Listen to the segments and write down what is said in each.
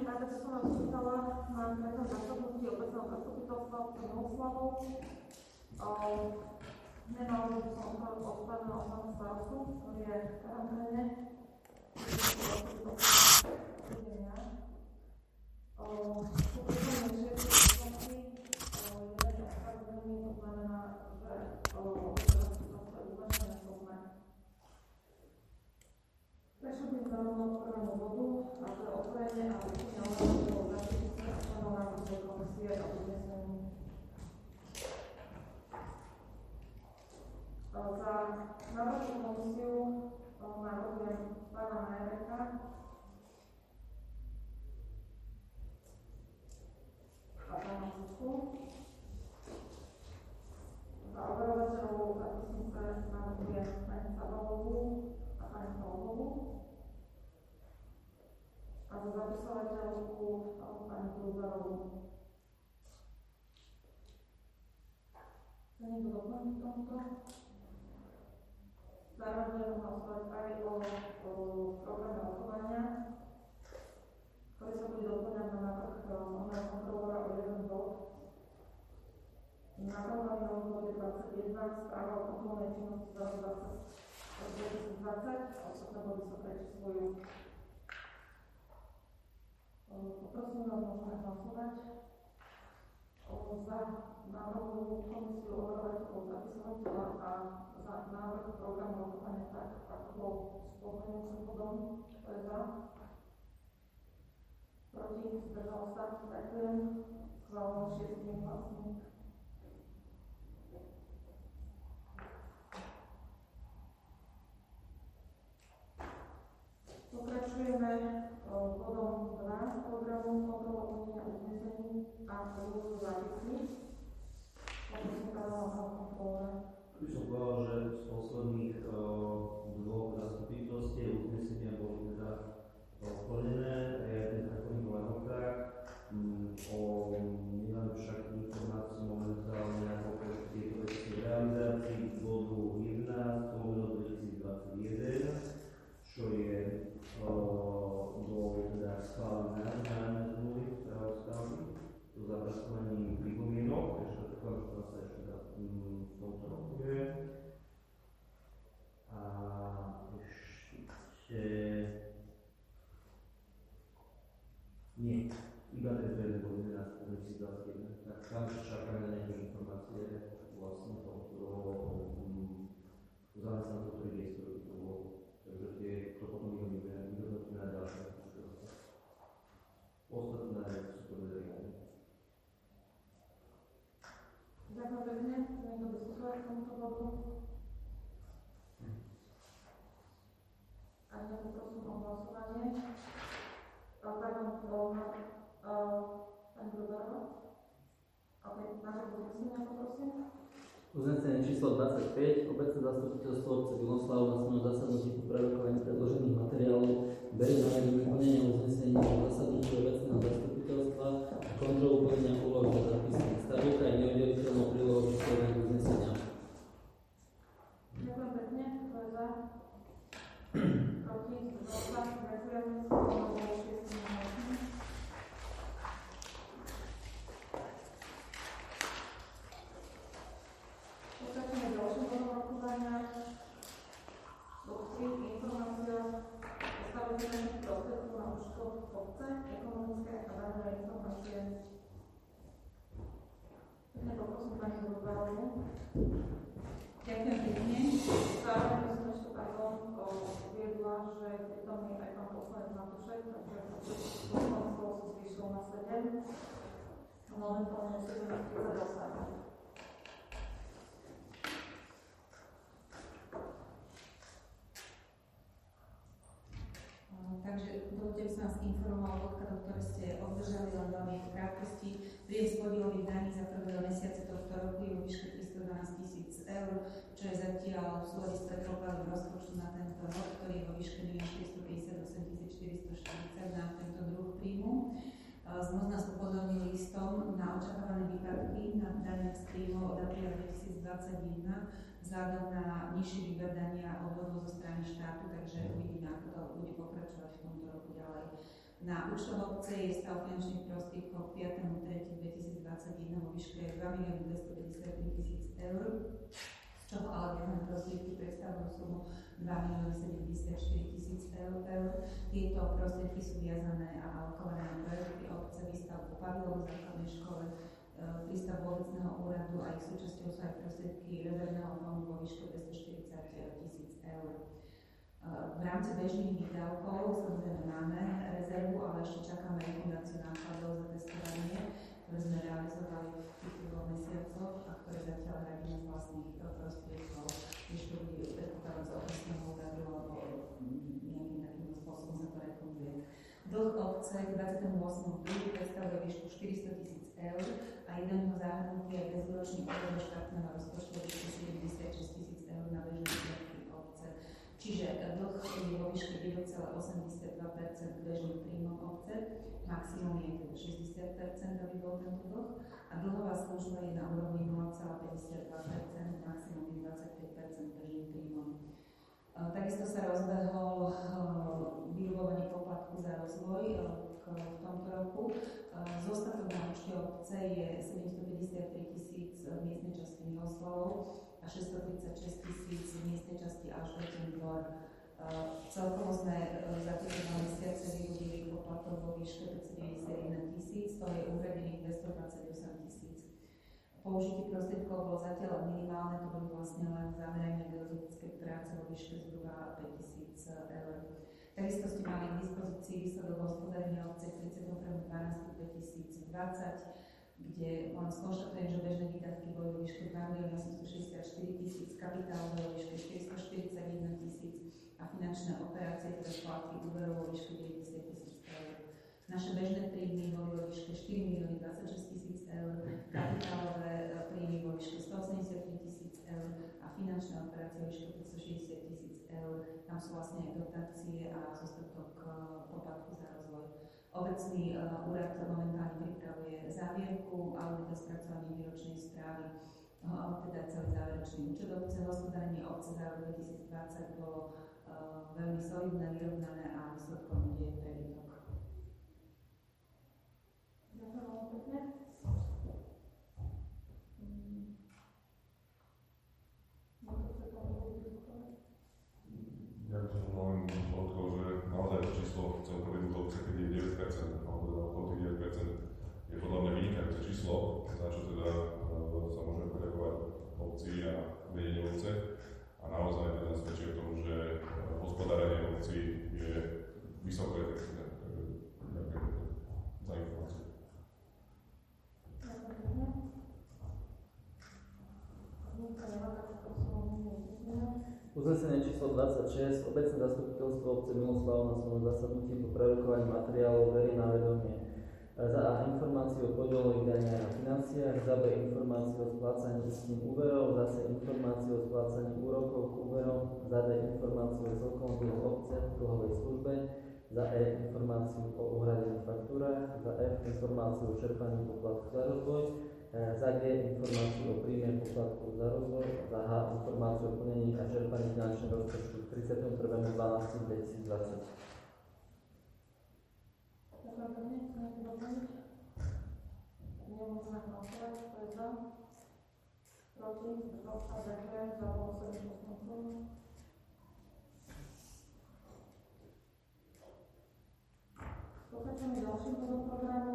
práve čo som vás pýtala na takom zasadnutí obecného zastupiteľstva v Miloslavou. Nemalo by som odpadnul na starostu, ktorý je v karanténe. Prešlo by zaujímalo prvému bodu, a to je otvorenie a určenie o zaštitných a členov Národnej komisie a uznesení. Za Národnú komisiu navrhujem pána Majereka a pána Zuzku. Za operovateľov zapisnice navrhujem pani Sabalovú a pani Pavlovú. A za zapisovateľku pani Kluzarovú. Chce niekto doplniť tomuto? Zároveň budeme hlasovať aj o programe rokovania, ktorý sa bude doplňať na návrh nového kontrolóra o jeden bod. Navrhovaný nový bod je 21, správa o kontrolnej činnosti za rok 2020. Ostatné body sa prečíslujú. Poprosím vás, môžeme hlasovať za návrhovú komisiu overovateľov zapisovateľa a za návrh programu rokovania tak, ako bol s pozmeňujúcim bodom. Kto je za? Proti? Zdržal sa? Ďakujem. Schváleno 6 hlasmi. Pokračujeme bodom 2 programu kontrola plnenia uznesení a rôzne zápisy. Poprosím pána kontrolóra. By som povedal, že z posledných dvoch zastupiteľstiev uznesenia boli teda plnené riadne zákonných lehotách. Nemám však informáciu momentálne, ako tieto veci v realizácii z bodu 11/2021, čo je bol teda schválené národné zmluvy stavby so zapracovaním pripomienok, ešte predpokladám, že sa ešte v tomto roku je. A ešte nie, iba ten jeden bol 11/2021. Tak tam ešte čakáme na nejaké informácie vlastne tohto zamestnancov, ktorý je to bol. Takže to potom vyhodnotíme na ďalšie. Ostatné sú to vedeli. Ďakujem pekne. Chcem niekto diskutovať k tomuto bodu? A ja poprosím o hlasovanie. Pani Gruberová? OK, návrh uznesenia poprosím. Uznesenie číslo 25. Obecné zastupiteľstvo obce Miloslav na svojom zasadnutí po prerokovaní predložených materiálov berie na vedomie plnenie uznesení o zasadnutí obecného zastupiteľstva a kontrolu plnenia úloh za zápisných stavovka je neudeliteľnou prílohou výsledných uznesenia. Ďakujem pekne. Kto je za? Proti? Zdržal sa? Ďakujem. Schváleno 6 hlasmi. Pokračujeme ďalším bodom rokovania. Bod 3. Informácia o stave finančných prostriedkov na účtoch obce, ekonomické a daňové informácie. Pekne poprosím pani Gruberovú. Ďakujem pekne. Zároveň by som ešte uviedla, že prítomný aj pán poslanec Matušek, takže poslancov sa zvýšilo na 7. Momentálne 738. Takže dovolte by som vás informoval o odkladoch, ktoré ste obdržali len veľmi v krátkosti. Príjem z podielových daní za prvého mesiace tohto roku je vo výške 312 000 eur, čo je zatiaľ v súlade s predpokladom rozpočtu na tento rok, ktorý je vo výške 1 458 440 na tento druh príjmu. Znovu nás upozornili listom na očakávané výpadky na daniach z príjmov od apríla 2021 vzhľadom na nižší výber dania a odvodov zo strany štátu, takže uvidíme, ako to bude pokračovať v tomto roku ďalej. Na účtoch obce je stav finančných prostriedkov k 5.3.2021 vo výške 2 253 000 eur, z čoho ale vybrané prostriedky predstavujú sumu 2 074 000 eur. Tieto prostriedky sú viazané a alokované na projekty obce, výstavbu pavilónu v základnej škole, prístavbu obecného úradu a ich súčasťou sú aj prostriedky rezervného fondu vo výške 240 000 eur. V rámci bežných výdavkov samozrejme máme rezervu, ale ešte čakáme refundáciu nákladov za testovanie, ktoré sme realizovali v týchto 2 mesiacoch a ktoré zatiaľ hradíme z vlastných prostriedkov. Ešte bude predpokladať z obecného úradu alebo nejakým takým spôsobom sa to refunduje. Dlh obce k 28.2. predstavuje výšku 400 000 eur a jeden zahrnutý je bezúročný úrok štátneho rozpočtu výšku 76 000 eur na bežné výdavky obce. Čiže dlh je vo výške 1,82% bežných príjmov obce, maximum je teda 60%, aby bol tento dlh, a dlhová služba je na úrovni 0,52%, maximum je 25% bežných príjmov. Takisto sa rozbehol vyľubovanie poplatku za rozvoj v tomto roku. Zostatok na účte obce je 753 000 v miestnej časti Miloslavov a 636 000 v miestnej časti Alžbetov dvor. Celkovo sme za tieto 2 mesiace vyľúbili poplatok vo výške 591 000, z toho je uhradených 228 000. Použitie prostriedkov bolo zatiaľ minimálne, to boli vlastne len zameranie geodetické práce vo výške zhruba 5 000 eur. Takisto ste mali k dispozícii výsledok hospodárenia obce 31.12.2020, kde len skonštatujem, že bežné výdavky boli vo výške 2 864 000, kapitálové vo výške 441 000 a finančné operácie, ktoré platí úverov vo výške 90 000 eur. Naše bežné príjmy boli vo výške 4 26 000 eur, kapitálové príjmy vo výške 183 000 eur a finančné operácie vo výške 560 000 eur. Tam sú vlastne aj dotácie a zostatok poplatku za rozvoj. Obecný úrad momentálne pripravuje závierku, audit a spracovanie výročnej správy, teda celý záverečný účet obce. Hospodárenie obce za rok 2020 bolo veľmi solidné, vyrovnané a výsledkom je prebytok. Ďakujem veľmi pekne. Ďakujem len podotkol, že naozaj to číslo celkového dlhu obce, keď je 9%, alebo teda okolo tých 9%, je podľa mňa vynikajúce číslo, za čo teda sa môžeme poďakovať obci a vedeniu obce. A naozaj teda svedčí o tom, že hospodárenie obci je vysoko efektívne. Ďakujem za informáciu. Uznesenie číslo 26. Obecné zastupiteľstvo obce Miloslava na svojom zasadnutí po prerokovaní materiálov berie na vedomie za A informáciu o podielových daniach a financiách, za B informáciu o splácaní istín úverov, za C informáciu o splácaní úrokov k úverom, za D informáciu o celkovom dlhu obce v dlhovej službe, za E informáciu o uhradených faktúrach, za F informáciu o čerpaní poplatku za rozvoj, za G informáciu o príjme poplatku za rozvoj, za H informáciu o plnení a čerpaní finančného rozpočtu k 31.12.2020. Ďakujem pekne, chcete doplniť? Nemôžeme hlasovať, kto je za? Proti? Zdržal sa? Ďakujem za hlasovanie poslancov. Pokračujeme ďalším bodom programu.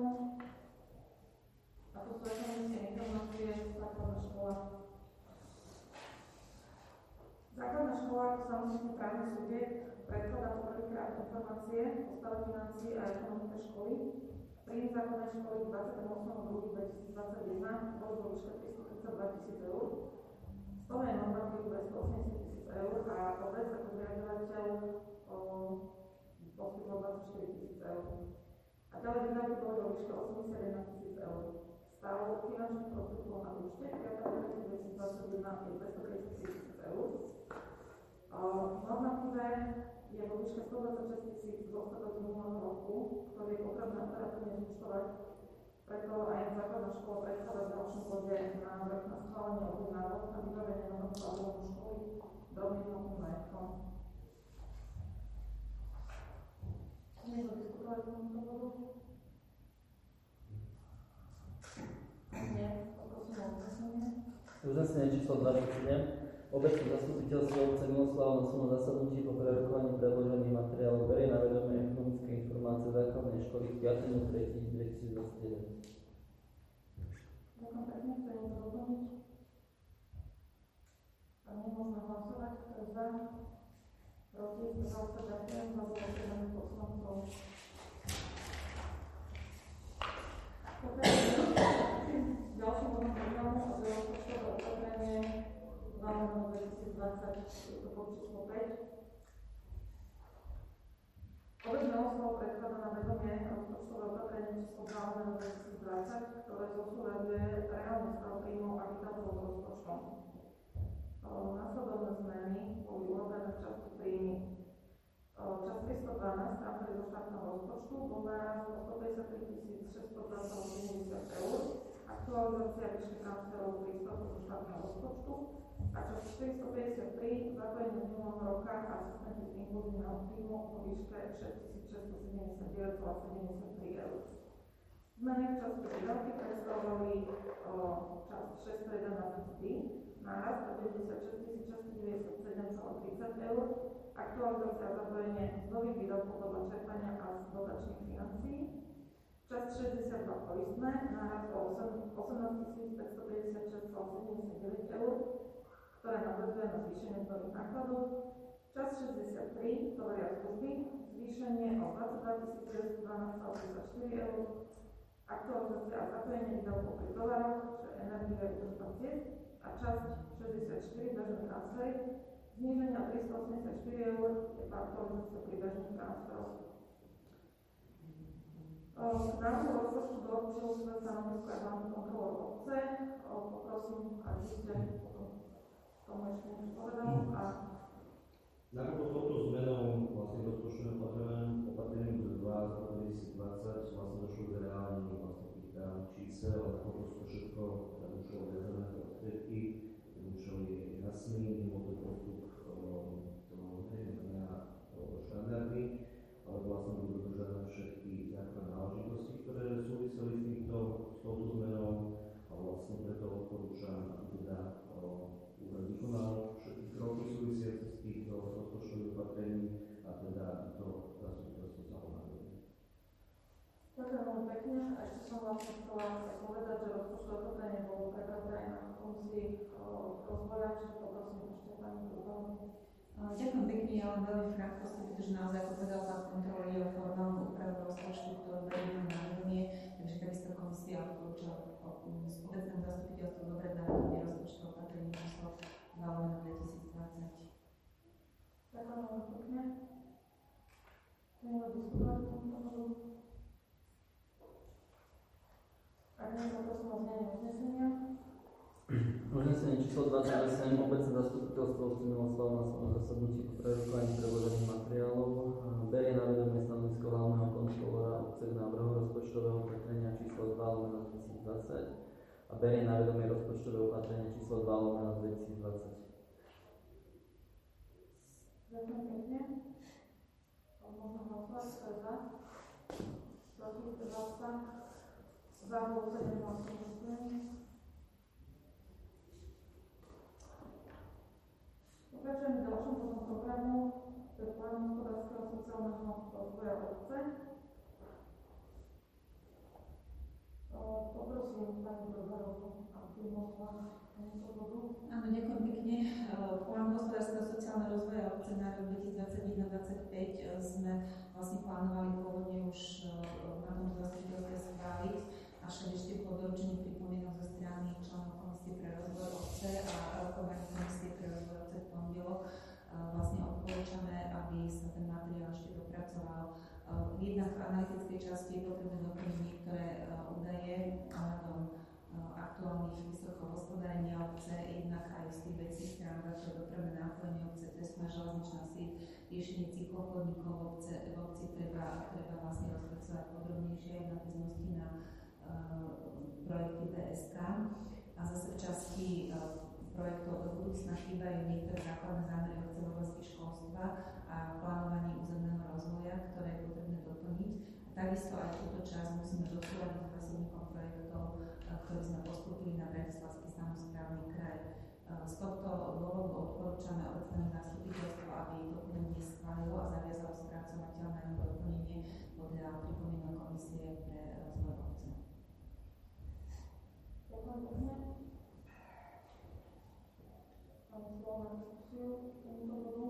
A to sú ekonomické informácie základná škola. Základná škola ako samostatný právny subjekt predkladá poprvýkrát informácie o stave financií a ekonomike školy. Príjem základnej školy 28.2.2021 bol vo výške 332 000 eur. Z toho je normatív 280 000 eur a obec ako zriadovateľ poskytlo 24 000 eur. A ďalej výdavky boli vo výške 81 000 eur. Stav finančných prostriedkov na účte 5.2021 je 233 000 eur. V normatíve je vo výške 126 000 dôsledok z minulého roku, ktorý je potrebné operatívne zúčtovať, preto aj základná škola predkladá v ďalšom bode návrh na schválenie objednávok na vybavenie nového pavilónu školy drobným hmotným majetkom. Niekto diskutovať k tomuto bodu? Nie, poprosím o uznesenie. Uznesenie číslo 27. Obecné zastupiteľstvo obce Miloslava na svojom zasadnutí po prerokovaní predložených materiálov berie na vedomie ekonomické informácie základnej školy k 5.3.2029. Ďakujem pekne, chce niekto doplniť? A nemôžeme hlasovať, kto je za? Proti, zdržal sa, ďakujem za zodpovedanie poslancov. Ďalším bodom programu a to je rozpočtové opatrenie zároveň 2020, je to bod číslo 5. Obec Miloslav predkladá na vedomie rozpočtové opatrenie číslo zároveň 2020, ktoré zosúľaduje reálny stav príjmov a výdavkov s rozpočtom. Nasledovné zmeny boli urobené v časti príjmy. Časť 312 transfery do štátneho rozpočtu bol nárast o 153 620,70 eur, aktualizácia výšky transferov z príspevku do štátneho rozpočtu a časť 453 zapojenie z minulého roka asistenti z inkluzívneho príjmu vo výške 6679,73 eur. Zmeny v časti výdavky predstavovali časť 611 mzdy, nárast o 96 697,30 eur, aktualizácia a zapojenie mzdových výdavkov podľa čerpania a z dotačných financií, časť 62 poistné, nárast o 18 556,79 eur, ktoré nadväzuje na zvýšenie mzdových nákladov, časť 63 tovary a služby, zvýšenie o 22 912,34 eur, aktualizácia a zapojenie výdavkov pri tovaroch, čo je energie a údržba ciest, a časť 64 bežné transfery, zníženie o 384 eur je aktualizácia pri bežných transferoch. K návrhu rozpočtu doručil svoje stanovisko aj hlavný kontrolór obce. Poprosím, aby ste tomu ešte niečo povedali. Nakoľko touto zmenou vlastne rozpočtovým opatrením 2 za 2020 vlastne došlo k reálnym vlastne tých čísel, ale nakoľko sú to všetko už viazané prostriedky, už je jasný, mimo to postup do štandardy, ale vlastne budú dodržané všetky zákonné náležitosti, ktoré súviseli s touto zmenou a vlastne preto odporúčam, aby teda úrad vykonal všetky kroky súvisiace s týchto rozpočtových opatrení a teda to zastupiteľstvo sa hovorí. Ďakujem veľmi pekne. A ešte som vlastne chcela povedať, že rozpočtové opatrenie bolo prebraté aj na komisii rozvoja, čiže poprosím ešte pani Krútovú. Ďakujem pekne, ja len veľmi v krátkosti, pretože naozaj, ako povedal pán kontrolór, je o formálnu úpravu rozpočtu, ktorú berieme na vedomie, takže takisto komisia odporúčala obecnému zastupiteľstvu dobre na vedomie rozpočtové opatrenie číslo zároveň 2020. Ďakujem veľmi pekne. Chceme diskutovať o tomto bodu. Ak nie, poprosím o znenie uznesenia. Uznesenie číslo 28. Obecné zastupiteľstvo obce Miloslava na svojom zasadnutí po prerokovaní predložených materiálov berie na vedomie stanovisko hlavného kontrolóra obce k návrhu rozpočtového opatrenia číslo 2/2020 a berie na vedomie rozpočtové opatrenie číslo 2/2020. Ďakujem pekne. Môžeme hlasovať, kto je za? Proti, zdržal sa? Za bolo 7 hlasov zastúpených. Pokračujeme ďalším bodom programu, to je plán hospodárskeho a sociálneho rozvoja obce. Poprosím pani Dozorovú, aby mohla tento bodu. Áno, ďakujem pekne. Plán hospodárskeho a sociálneho rozvoja obce na rok 2021-2025 sme vlastne plánovali pôvodne už na tomto zastupiteľstve schváliť, avšak ešte po doručení pripomienok zo strany členov Komisie pre rozvoj obce a rokovania Komisie pre rozvoj obce v pondelok vlastne odporúčame, aby sa ten materiál ešte dopracoval. Jednak v analytickej časti je potrebné doplniť niektoré údaje ohľadom aktuálnych výsledkov hospodárenia obce, jednak aj z tých vecí strán, ako dopravné nápojenie obce, trestná železničná sieť, riešenie cyklochodníkov v obci treba vlastne rozpracovať podrobnejšie aj v nadväznosti na projekty BSK. A zase v časti projektov do budúcna chýbajú niektoré základné zámery obce v oblasti školstva a plánovaní územného rozvoja, ktoré je potrebné doplniť. A takisto aj túto časť musíme dosúľadiť s vlastníkom projektov, ktorý sme postúpili na Bratislavský samosprávny kraj. Z tohto dôvodu odporúčame obecnému zastupiteľstvu, aby dokument neschválilo a zaviazalo spracovateľ na jeho doplnenie podľa pripomienok Komisie pre rozvoj obce. Ďakujem pekne. Máme slovo na diskusiu k tomuto bodu.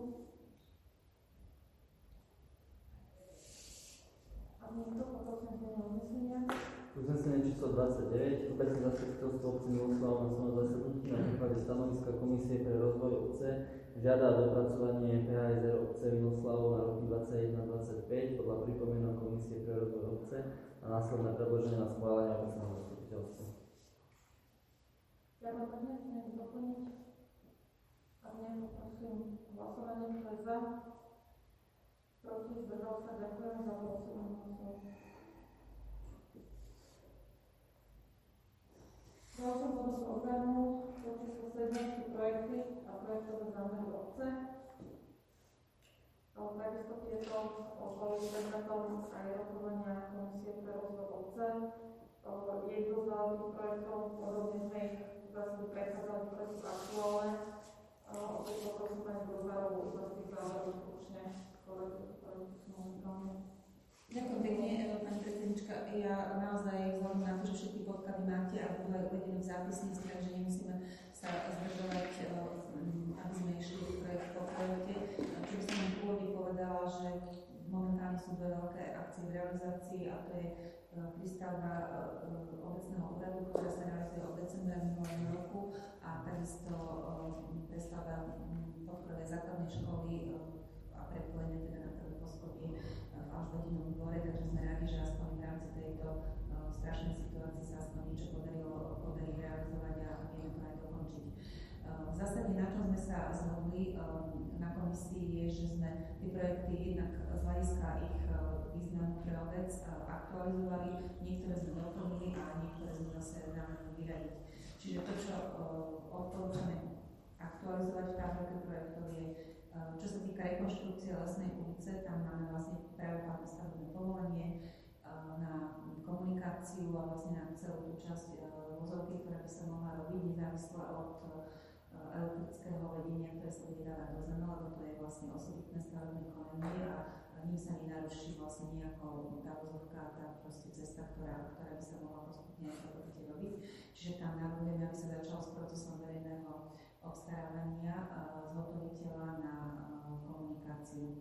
Ak niekto, poprosím znenie uznesenia. Uznesenie číslo 29. Obecné zastupiteľstvo obce Miloslava na svojom zasadnutí na základe stanoviska Komisie pre rozvoj obce žiada dopracovanie PHSR obce Miloslavov na roky 2021-2025 podľa pripomienok Komisie pre rozvoj obce a následné predloženie na schválenie obecného zastupiteľstva. Ďakujem pekne, chcem doplniť. Ak nie, poprosím hlasovanie, kto je za. Proti, zdržal sa, ďakujem za hlasovanie. Ďalším bodom programu je číslo 7 projekty a projektové zámery obce. Takisto tieto boli predmetom aj rokovania Komisie pre rozvoj obce. Jedno z veľkých projektov, podobne sme ich zase prechádzali v projektu aktuálne. Opäť poprosím pani Grozárovú iba z tých záverov stručne, ktoré tieto projekty sú momentálne. Ďakujem pekne, pani predsednička. Ja naozaj vzhľadom na to, že všetky podklady máte a budú aj uvedené v zápisnici, takže nemusíme sa zdržovať, aby sme išli projekt po projekte. Čo by som vám pôvodne povedala, že momentálne sú dve veľké akcie v realizácii a to je prístavba obecného úradu, ktorá sa realizuje od decembra minulého roku a takisto prístavba podkladnej základnej školy a prepojenie teda na prvé poschodie v Alžbetinom dvore, takže sme radi, že aspoň v rámci tejto strašnej situácii sa aspoň niečo podarí realizovať a vieme to aj dokončiť. V zásade, na čom sme sa zhodli na komisii, je, že sme tie projekty jednak z hľadiska ich významu pre obec aktualizovali, niektoré sme doplnili a niektoré sme zase navrhli vyradiť. Čiže to, čo odporúčame aktualizovať v tábelke projektov je, čo sa týka rekonštrukcie Lesnej ulice, tam máme vlastne pravoplatné stavebné povolenie na komunikáciu a vlastne na celú tú časť vozovky, ktorá by sa mohla robiť nezávisle od elektrického vedenia, ktoré sa bude dávať do zeme, lebo to je vlastne osobitné stavebné konanie a ním sa nenaruší vlastne nejako tá vozovka, tá proste cesta, ktorá by sa mohla postupne robiť. Čiže tam navrhujeme, aby sa začalo s procesom verejného obstarávania zhotoviteľa na komunikáciu.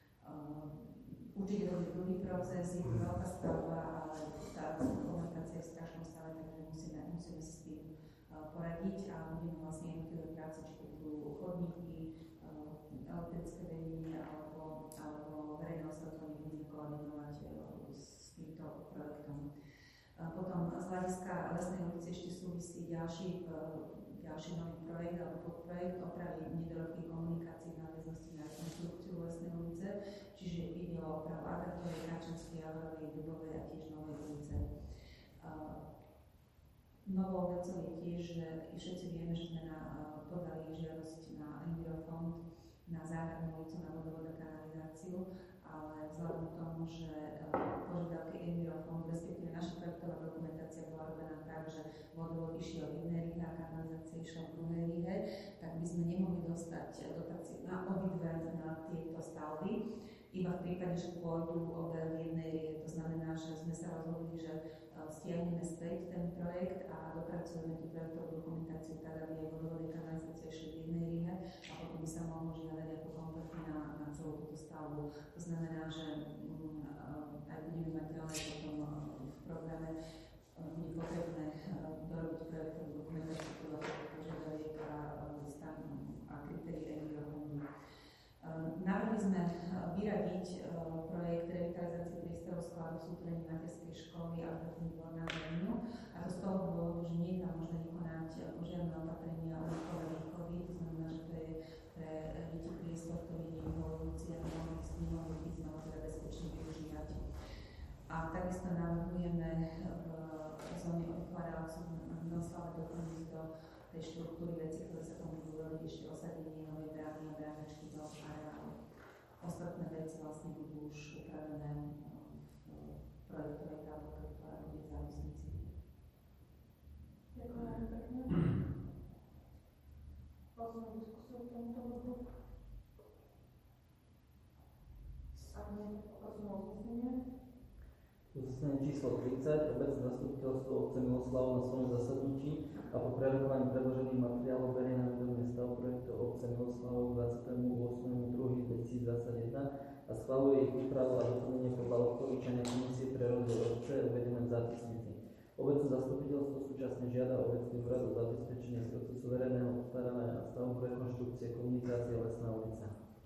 Určite to bude druhý proces, je to veľká stavba, ale tá komunikácia je v strašnom stave, takže musíme si s tým poradiť a budeme vlastne jednotlivé práce, či to budú chodníky, elektrické vedenie alebo verejné osvetlenie budeme koordinovať s týmto projektom. Potom z hľadiska Lesnej ulice ešte súvisí ďalší nový projekt alebo podprojekt opravy nedorobkých komunikácií v nadväznosti na rekonštrukciu Lesnej ulice, čiže ide o opravu Agatovej, Kačanskej, Javorovej, Dubovej a tiež Novej ulice. Novou vecou je tiež, že všetci vieme, že sme podali žiadosť na Envirofond na záhradnú ulicu, na vodovod a kanalizáciu, ale vzhľadom k tomu, že požiadavky Envirofondu, respektíve naša projektová dokumentácia bola robená tak, že vodovod išiel v jednej rihe a kanalizácia išla v druhej rihe, tak by sme nemohli dostať dotáciu na obidve na tieto stavby, iba v prípade, že pôjdu obe v jednej rihe. To znamená, že sme sa rozhodli, že stiahneme späť ten projekt a dopracujeme tú projektovú dokumentáciu tak, aby aj vodovody kanalizácie išli v jednej rihe a potom by sa mohlo žiadať ako kompletne na celú túto stavbu. To znamená, že aj budeme mať ďalej potom v programe bude potrebné dorobiť projektovú dokumentáciu podľa požiadaviek a kritérií Envirofondu. Navrhli sme vyradiť projekt revitalizácie prístavov skladov súkromnej materskej školy a Alžbetiný dvor na Zeminu, a to z toho dôvodu, že nie je tam možné vykonať číslo 30 obecné zastupiteľstvo obce Miloslavov na svojom zasadnutí a po prerokovaní predložených materiálov berie na vedomie stav projektu obce Miloslavov 28.8.2021 a schvaľuje ich úpravu a doplnenie podľa odporúčania Komisie pre rozvoj obce uvedené v zápisnici. Obecné zastupiteľstvo súčasne žiada obecný úrad o zabezpečenie procesu verejného obstarávania a stavbu rekonštrukcie komunikácie Lesná ulica.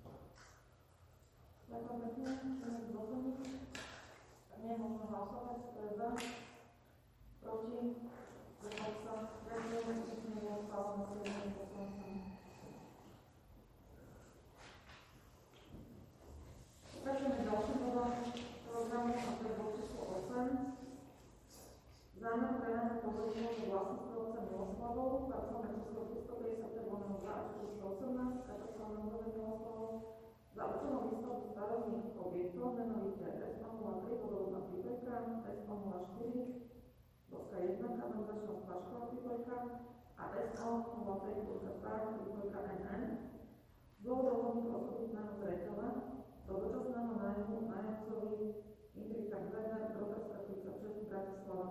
Ďakujem pekne. Chceme doplniť? Nie je možno hlasovať. Kto je za? Proti? Zdržal sa? Ďakujem. Usnesenie bolo schválené 7 poslancami. Pokračujeme ďalším bodom programu, a to je bod číslo 8. Zámer prenášať pozornosť do vlastníctva obce Miloslavov, parcelné číslo 355/2 až 318, katastrálne územie Miloslavov, za účelom výstavby stavebných objektov, menovite S03 vodovodná prípojka, S04 boska 1 kanalizačná skvačková prípojka a S03 prípojka NN. Z dôvodu rozhodnutí osobitného zreteľa do dočasného nájmu nájomcovi Ingrita Gvender, Brokerská 36, Bratislava.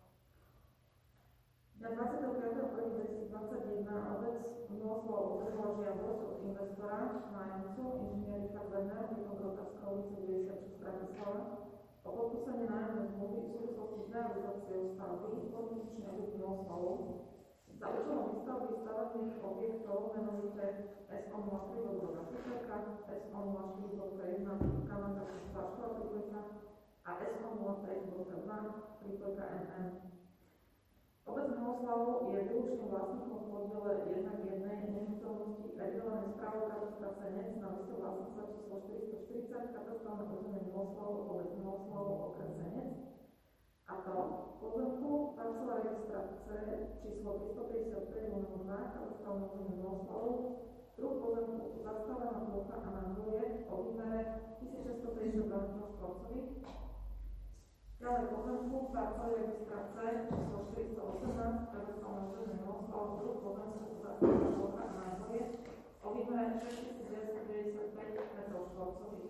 Dňa 25.1.2021 obec Miloslavov obdržala žiadosť od investora, nájomcu, inžinier Richard Werner, výkon Brokerská ulica 96, Bratislava, o podpísanie nájomnej zmluvy v súvislosti s realizáciou stavby informačnej oblasti Miloslavov za účelom výstavby stavebných objektov, menovite S03 vodovodná prípojka, S04.1 kanalizačná skvačková prípojka a S03.2 prípojka NN. Obec Miloslavov je výlučným vlastníkom v podiele 1:1 nehnuteľnosti pridelenej správou katastra Senec na liste vlastníctva číslo 440 katastrálne územie Miloslavov, obec Miloslavov, okres Senec, a to pozemku parcela registra C číslo 355/2 katastrálne územie Miloslavov, druh pozemku zastavená plocha a nádvoje o výmere 1652 štvorcových. Ďalej pozemku parcely registra C číslo 418 katastrálne územie Miloslavov, druh pozemku zastavená plocha a nádvoje o výmere 6995 m².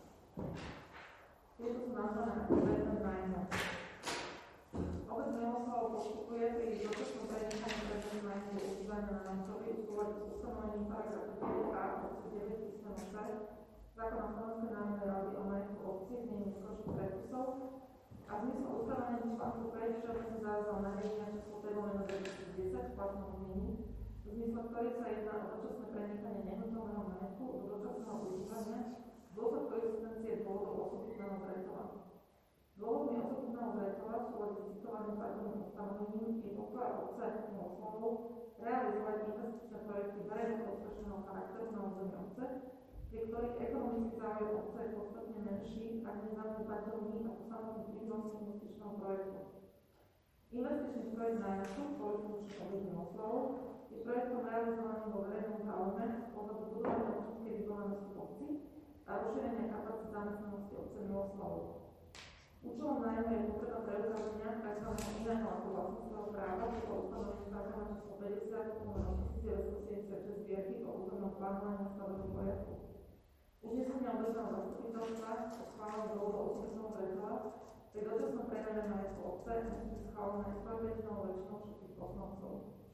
Tieto sú nazvané ako predmet nájmu. Obec Miloslavov postupuje pri dočasnom prenechaní predmetu nájmu do užívania nájomcovi v súlade s ustanovením paragrafu 9a odseku 9 písmeno C zákona Slovenskej národnej rady o majetku obcí v znení neskôrších predpisov a v zmysle ustanovení článku 5 Všeobecného záväzného nariadenia číslo 5/2010 v platnom znení, v zmysle ktorých sa jedná o dočasné prenechanie nehnuteľného majetku do dočasného užívania v dôsledku existencie dôvodov osobitného zreteľa. Dôvodmi osobitného zreteľa v súlade s citovaným zákonným ustanovením je potreba obce Miloslavov realizovať investičné projekty verejno-prospešného charakteru na území obce, pri ktorých ekonomický záujem obce je podstatne menší a nezanedbateľný ako samotný prínos investičného projektu. Investičný projekt nájomcu spoločnosti obec Miloslavov je projektom realizovaným vo verejnom záujme z pohľadu budovania občianskej vybavenosti obci a rozšírenia kapacít zamestnanosti obce Miloslavov. Účelom nájmu je potreba preukázania tzv. iného ako vlastníckeho práva podľa ustanovení zákona číslo 50/1976 zbierky o územnom plánovaní stavebného poriadku. Uznesenie obecného zastupiteľstva o schválení dôvodov osobitného zreteľa pri dočasnom predaní majetku obce musí byť schválené s kvalitatívnou väčšinou všetkých poslancov.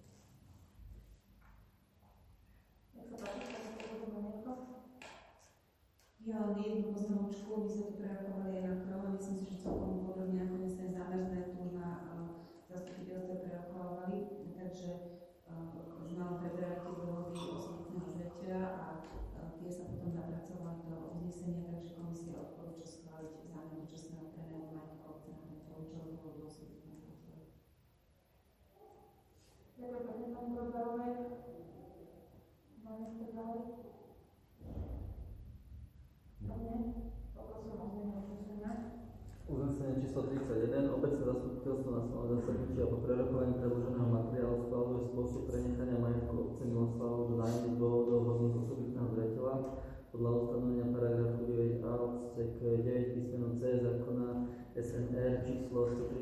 Nech sa páči, povedome niekto? Ja len jednu poznámočku, my sme tu prerokovali aj na krole, myslím si, že celkom podrobne nakoniec ten zámer sme tu na zastupiteľstve prerokovali, takže znamená preberať tie dôvody osobitného zreteľa a tie sa potom zapracovali do uznesenia, takže komisia odporúča schváliť zámer dočasného prenájmu majetku obce na tento účel dôvodu osobitného zreteľa. Ďakujem pekne pani Brodarovej. Máme ešte ďalej? Uznesenie číslo 31. Obecné zastupiteľstvo na svojom zasadnutí a po prerokovaní predloženého materiálu schvaľuje spôsob prenechania majetku obce Miloslavov do nájmu z dôvodov hodných osobitného zreteľa podľa ustanovenia paragrafu 9a odsek 9 písmeno C zákona SNR číslo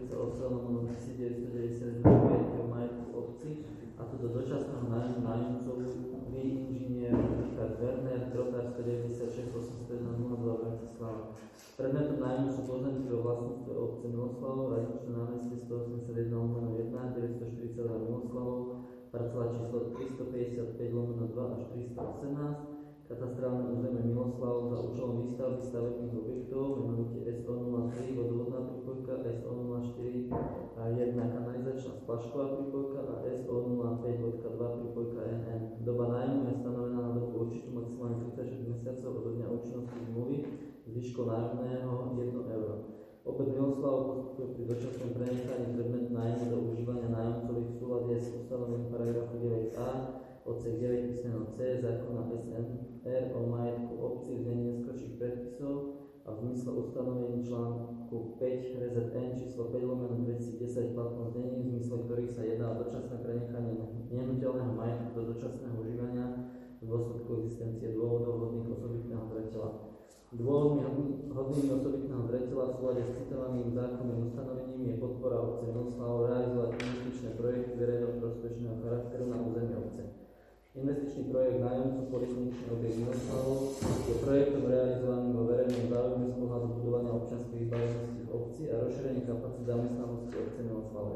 138/1991 o majetku obci, a to do dočasného nájmu nájomcovi inžinier Richard Richard Werner, Trotár 196 801 02 Bratislava. Predmetom nájmu sú pozemky vo vlastníctve obce Miloslavov, Radičné námestie 181/1, 942 Miloslavov, parcela číslo 355/2 až 318, katastrálne územie Miloslavov za účelom výstavby stavebných objektov, menovite SO03, vodovodná prípojka, SO04, 1 kanalizačná splašková prípojka a SO05.2 prípojka NN. Doba nájmu je stanovená na dobu určitú maximálne 36 mesiacov od dňa účinnosti zmluvy s výškou nájomného 1 euro. Obec Miloslavov postupuje pri dočasnom prenechaní predmetu nájmu do užívania nájomcových v súlade s ustanovením paragrafu 9a odsek 9 písmeno C zákona SMR o majetku obcí v znení neskorších predpisov a v zmysle ustanovení článku 5 RZN číslo 5/2010 platnom znení, v zmysle ktorých sa jedná o dočasné prenechanie nehnuteľného majetku do dočasného užívania v dôsledku existencie dôvodov hodných osobitného zreteľa. Dôvodmi hodnými osobitného zreteľa v súlade s citovaným zákonným ustanovením je podpora obce Miloslavov realizovať investičné projekty verejného prospešného charakteru na území obce. Investičný projekt nájomcu policajný objekt Miloslavov je projektom realizovaným vo verejnom záujme z pohľadu budovania občianskej vybavenosti v obci a rozšírenie kapacít zamestnanosti obce Miloslavov.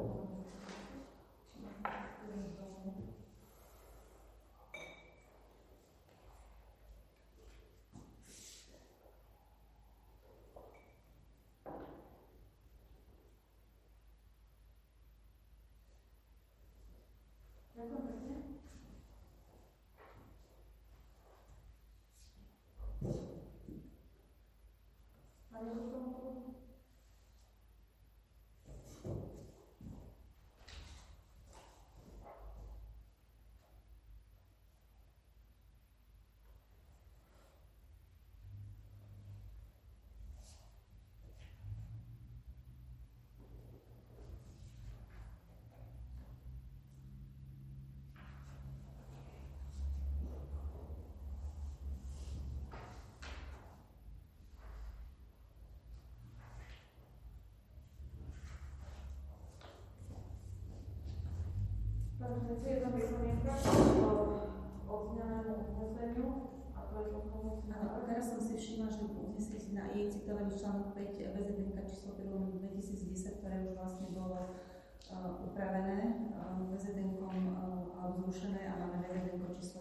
Takže si jedna pripomienka o zmenému uzneseniu, a to je pozmeňujúci návrh. Teraz som si všimla, že uznesenie na jej citovaný článok 5 VZDK číslo 5/2010, ktoré už vlastne bolo upravené VZDK-om alebo zrušené a máme VZDK číslo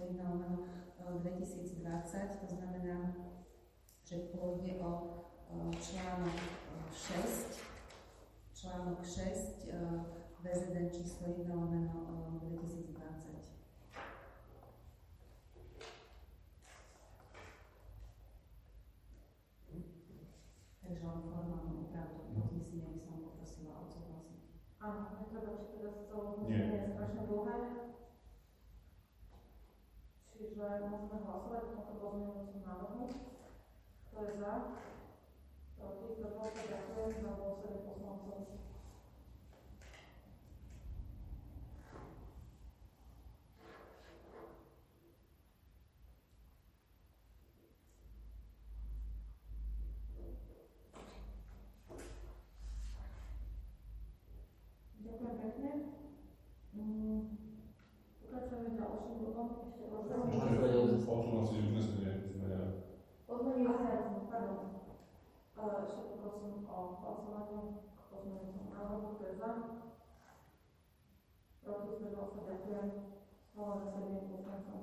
1/2020, to znamená, že pôjde o článok 6 VZD číslo 1/2020. Takže len formálnu úpravu uznesenia by som poprosila odsúhlasiť. Áno, netreba čítať z toho uznesenia, je strašne dlhé. Čiže môžeme hlasovať o tomto pozmeňujúcom návrhu. Kto je za? Proti? Zdržal sa? Ďakujem za pôsobenie poslancov. Ďakujem pekne. Pokračujeme ďalším bodom. Ešte Odsúhlasiť uznesenie zmenené. Pardon. Ešte poprosím o hlasovanie k pozmeňujúcemu návrhu. Kto je za? Proti? Zdržal sa? Ďakujem. Schválené 7 poslancov.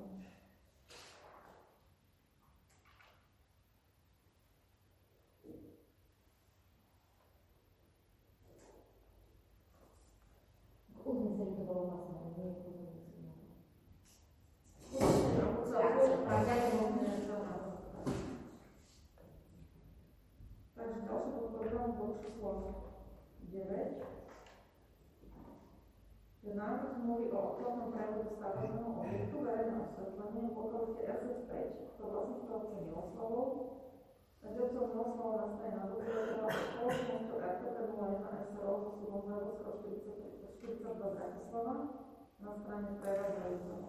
Uznesenie to bolo hlasované, nie je pozmeňujúci návrh. Takže ďalší bod programu, bod číslo 9. Je návrh zmluvy o odplatnom prevode stavebného objektu verejného osvetlenia v lokalite RZ5, to vlastníctvo obce Miloslavov. Takže obcov Miloslavov nastaje na dobudovateľa spoločnosťou RTP 01 SRO so súdom Zajovského 42 Bratislava na strane prevod realizovaný.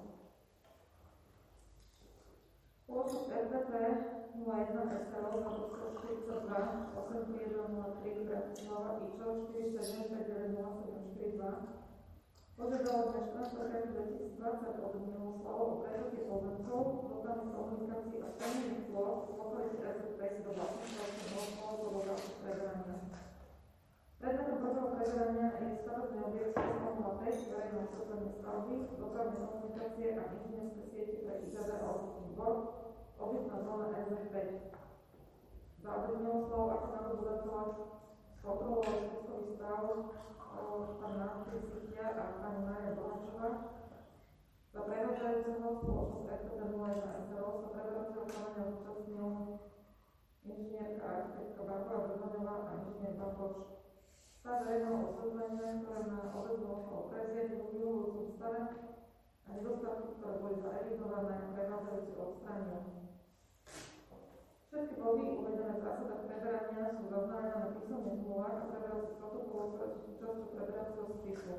Spoločnosť RTP 01 SRO Zajovského 42 83103 Bratislava IČO 4759072 požiadala dne 14. 2020 od Miloslavov Miloslavov o prevzatie pozemkov, dopravných komunikácií a splnených plôch v lokalite RZP do vlastníctva Miloslavov podľa zástupu preberania. Predmetom prvého preberania je stavebný objekt Sesmova 5, verejné osvetlenie stavby, dopravné komunikácie a inžinierské siete pre IZD a Obvodný dvor, obytná zóna RZ5. Záujem Miloslavov ako nadobudateľa skontroloval skutkový stav pán Národný Sitia a pani Mária Bohačová. Za prevádzajúceho spoločnosť RTP 01 SRO sa prevádzajúceho konania zúčastnil inžinierka a architektka Barbara Brzoňová a inžinier Barboš. Stav verejného osvetlenia, ktoré na obec Miloslavov prezie vo vyhovujúcom stave a nedostatky, ktoré boli zaevidované, prevádzajúci odstránil. Všetky body uvedené v zásadách preberania sú zaznamenané písomne v zmluvách a preberacích protokoloch, ktoré sú súčasťou preberacieho spisu.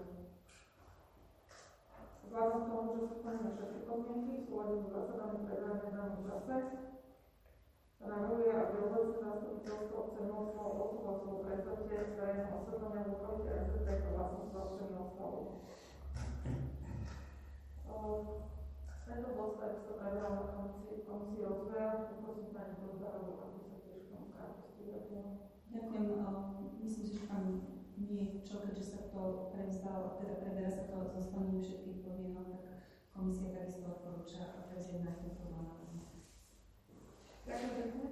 Vzhľadom k tomu, že sú splnené všetky podmienky v súlade so zásadami preberania v danom čase, sa navrhuje, aby obecné zastupiteľstvo obce Miloslavov odsúhlasilo prevzatie verejného osvetlenia v lokalite RZP ako vlastníctva obce Miloslavov. Tento bod sa preberal na komisii rozvoja, poprosím pani Boždarovú, aby sa tiež k tomu krátkosti vyjadrila. Ďakujem. Myslím si, že tam nie je čo, keďže sa to prevzal, teda preberá sa to so splnením všetkých podmienok, tak komisia takisto odporúča prevziať na tento návrh. Ďakujem pekne.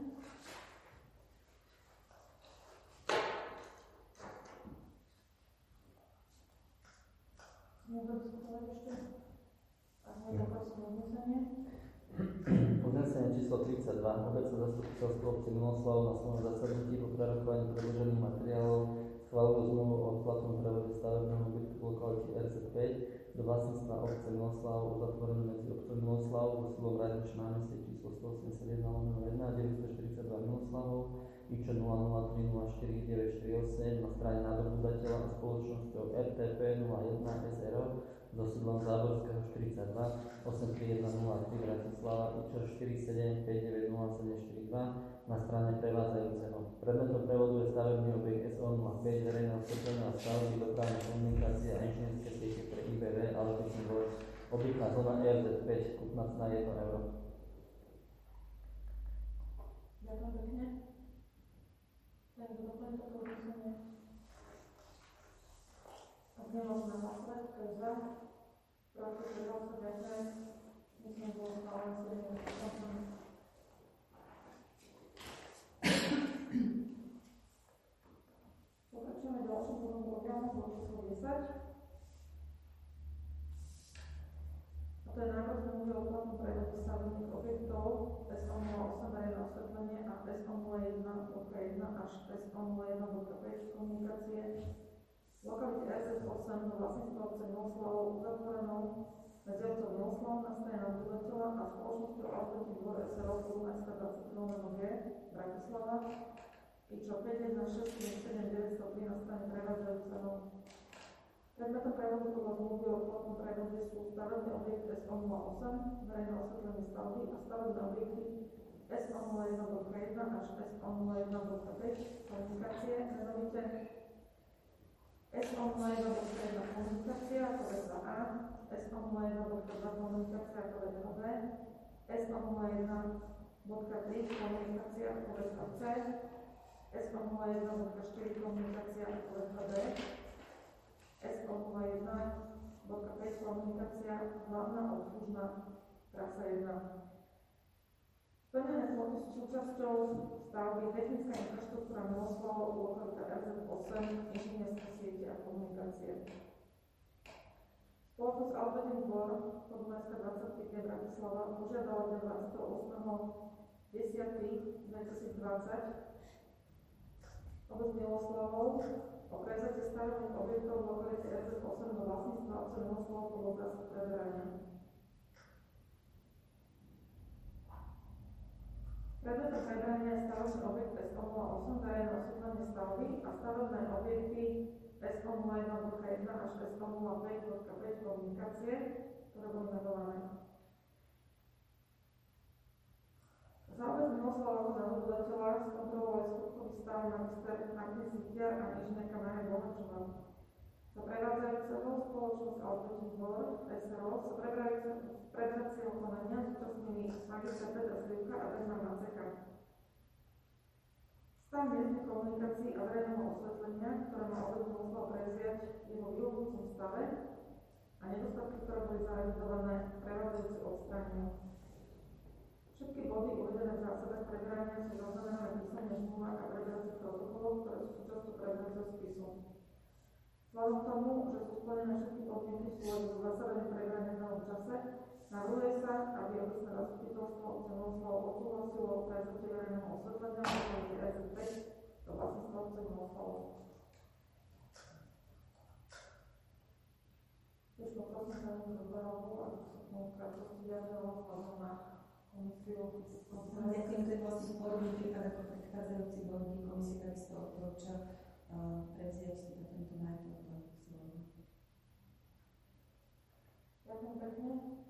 Môžem diskutovať ešte? Ak nie, poprosím o uznesenie. Uznesenie číslo 32. Obecné zastupiteľstvo obce Miloslavov na svojom zasadnutí po prerokovaní predložených materiálov schválilo zmluvu o odplatnom prevode stavebného objektu v lokalite RZ5 do vlastníctva obce Miloslavov uzatvorenú medzi obcom Miloslavov vo silom Radnič námestie číslo 181/1 a 942 Miloslavov IČ 00304948 na strane nadobudateľa a spoločnosťou RTP 01 SRO so sídlom Záborského 42 83103 Bratislava IČ 47590742 na strane prevádzajúceho. Predmetom prevodu je stavebný objekt SO05 verejného osvetlenia a stavby, dopravné komunikácie a inžinierské siete pre IBV a Obvodný dvor, obytná zóna RZ5, kúpna cena 1 euro. Ďakujem pekne. Takže doplň toto uznesenie. Ak nemôžeme hlasovať, kto je za, proti, zdržal sa, ďakujem. Myslím, že bolo schválené 7 Pokračujeme ďalším bodom programu, bod číslo 10. A to je návrh zmluvy o platnom prevode stavebných objektov SO08 verejné osvetlenie a SO01.1 až SO01.5 komunikácie v lokalite RZ8 do vlastníctva obce Miloslavov uzatvorenou medzi obcov Miloslavov na strane nabudateľa a spoločnosťou Obvodný dvor SRO Polumecka 20 G Bratislava IČO 516903 na strane prevádzajúceho. Predmetom prevodu podľa zmluvy o platnom prevode sú stavebné objekty SO08 verejné osvetlenie stavby a stavebné objekty SO01.1 až SO01.5 komunikácie, menovite SO01.1 komunikácia ako veta A, SO01.2 komunikácia ako veta B, SO01.3 komunikácia ako veta C, SO01.4 komunikácia ako veta D, SO01.5 komunikácia hlavná obslužná trasa 1. Splnené plochy sú súčasťou stavby technická infraštruktúra Miloslavov lokalita RZ8, inžinierské siete a komunikácie. Spoločnosť Obvodný dvor Polumecka 25 Bratislava požiadala 28.10.2020 obec Miloslavov o prevzatie stavebných objektov v lokalite RZ8 do vlastníctva obce Miloslavov podľa zástupu preberania. Predmetom preberania je stavebný objekt SO08 verejné osvetlenie stavby a stavebné objekty SO01.1 až SO05.5 komunikácie, ktoré boli menované. Za obec Miloslavov ako nadobudateľa skontrolovali skutkový stav magister Národný Sitia a inžinierka Mária Bohačová. Za prevádzajúceho spoločnosť Albertný dvor SRO sa prevzacieho konania zúčastnili magister Petra Slivka a Bernard Maceka. Stav miestnej komunikácií a verejného osvetlenia, ktoré má obecne muselo prevziať jeho vyhovujúcom stave a nedostatky, ktoré boli zarealizované, prevádzajúci odstránil. Všetky body uvedené v zásadách preberania sú zaznamenané v písomných zmluvách a preberacích protokoloch, ktoré sú súčasťou preberacieho spisu. Vzhľadom k tomu, že sú splnené všetky podmienky v súlade so zásadami preberania v danom čase, navrhuje sa, aby obecné zastupiteľstvo obce Miloslava odsúhlasilo prevzatie verejného osvetlenia v lokalite RZ5 do vlastníctva obce Miloslava. Tiež poprosím pani Doberovú, aby sa k tomu krátkosti vyjadrila vzhľadom na komisiu. Ďakujem, to je vlastne podobný prípad ako predchádzajúci bod, kde komisia takisto odporúča prevziať tento majetok do svojho. Ďakujem pekne.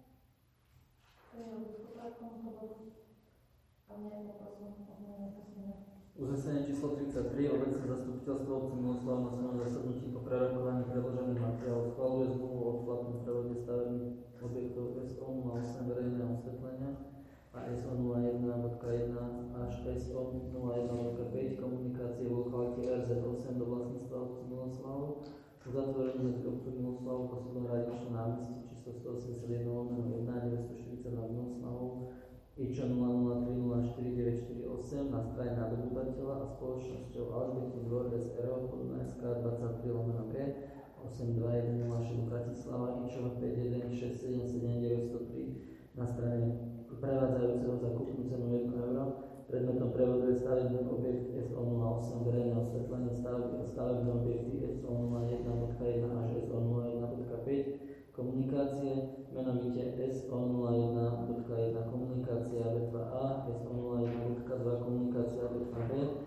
Uznesenie číslo 33 obecné zastupiteľstvo obce Miloslava na svojom zasadnutí po prerokovaní predložených materiálov schvaľuje zmluvu o odplatnom prevode stavebných objektov SO08 verejného osvetlenia a SO01.1 až SO01.5 komunikácie v lokalite RZ8 do vlastníctva obce Miloslavu, uzatvorenie medzi obcov Miloslavu po súdnom radičnom námestí číslo 181/1 942 Miloslavu IČ 00304948 na strane nadobúdateľa a spoločnosťou Albertný dvor SRO pod SK 23/B 82106 Bratislava IČ 51677 na strane prevádzajúceho za kúpnu cenu 1 euro. Predmetom prevodu je stavebný objekt SO08 verejné osvetlenie stavby a stavebné objekty SO01.1 až SO01.5 komunikácie, menovite SO01.1 komunikácia B2A, SO01.2 komunikácia B2B,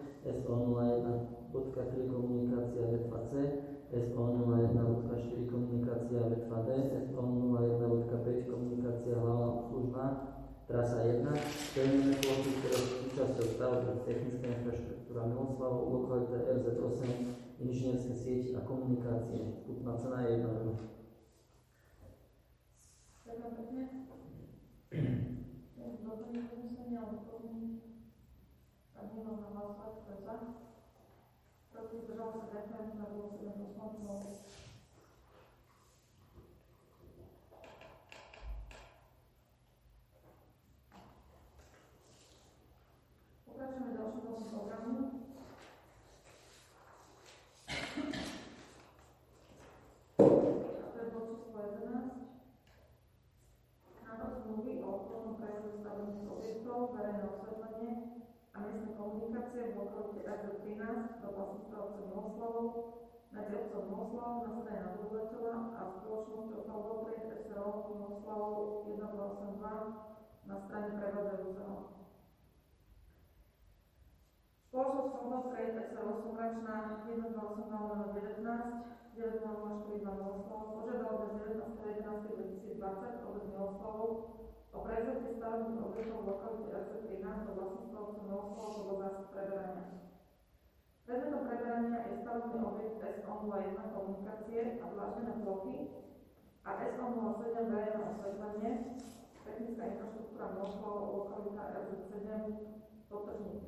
SO01.3 komunikácia B2C, SO01.4 komunikácia B2D, SO01.5 komunikácia hlavná obslužná, trasa 1, pevnené plochy, ktoré sú súčasťou stavby, technická infraštruktúra Miloslavu, lokalita RZ8, inžinierské siete a komunikácie. Vstupná cena je 1 euro. Ďakujem pekne. Doplním uznesenia a doplním. Ak nie mám na hlasovať, kto je za? Proti zdržal sa ďakujem, na bolo 7 poslancov. Pokračujeme ďalším bodom programu. A to je bod číslo 11. Návrh zmluvy o obchodnom prejazde stavebných objektov, verejné osvetlenie a miestne komunikácie v lokalite RZ13 do vlastníctva obce Miloslavu medzi obcom Miloslavu na strane nadobudateľa a spoločnosťou Falvotrade SRO Miloslavu 1282 na strane prevádzajúceho. Spoločnosť Falvotrade SRO Sumračná 1282/19 9004 Miloslavu požiadala bez 19.11.2020 obec Miloslavu o prevzatie stavebných objektov v lokalite RZ13 do vlastníctva obce Miloslavu podľa zásad preberania. Predmetom preberania je stavebný objekt SO01 komunikácie a dláždené plochy a SO07 verejné osvetlenie, technická infraštruktúra Miloslavu, lokalita RZ7, podtržník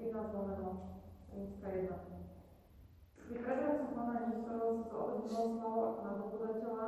13/1. Pri preberacom konaní, ktorého sa obec Miloslavu ako nadobudateľa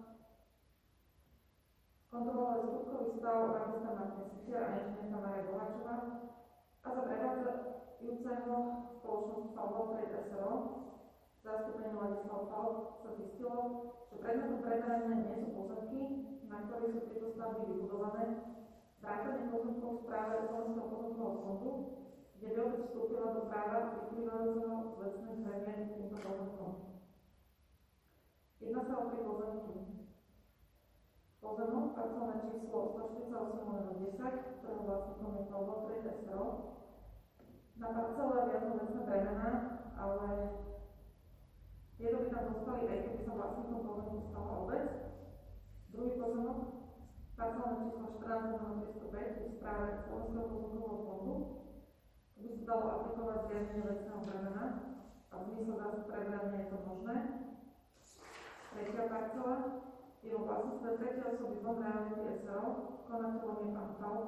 kontrolovali skutkový stav magister Martin Sikier a inžinierka Mária Bohačová a za prevádzajúceho spoločnosť Falvotrade SRO zastúpenie Ladislav Falk sa zistilo, že predmetom preberania nie sú pozemky, na ktorých sú tieto stavby vybudované, vrátane pozemkov v správe Slovenského pozemkového fondu, kde by obec vstúpila do práva vyplývajúceho z vecných premien týmto pozemkom. Jedná sa o 3 pozemky. Pozemok, parcelné číslo 148/10, ktorého vlastníkom je Falvotrade SRO. Na parcele viazno vecné bremená, ale tieto by tam zostali, aj keby sa vlastníkom pozemku stala obec. Druhý pozemok, parcelné číslo 14/305 v správe Slovenského pozemkového fondu. Tu by sa dalo aplikovať zriadenie vecného bremena a v zmysle zásad preberania je to možné. Tretia parcela je vo vlastníctve tretej osoby Von Reality SRO, konateľom je pán Faul,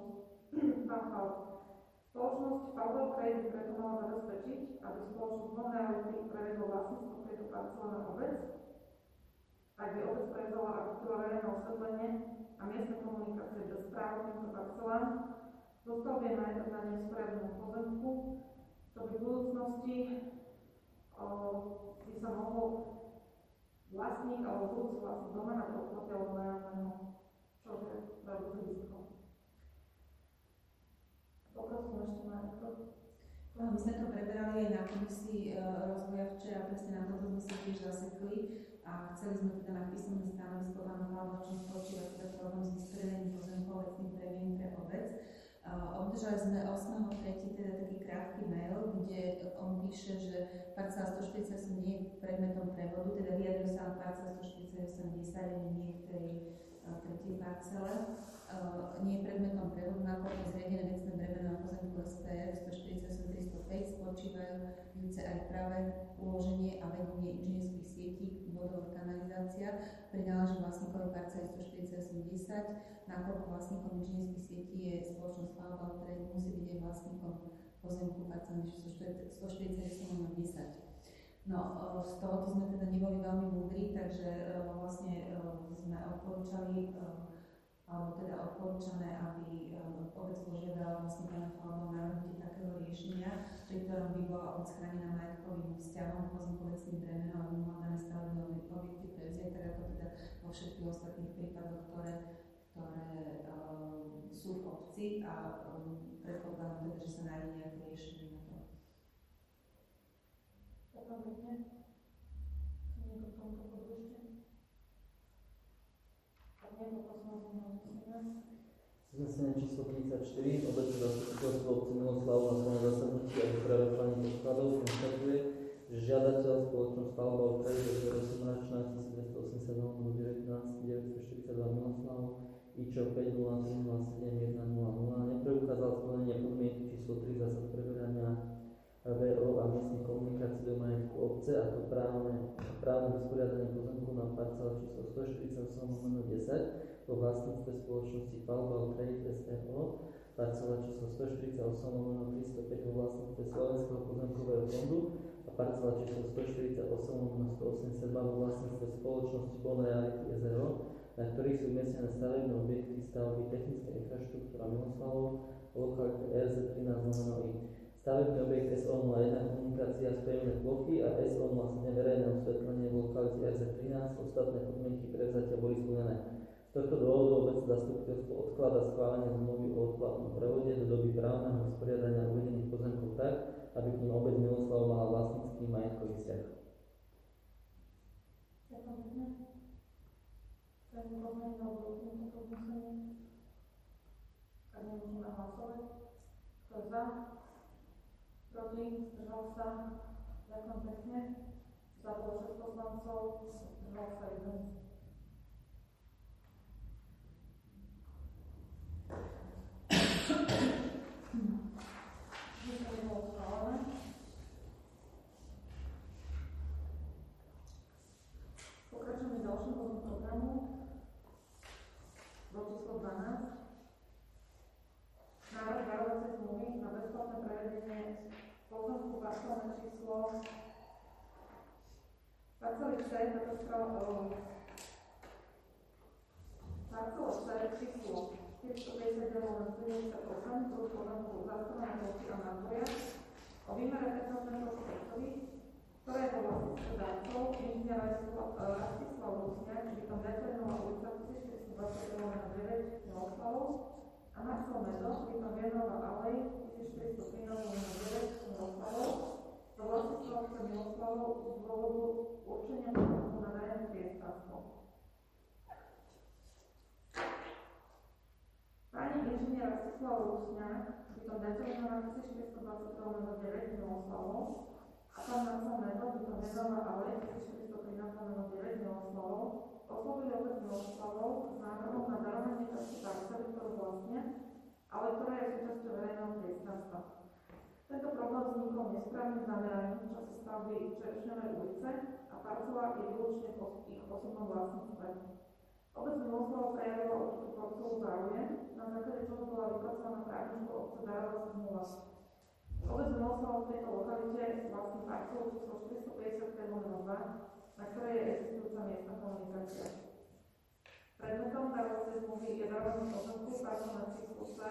Spoločnosť Faubel Trade by preto mala zabezpečiť, aby spoločnosť Von Reality prevedla vlastníctvo tejto parcele na obec, ak by obec prevzala agentúra verejné osvetlenie a miestne komunikácie bez práv týmto parcelám, zostal by majetok na neusporiadanom pozemku, čo by v budúcnosti by sa mohol vlastník alebo budúci vlastník domena podkladateľov nájomného, čo je veľmi blízko. Poprosím ešte na to. My sme to preberali aj na komisii rozvoja včera, presne na toto sme sa tiež zasekli a chceli sme teda mať písomné stanovisko pána Pavla, v čom spočíva teda problém s vystrelením pozemkov obecných prevín pre obec. Obdržali sme 8.3. teda taký krátky mail, kde on píše, že parcela 148 nie je predmetom prevodu, teda vyjadril sa parcela 148 nie v tej tretej parcele. Nie je predmetom prevodu, nakoľko zriadené vecné bremeno na pozemku SPR 148-305 spočívajúce aj práve uloženie a vedenie inžinierských sietí, vodová kanalizácia prináleží vlastníkovi parcely 148-10, nakoľko vlastníkom inžinierských sietí je spoločnosť Faubel Trade, musí byť aj vlastníkom pozemku parcely 148-10. No, z tohoto sme teda neboli veľmi múdri, takže vlastne sme odporúčali alebo teda odporúčané, aby obec požiadala vlastne pána Faubel navrhnutie takého riešenia, pri ktorom by bola obec chránená majetkovým vzťahom pozemkovecným bremenom, aby mohla dané stavebné objekty prevziať, tak ako teda vo všetkých ostatných prípadoch, ktoré sú v obci a predpokladám teda, že sa nájde nejaké riešenie na to. Ďakujem pekne. Niekto k tomuto bodu ešte? Ak nie, poprosím o Znesenie číslo 34, obecné zastupiteľstvo obce Miloslav na svojom zasadnutí a vypracovanie podkladov konštatuje, že žiadateľ spoločnosť Faubel Trade do 18 282 19 942 Miloslav IČO 50307 100 nepreukázal splnenie podmienky číslo 3 zásad preberania VO a miestnej komunikácie do majetku obce, a to právne vysporiadanie pozemku na parcele číslo 148/10 vo vlastníctve spoločnosti Faubel Trade SRO, parcela číslo 148/305 vo vlastníctve Slovenského pozemkového fondu a parcela číslo 148/182 vo vlastníctve spoločnosti Von Reality SRO, na ktorých sú umiestnené stavebné objekty stavby technickej infraštruktúra Miloslavov v lokalite RZ13/I. Stavebný objekt SO01 komunikácia spevné plochy a SO07 verejné osvetlenie v lokalite RZ13, ostatné podmienky prevzatia boli splnené. Z tohto dôvodu obecné zastupiteľstvo odkladá schválenie zmluvy o odplatnom prevode do doby právneho usporiadania uvedených pozemkov tak, aby k nim obec Miloslav mala vlastnícky majetkový vzťah. Ďakujem pekne. Chcem pozmeniť na odvolenie toto uznesenie. Ak nemôžeme hlasovať. Kto je za? Proti? Zdržal sa? Ďakujem pekne. Za bolo 6 poslancov, zdržal sa 1. Pokračujeme ďalším bodom programu. Bod číslo 12. Návrh darovacej zmluvy na bezplatné prevedenie pozemku parcelné číslo parcely C, parcelo C číslo 459/78 plus pozemku zastavené plochy a nádvoria o výmere 15 metrov štvorcových, ktoré je vo vlastníctve dárcov inžiniera Rastislav Rusňák, bytom Veternová ulica 1420/9 Miloslavov a Marcel Medo, bytom Vienová alej 1413/9 Miloslavov, do vlastníctva obce Miloslavov z dôvodu určenia pozemku na nájomné priestranstvo. Pani inžinier Rastislav Rusňák, bytom Veternová 1420/9 Miloslavov, a pán Marcel Medo, bytom Vienová alej 1413/9 Miloslavov, oslovili obec Miloslavov s návrhom na darovanie časti parcely, ktorú vlastnia, ale ktorá je súčasťou verejného priestranstva. Tento problém vznikol nesprávnym zameraním v čase stavby Čerešňovej ulice a parcela je výlučne ich osobnom vlastníctve. Obec Miloslavov prejavila o túto parcelu záujem, na základe čoho bola vypracovaná právničkou obce darovacia zmluva. Obec Miloslavov v tejto lokalite vlastní parcelu číslo 455/2, na ktorej je existujúca miestna komunikácia. Predmetom darovacej zmluvy je darovanie pozemku parcelné číslo C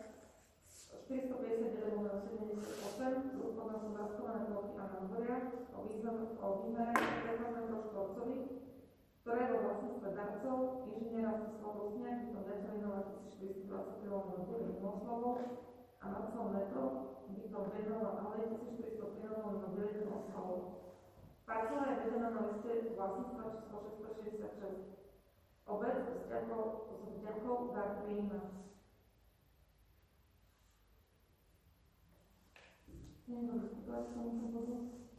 459/78, druh pozemku zaskované plochy a nádvoria o výmere 15 metrov štvorcových, ktoré je vo vlastníctve darcov, inžiniera Stislav Rusniak, bytom Detelinova 1423/9 Miloslavov a Marcel Neto, bytom Vednova Alej 1413/9 Miloslavov. Parcela je vedená na liste vlastníctva číslo 666. Obec s vďakou dar prijíma. Niekto diskutovať k tomuto bodu?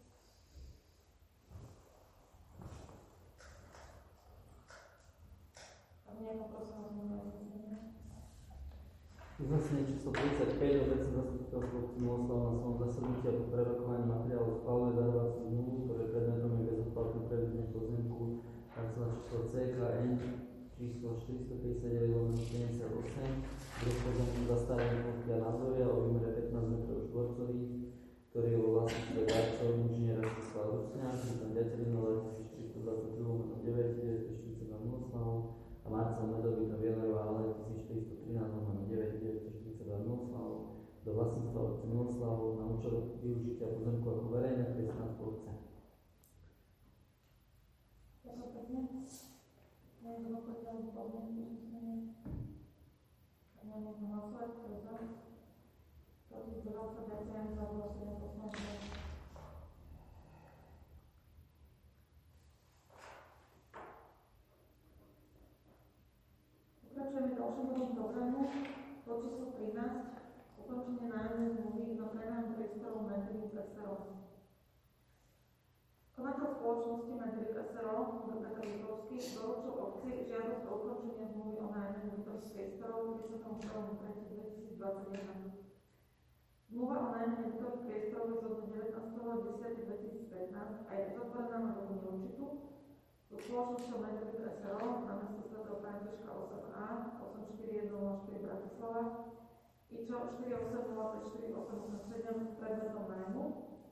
A nejako prosím o zmenu uznesenia. Uznesenie číslo 35, obecné zastupiteľstvo Miloslava na svojom zasadnutí a po prerokovaní materiálu schváluje darovaciu zmluvu, ktoré predmetom je bezodplatné prevedenie pozemku parcela číslo CKN číslo 459/78, druh pozemku zastávania plochy a nádvoria o výmere 15 metrov štvorcových, ktorý je vo vlastníctve darcov inžiniera Stislava Rusniak, bytom Detelinova 1423/9 942 Miloslavov a Marcel Nedo, bytom Vednova Alej 1413/9 942 Miloslavov do vlastníctva obce Miloslavov na účel využitia pozemku ako verejné priestranstvo obce. Ďakujem pekne. Niekto doplňujem pozmeňujúce uznesenie. Môžeme hlasovať, kto je za. Proti zdržal sa, ďakujem za hlasovanie poslancov. Pokračujeme ďalším bodom programu, bod číslo 13, ukončenie nájomnej zmluvy na prenajom priestorov Medrick SRO. Konateľ spoločnosti Medrick SRO, Petr Litovský, doručil obci žiadosť o ukončenie zmluvy o nájme nebytových priestorov 31.3.2021. Zmluva o nájme nebytových priestorov je zo dňa 19.10.2015 a je uzatvorená na dobu neurčitú so spoločnosťou Medrick SRO na mesto Sv. Františka 8A 84104 Bratislava IČO 4805487 s predmetom nájmu.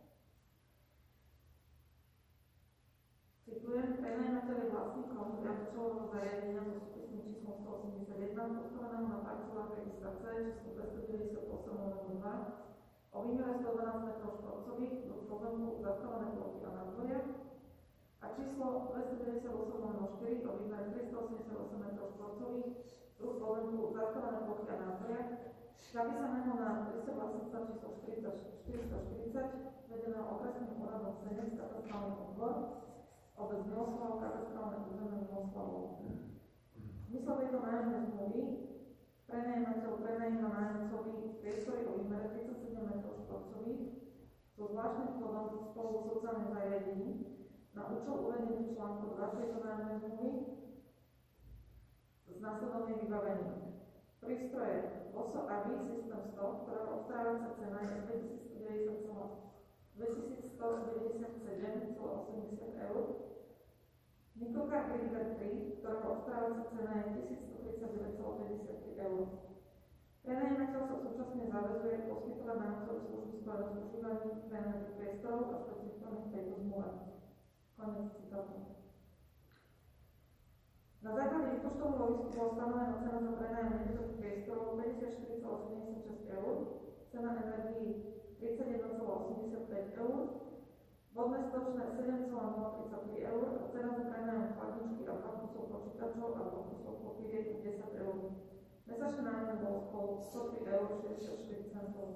Citujem, prenajímateľ je vlastníkom viacúčelového zariadenia so súpisným číslom 181, postaveného na parcelách registra C číslo 298/2 o výmere 112 metrov štvorcových, druh pozemku zastavené plochy a nádvoria a číslo 298/4 o výmere 388 metrov štvorcových, druh pozemku zastavené plochy a nádvoria, zapísaného na liste vlastníctva číslo 440, vedeného okresným úradom Senec, katastrálny odbor, obec Miloslavov, katastrálne územie Miloslavov. V zmysle tejto nájomnej zmluvy prenajímateľ prenajíma nájomcovi priestory o výmere 37 metrov štvorcových so zvláštnym vchodom spolu so sociálnym zariadením na účel uvedený v článku 2 tejto nájomnej zmluvy s následovným vybavením. Prístroje OSO ABI System 100, ktorého obstarávacia cena je 2197,80 eur. Nikokar River 3, ktorého obstarávacia cena je 1139,53 eur. Prenajímateľ sa súčasne zaväzuje poskytovať nájomcovú službu spojenú s užívaním prenajatých priestorov a špecifikovaných v tejto zmluve. Koniec citátu. Na základe výpočtového listu bola stanovená cena za prenájom nebytových priestorov 54,86 eur, cena energií 31,85 eur, vodné stočné 7,033 eur a cena za prenájom chladničky a 2 kusov počítačov a 2 kusov kopíriek 10 eur. Mesačné nájomné bolo spolu 103,64 eur.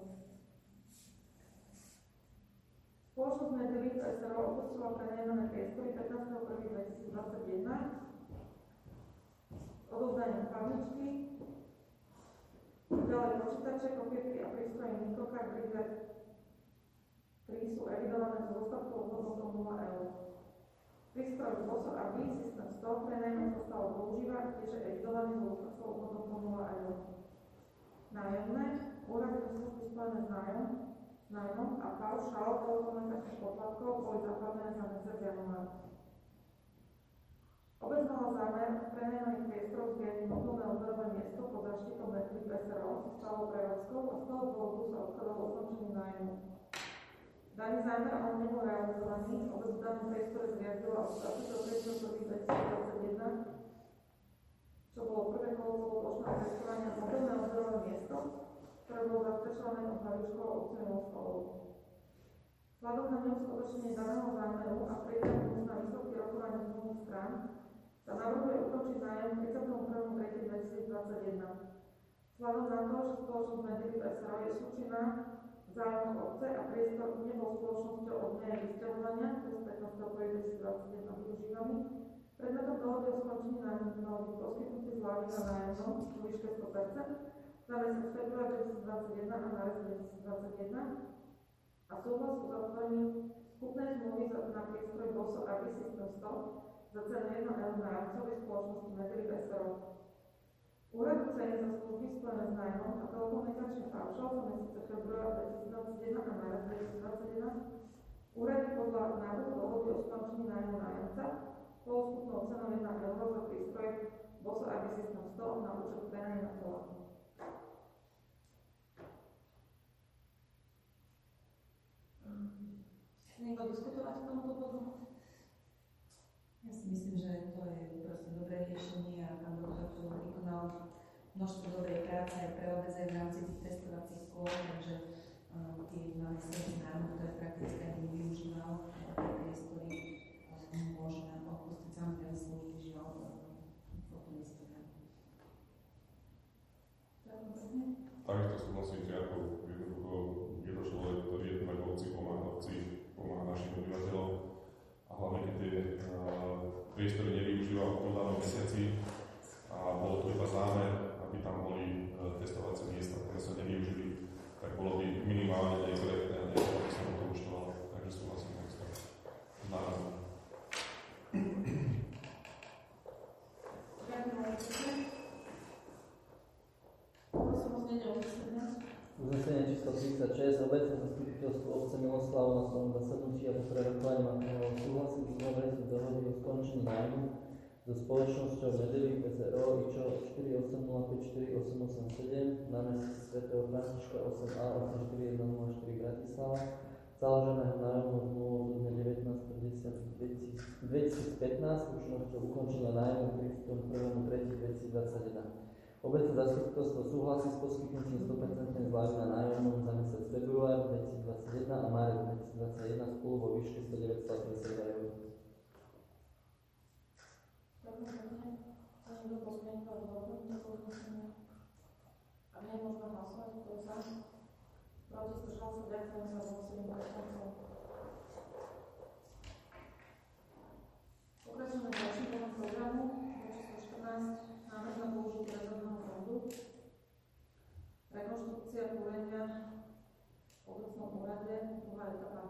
Spoločnosť Medrick SRO opustila prenajímané priestory 15.1.2021 odovzdaním chladničky, ďalej počítače, kopírky a prístroje Nikokar River 3 sú evidované so zostatkovou hodnotou 0 eur. Prístroj OSO ABI System 100 prenajme sa stalo používať, tiež je evidovaný so zostatkovou hodnotou 0 eur. Nájomné, úhradové služby spojené s nájomom a paušál telekomunikačných poplatkov boli zaplatené za mesiac január. Obec mala zámer prenajmaných priestorov zriadiť mobilné odberové miesto pod záštitou Metrip SRO s celou prevádzkou a z toho dôvodu sa odkladalo ukončenie nájmu. Daný zámer ale nebol realizovaný, obec v danom priestore zriadila od 23.1.2021, čo bolo prvé kolo celoplošného testovania mobilné odberové miesto, ktoré bolo zabezpečované od Mariuškou obce Miloslavou. Vzhľadom na neuskutočnenie daného zámeru a prípravku na výsledky rokovania z dvoch strán sa navrhuje ukončiť nájom 31.3.2021. Vzhľadom na to, že spoločnosť Metrip SRO je súčinná zájmom obce a priestor nebol spoločnosťou od nej vysťahovania, to je 15.1.2021 využívaný, predmetom dohody o skončení nájmu by malo byť poskytnutý zľavy na nájomnom vo výške 100% za mesiac február 2021 a marec 2021 a súhlas s uzatvorením skupnej zmluvy na prístroj BOSO AG System 100 za cenu 1 eur na akciovej spoločnosti Metrip SRO. Úradu ceny za služby spojené s nájmom a telekomunikačný paušál za mesiace február 2021 a marec 2021 úrady podľa návrhu dohody o skončení nájmu nájomca spoluskupnou cenou 1 eur za prístroj BOSO AG System 100 na účet prenajímateľa. Niekto diskutovať k tomuto bodu? Ja si myslím, že to je proste dobré riešenie a pán doktor tu vykonal množstvo dobrej práce aj pre obec aj v rámci tých testovacích škôl, takže tie mesiace nájmu, ktoré prakticky ani nevyužíval, tie priestory môžeme odpustiť. Samozrejme služby, žiaľ, potom nestane. Takisto súhlasím s Jarkou, jednoducho je to človek, ktorý je na obci, pomáha našim obyvateľom a hlavne keď tie priestory nevyužíval v tom danom mesiaci a bolo to iba zámer, aby tam boli testovacie miesta, ktoré sa nevyužili, tak bolo by minimálne nekorektné a nekorektné sa to účtovalo. Takže súhlasím takisto s návrhom. Uznesenie číslo 36. Obecné zastupiteľstvo obce Miloslavov na svojom zasadnutí a po prerokovaní materiálov súhlasí s uzavretím dohody o skončení nájmu so spoločnosťou Metrip SRO IČO 48054887 na námestí svätého Františka 8A 84104 Bratislava, založeného nájomnou zmluvou zo dňa 19.10.2015 účinnosťou ukončenia nájmu 31.3.2021. Obecné zastupiteľstvo súhlasí s poskytnutím 100% zľavy na nájomnom za mesiac február 2021 a marec 2021 spolu vo výške 109,50 eur. Ak nemôžeme hlasovať, kto je za? Proti zdržal sa, ďakujem za hlasovanie poslancov. Pokračujeme ďalším bodom programu, číslo 14. Návrh na použitie rezervného fondu, rekonštrukcia kúrenia v obecnom úrade, druhá etapa.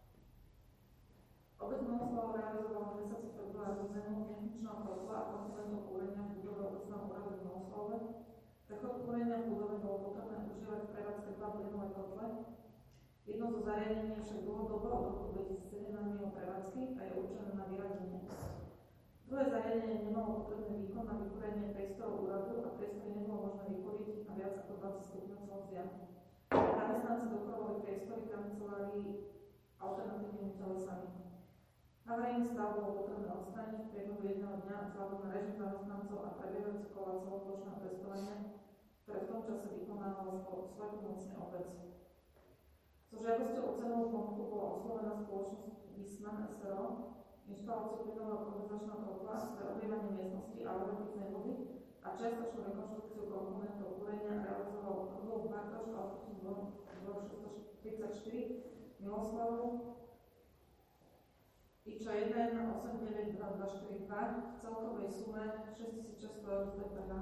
Obec Miloslava realizovala v mesiaci február výmenu nefunkčného kotla a komponentov kúrenia v budove obecného úradu v Miloslave. Prechod kúrenia v budove bolo potrebné užívať v prevádzke 2 plynové kotle. Jedno zo zariadení je však dlhodobo od roku 2007 mimo prevádzky a je určené na vyradenie. Druhé zariadenie nemalo potrebný výkon na vykúrenie priestorov úradu a priestory nebolo možné vykúriť na viac ako 20 stupňov Celzia. Zamestnanci dopravovali priestory kancelárií alternatívnymi telesami. Havarijný stav bolo potrebné odstrániť v priebehu jedného dňa vzhľadom na režim zamestnancov a prebiehajúce kola celoplošného testovania, ktoré v tom čase vykonávalo svojpomocne obec. So žiadosťou o cenovú ponuku bola oslovená spoločnosť Viessmann SRO, inštaláciu plynového kondenzačného kotla pre obývanie miestnosti a aromatiznej vody a čiastočnú rekonštrukciu komponentov kúrenia realizoval Rudolf Bartoš a dvor 634 Miloslavov IČO 1892242 v celkovej sume 6600 eur z DPH.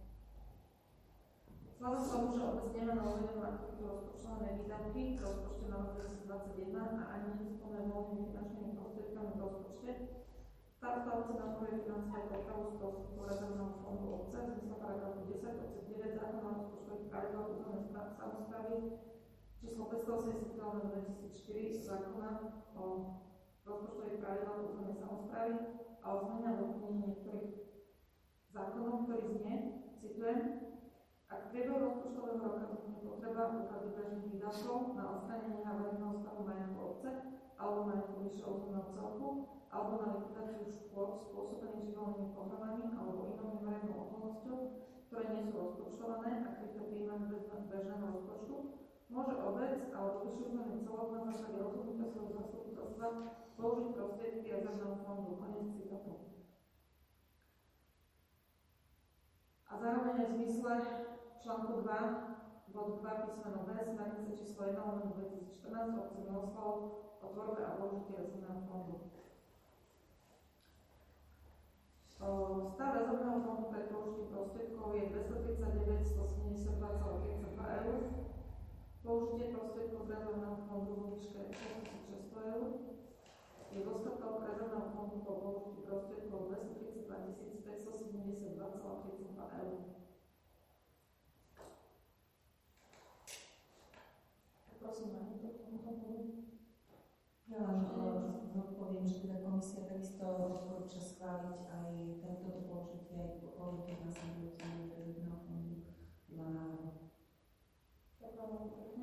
Vzhľadom k tomu, že obec nemá na uvedenú aktivitu rozpočtované výdavky v rozpočte na rok 2021 a ani nedisponuje voľnými finančnými prostriedkami v rozpočte, táto obce navrhuje financovať opravu z prostriedkov rezervného fondu obce v zmysle paragrafu 10 odsek 9 zákona o rozpočtových pravidlách územnej samosprávy číslo 581/2004 zákona o rozpočtových pravidlách územnej samosprávy a o zmene a doplnení niektorých zákonov, ktorý znie, citujem, ak v priebehu rozpočtového roka vznikne potreba úhrady bežných výdavkov na odstránenie havarijného stavu majetku obce alebo majetku vyššieho územného celku alebo na likvidáciu škôd spôsobených živelnými pohromami alebo inou mimoriadnou okolnosťou, ktoré nie sú rozpočtované a kryté príjmami bežného rozpočtu, môže obec alebo vyšší územný celok na základe rozhodnutia svojho zastupiteľstva použiť prostriedky rezervného fondu. Koniec citátu. A zároveň aj v zmysle článku 2, bod 2, písmeno B, smernice číslo 1/2014 obce Miloslavov o tvorbe a použití rezervného fondu. Stav rezervného fondu pre použitie prostriedkov je 239 172,32 eur. Použitie prostriedkov z rezervného fondu vo výške 6600 eur. Je dostatok rezervného fondu po použití prostriedkov 232 572,32 eur. Prosím, máte to k tomuto bodu? Ja vám odpoviem, že teda komisia takisto odporúča schváliť aj toto použitie aj použitie nasledujúceho rezervného fondu podľa návrhu. Ďakujem veľmi pekne.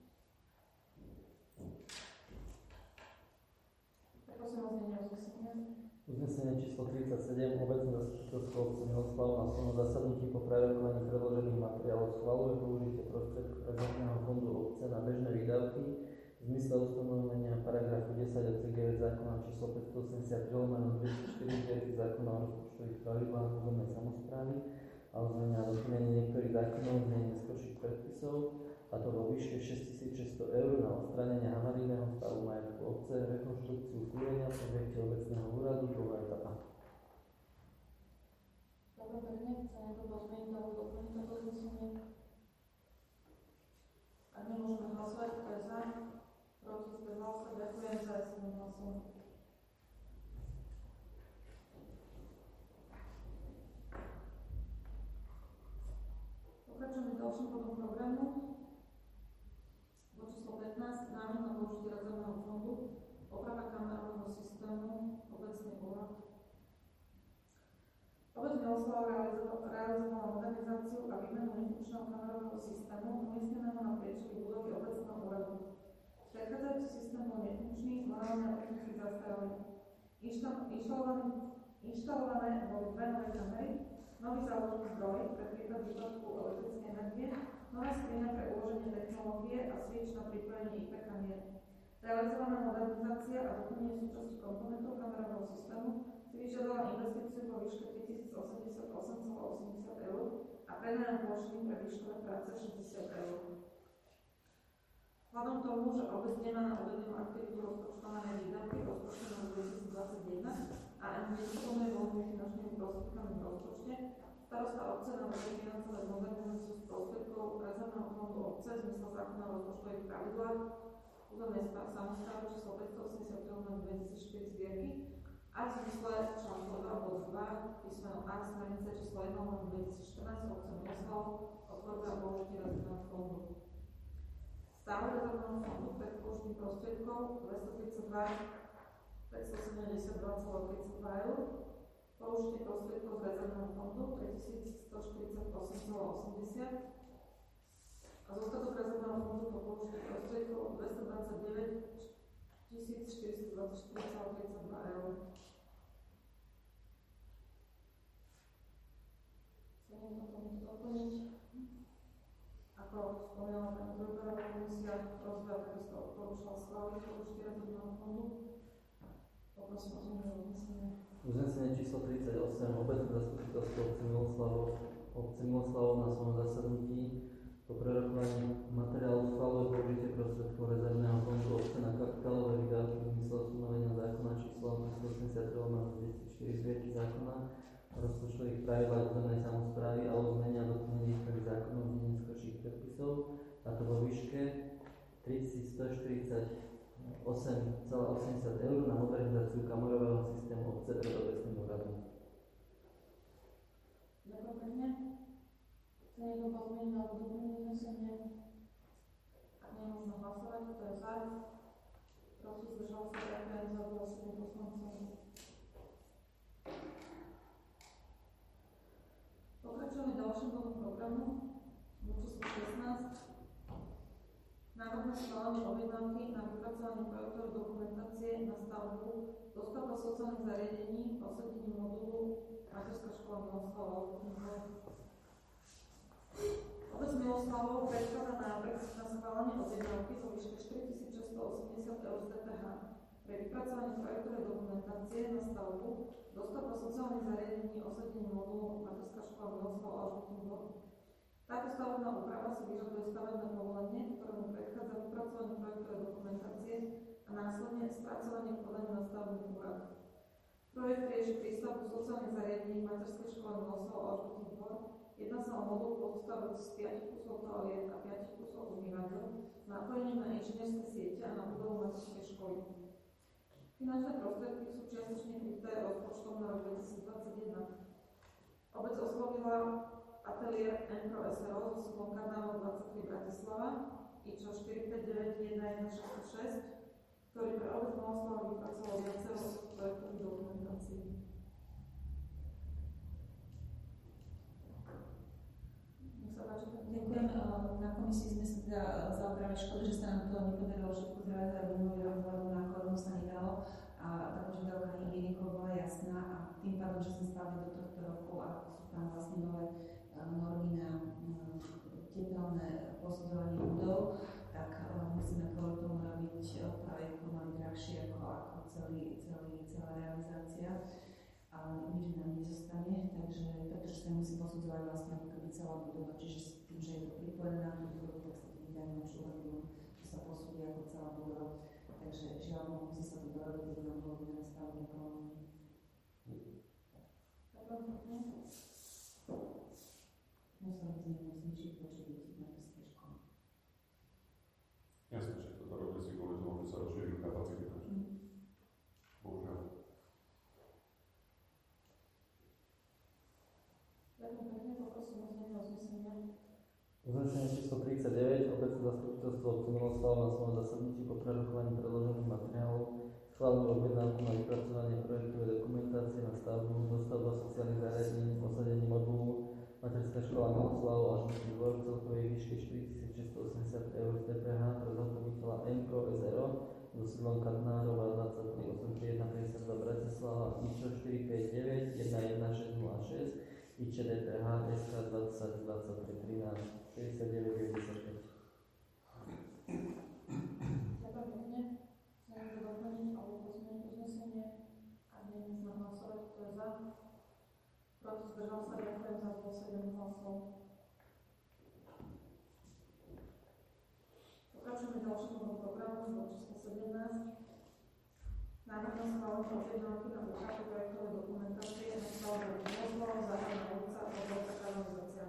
Prosím o znenie uznesenia. Uznesenie číslo 37 obecné zastupiteľstvo obce Miloslav na svojom zasadnutí po prerokovaní predložených materiálov schvaľuje použitie prostriedkov rezervného fondu obce na bežné výdavky v zmysle ustanovenia paragrafu 10 odsek 9 zákona číslo 583/2004 zákona o rozpočtových pravidlách územnej samosprávy a o zmene a doplnení niektorých zákonov v znení neskorších predpisov, a to vo výške 6600 eur na odstránenie havarijného stavu majetku obce, rekonštrukciu kúrenia v objekte obecného úradu, druhá etapa. Ďakujem pekne. Chce niekto pozmeniť alebo doplniť toto uznesenie? Ak nemôžeme hlasovať, kto je za? Proti, zdržal sa? Ďakujem za jasným hlasom. Pokračujeme ďalším bodom programu. Bod číslo 15. Návrh na použitie rezervného fondu, oprava kamerového systému, obecný úrad. Obec Miloslav realizovala modernizáciu a výmenu nefunkčného kamerového systému umiestneného na priečeli budovy obecného úradu. Predchádzajúci systém bol nefunkčný, morálne a technicky zastaralý. Inštalované boli dve nové kamery, nový záložný zdroj pre prípad výpadku elektrickej energie, nová skriňa pre uloženie technológie a switch na pripojenie IP kamier. Realizovaná modernizácia a doplnenie súčasti komponentov kamerového systému si vyžadovala investíciu vo výške 3088,80 eur a prenajom plošiny pre výškové práce 60 eur. Vzhľadom tomu, že obec nemá na uvedenú aktivitu rozpočtované výdavky rozpočtu na 2021 a ani nedisponuje voľnými finančnými prostriedkami v rozpočte, starosta obce navrhuje financovať modernizáciu z prostriedkov rezervného fondu obce v zmysle zákona o rozpočtových pravidlách územnej samosprávy číslo 583/2004 zbierky a v zmysle článku 2 bod 2 písmeno A smernice číslo 1/2014 obce Miloslav o tvorbe a použití rezervného fondu. Stav rezervného fondu pred použitím prostriedkov 232 572,32 eur, použitie prostriedkov z rezervného fondu 3148,80 a zostatok rezervného fondu po použití prostriedkov 229 424,32 eur. Chce niekto tomuto doplniť? Ako spomínala pani Gruberová, komisia rozvoja takisto odporúčala schváliť použitie rezervného fondu. Poprosím o zmenu uznesenia. Uznesenie číslo 38 obecné zastupiteľstvo obce Miloslavov na svojom zasadnutí po prerokovaní materiálu schvaľuje použitie prostriedkov rezervného fondu obce na kapitálové výdavky v zmysle ustanovenia zákona číslo 583/2004 zbierky zákona o rozpočtových pravidlách územnej samosprávy a o zmene a doplnení niektorých zákonov z neskorších predpisov, a to vo výške 3148,80 eur na modernizáciu kamerového systému obce pred obecným úradom. Ďakujem pekne. Chce niekto pozmeniť alebo doplniť uznesenie? Ak nemôžeme hlasovať, kto je za? Proti, zdržal sa? Ďakujem za hlasovanie poslancov. schválenie objednávky na vypracovanie projektovej dokumentácie na stavbu dostavba sociálnych zariadení, osadení modulu Materská škola Miloslavov. Obec Miloslavov predkladá návrh na schválenie objednávky vo výške 4680 eur z DPH pre vypracovanie projektovej dokumentácie na stavbu dostavba sociálnych zariadení, osadení modulu Materská škola Miloslavov a Žlutý. Táto stavebná úprava si vyžaduje stavebné povolenie, ktorému predchádza vypracovanie projektovej dokumentácie a následne spracovanie podania na stavebný úrad. Projekt rieši prístavbu sociálnych zariadení Materskej školy Miloslavov a Žlutý Dvor. Jedná sa o modul pozostavujúci z 5 kusov toaliet a 5 kusov umývadiel s napojením na inžinierské siete a na budovu materskej školy. Finančné prostriedky sú čiastočne kryté rozpočtom na rok 2021. Obec oslovila ateliér Empro SRO so sídlom Karnáva 23 Bratislava, IČO 4591166, ktorý pre obec Miloslava vypracoval viacero projektových dokumentácií. Nech sa páči. Ďakujem. Na komisii sme sa teda zaoberali, škoda, že sa nám to nepodarilo všetko zrealizovať minulý rok, lebo nákladom sa nedalo a tá požiadavka hygienikov bola jasná a tým pádom, že sme spadli do tohto roku a sú tam vlastne nové normy na tepelné posudzovanie budov, tak musíme kvôli tomu robiť projekt pomaly drahšie ako celá realizácia. Ale nič nám nezostane, pretože sa musí posudzovať vlastne ako keby celá budova, čiže s tým, že je to pripojené na tú budovu, tak sa to vydanie už urobil, že sa posúdi ako celá budova. Takže žiaľ, musí sa to dorobiť, keď nám bolo vydané stavebné povolenie. Museli by sme znižiť počet detí v materskej škole. Jasne, že to robili si kvôli tomu, že sa rozšírujú kapacity. Bohužiaľ. Ďakujem pekne, poprosím o znenie uznesenia. Uznesenie číslo 39, obecné zastupiteľstvo obce Miloslava na svojom zasadnutí po prerokovaní predložených materiálov schválilo objednávku na vypracovanie projektovej dokumentácie na stavbu dostavba sociálnych zariadení, osadení modulu Materská škola Miloslavov a Žlutý Dvor v celkovej výške 4680 eur z DPH pre zastupiteľa Empro SRO so sídlom Katnárova 23 831 52 Bratislava, IČO 459 11606, IČO DPH SK 20 23 13 69 95. Ďakujem pekne. Chcem to doplniť alebo pozmeniť uznesenie a dnes sme hlasovať, kto je za. Proti zdržal sa, ďakujem za 7 hlasov. Pokračujeme ďalším bodom programu, bod číslo 17. Návrh na schválenie objednávky na úpravu projektovej dokumentácie na stavbu Miloslavov, Záhradná ulica a Obrovská kanalizácia.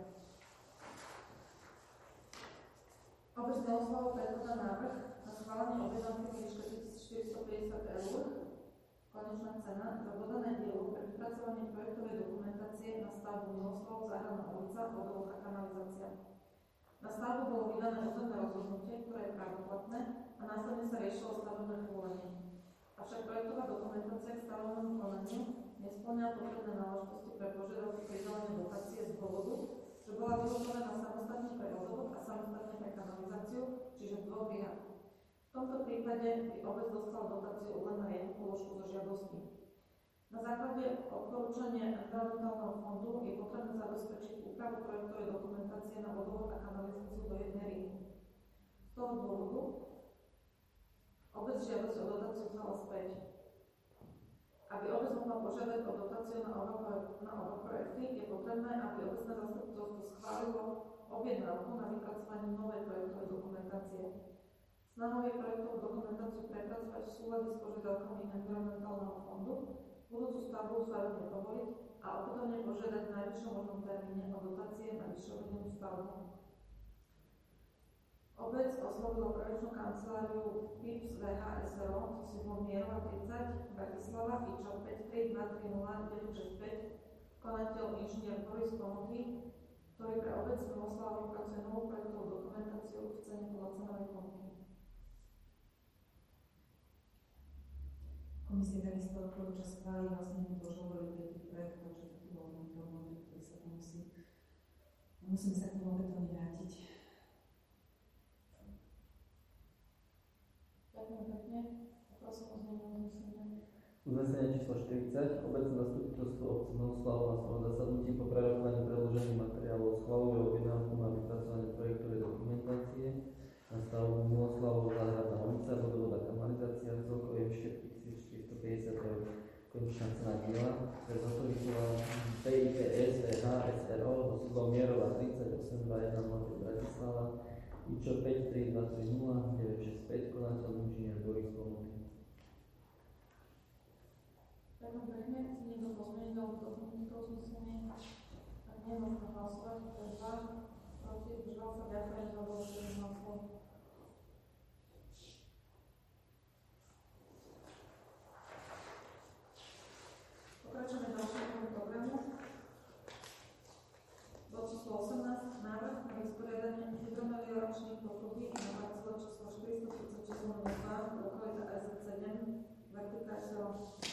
Obec Miloslavov predkladá návrh na schválenie objednávky vo výške 1450 eur, konečná cena, za dodané dielo pre vypracovanie projektovej dokumentácie na stavbu Miloslavov, Záhradná ulica, vodovoď a kanalizácia. Na stavbu bolo vydané územné rozhodnutie, ktoré je právoplatné a následne sa riešilo stavebné povolenie. Avšak projektová dokumentácia k stavebnému konaniu nespĺňa potrebné náležitosti pre požiadavky pridelenia dotácie z dôvodu, že bola vylúčená samostatne pre vodovod a samostatne pre kanalizáciu, čiže v dvoch riadku. V tomto prípade by obec dostala dotáciu len na jednu položku zo žiadosti. Na základe odporúčania environmentálneho fondu je potrebné zabezpečiť úpravu projektovej dokumentácie na vodovod a kanalizáciu do jednej rieky. Z toho dôvodu obec žiadosť o dotáciu vzala späť. Aby obec mohla požiadať o dotáciu na oba projekty, je potrebné, aby obecné zastupiteľstvo schválilo objednávku na vypracovanie novej projektovej dokumentácie. Snahou je projektovú dokumentáciu prepracovať v súlade s požiadavkami environmentálneho fondu, budúcu stavbu stavebne povoliť a opätovne požiadať v najvyššom možnom termíne o dotácie na vyššovrednú stavbu. Obec oslovila projekčnú kanceláriu PIPS VHSRO so sídlom Mierova 30 Bratislava, IČO 53230 konateľ inžinier Boris Pomoky, ktorý pre obec Miloslava vypracuje novú projektovú dokumentáciu v cene podľa cenovej ponuky. Komisia takisto odporúča schváliť vlastne dôžovali tretí projekt, takže to bol ten problém, ktorý sa tam musíme sa k tomu opätovne vrátiť. Uznesenie číslo 40. Obecné zastupiteľstvo obce Miloslava na svojom zasadnutí po prerokovaní predložených materiálov schvaľuje objednávku na vypracovanie projektovej dokumentácie na stavbu Miloslavov záhradná ulica, vodovoda kanalizácia v celkovej výške 3450 eur. Konečná cena diela, ktoré zautorizovala PIPS VH SRO so sídlom Mierova 382105 Bratislava, IČO 53230 965, konateľ inžinier Boris Polnutý. Ďakujem pekne. Chce niekto pozmeniť alebo doplniť to uznesenie? Ak nie, môžeme hlasovať. To je za, proti, zdržal sa. Ďakujem za dôležité hlasov. Pokračujeme ďalším programu. Bod číslo 18. Návrh na vysporiadanie hydromelioračných potrubí na parcele číslo 436/2, lokalita SZ7, vertika SRO.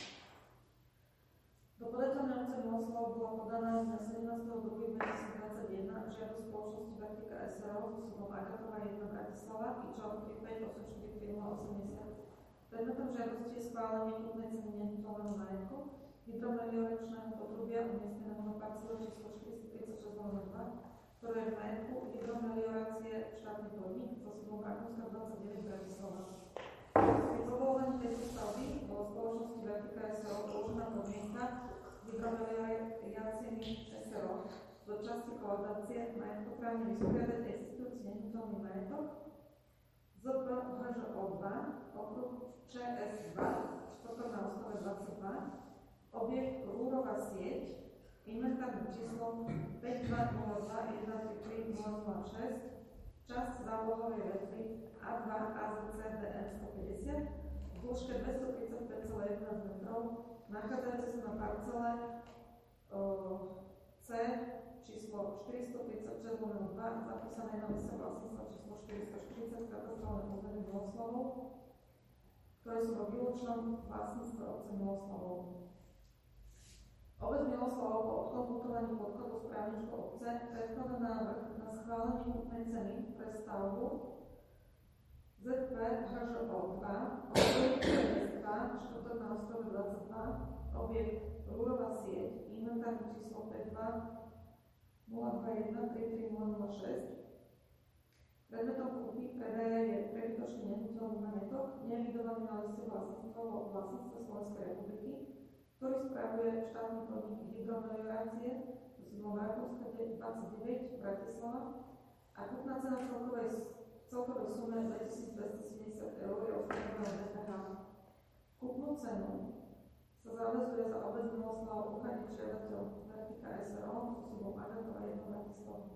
Do podateľnej obce Miloslava bola podaná na 17.2.2021 žiadosť spoločnosti Vertika SRO so súdom Agatová 1 Bratislava, IČO 358480. Predmetom žiadosti je schválenie kúpnej ceny nehnuteľného majetku hydromelioračného potrubia umiestneného na parcele číslo 436/2, ktoré je v majetku hydromeliorácie štátny podnik so sídlom Rakúska 29 Bratislava. Pri povoľovaní tejto stavby bolo spoločnosti Vertika SRO položená podmienka hydromelioráciami SRO do časti kolaudácie majetkoprávne vysporiadať existujúci nehnuteľný majetok ZPHŽO2, okruh ČS2, štvrtok na Ostave 22, objekt Rúrová sieť, inventárne číslo 5202133006, časť zálohovej vetvy A2 AZCDN 150 v dĺžke 235,11 metrov, nachádzajúce sa na parcele C číslo 436/2, zapísané na liste vlastníctva číslo 440 katastrálne územie Miloslavov, ktoré sú vo výlučnom vlastníctve obce Miloslavov. Obec Miloslavov po odkonzultovaní podkladov s právničkou obce predkladá návrh na schválenie kúpnej ceny pre stavbu ZPHŽO2, objekt PS2, štvrtok na Ostrove 22, objekt Rúrová sieť, inventárne číslo 5202133006. Predmetom kúpy predaja je prebytočný nehnuteľný majetok, neevidovaný na liste vlastníctva vo vlastníctve Slovenskej republiky, ktorý spravuje štátny podnik hydromeliorácie so sídlom Rakúska 29 Bratislava a kúpna cena celkovej sume 2270 eur je ostanovená DPH. Kúpnu cenu sa zavezuje za obec Miloslava uhradiť žiadateľ Vertika SRO so sídlom Agatová 1 Bratislava.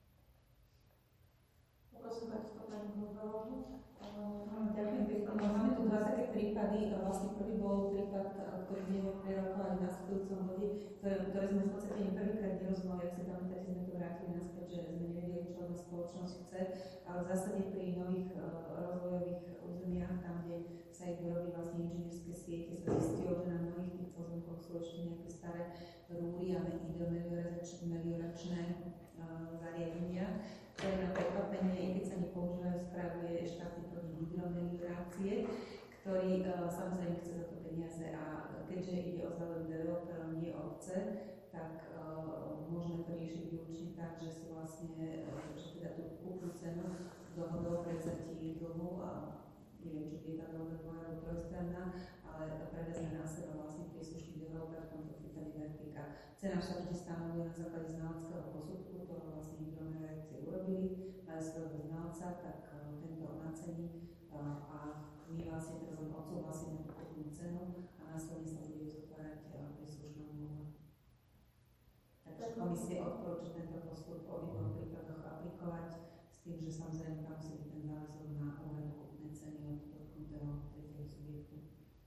Poprosím takisto pani Kuzbelovú. Ďakujem pekne. Máme tu dva také prípady. Vlastne prvý bol prípad, ktorý budeme prerokovať v nasledujúcom bode, ktoré sme v podstate prvýkrát nerozumeli, ak si pamätáte, sme to vrátili naspäť, že sme nevedeli, čo od nás spoločnosť chce, ale v zásade pri nových rozvojových územiach, tam, kde sa ich dorobí vlastne inžinierské siete, sa zistilo, že na mnohých tých pozemkoch sú ešte nejaké staré rúry a hydromelioračné zariadenia, ktoré na prekvapenie, keď sa nepoužívajú, spravuje štátny podnik hydromeliorácie, ktorý samozrejme chce za to peniaze a keďže ide o záujem developerov, nie obce, tak môžeme to riešiť výlučne tak, že si vlastne, že teda tú kúpnu cenu dohodou prevzatí dlhu a neviem, či je tá dohoda dvoj alebo trojstranná, ale prevezme na seba vlastne príslušný developer, v tomto prípade Vertika. Cena sa vždy stanovuje na základe znaleckého posudku, ktorého vlastne hydromeliorácie urobili, majú svojho znalca, tak tento nacení a my vlastne teraz odsúhlasíme tú kúpnu cenu a následne sa bude uzatvárať príslušná zmluva. Takže komisia odporúča tento postup v obidvoch prípadoch aplikovať s tým, že samozrejme tam musí byť ten záväzok na úhradu kúpnej ceny od dotknutého tretieho subjektu.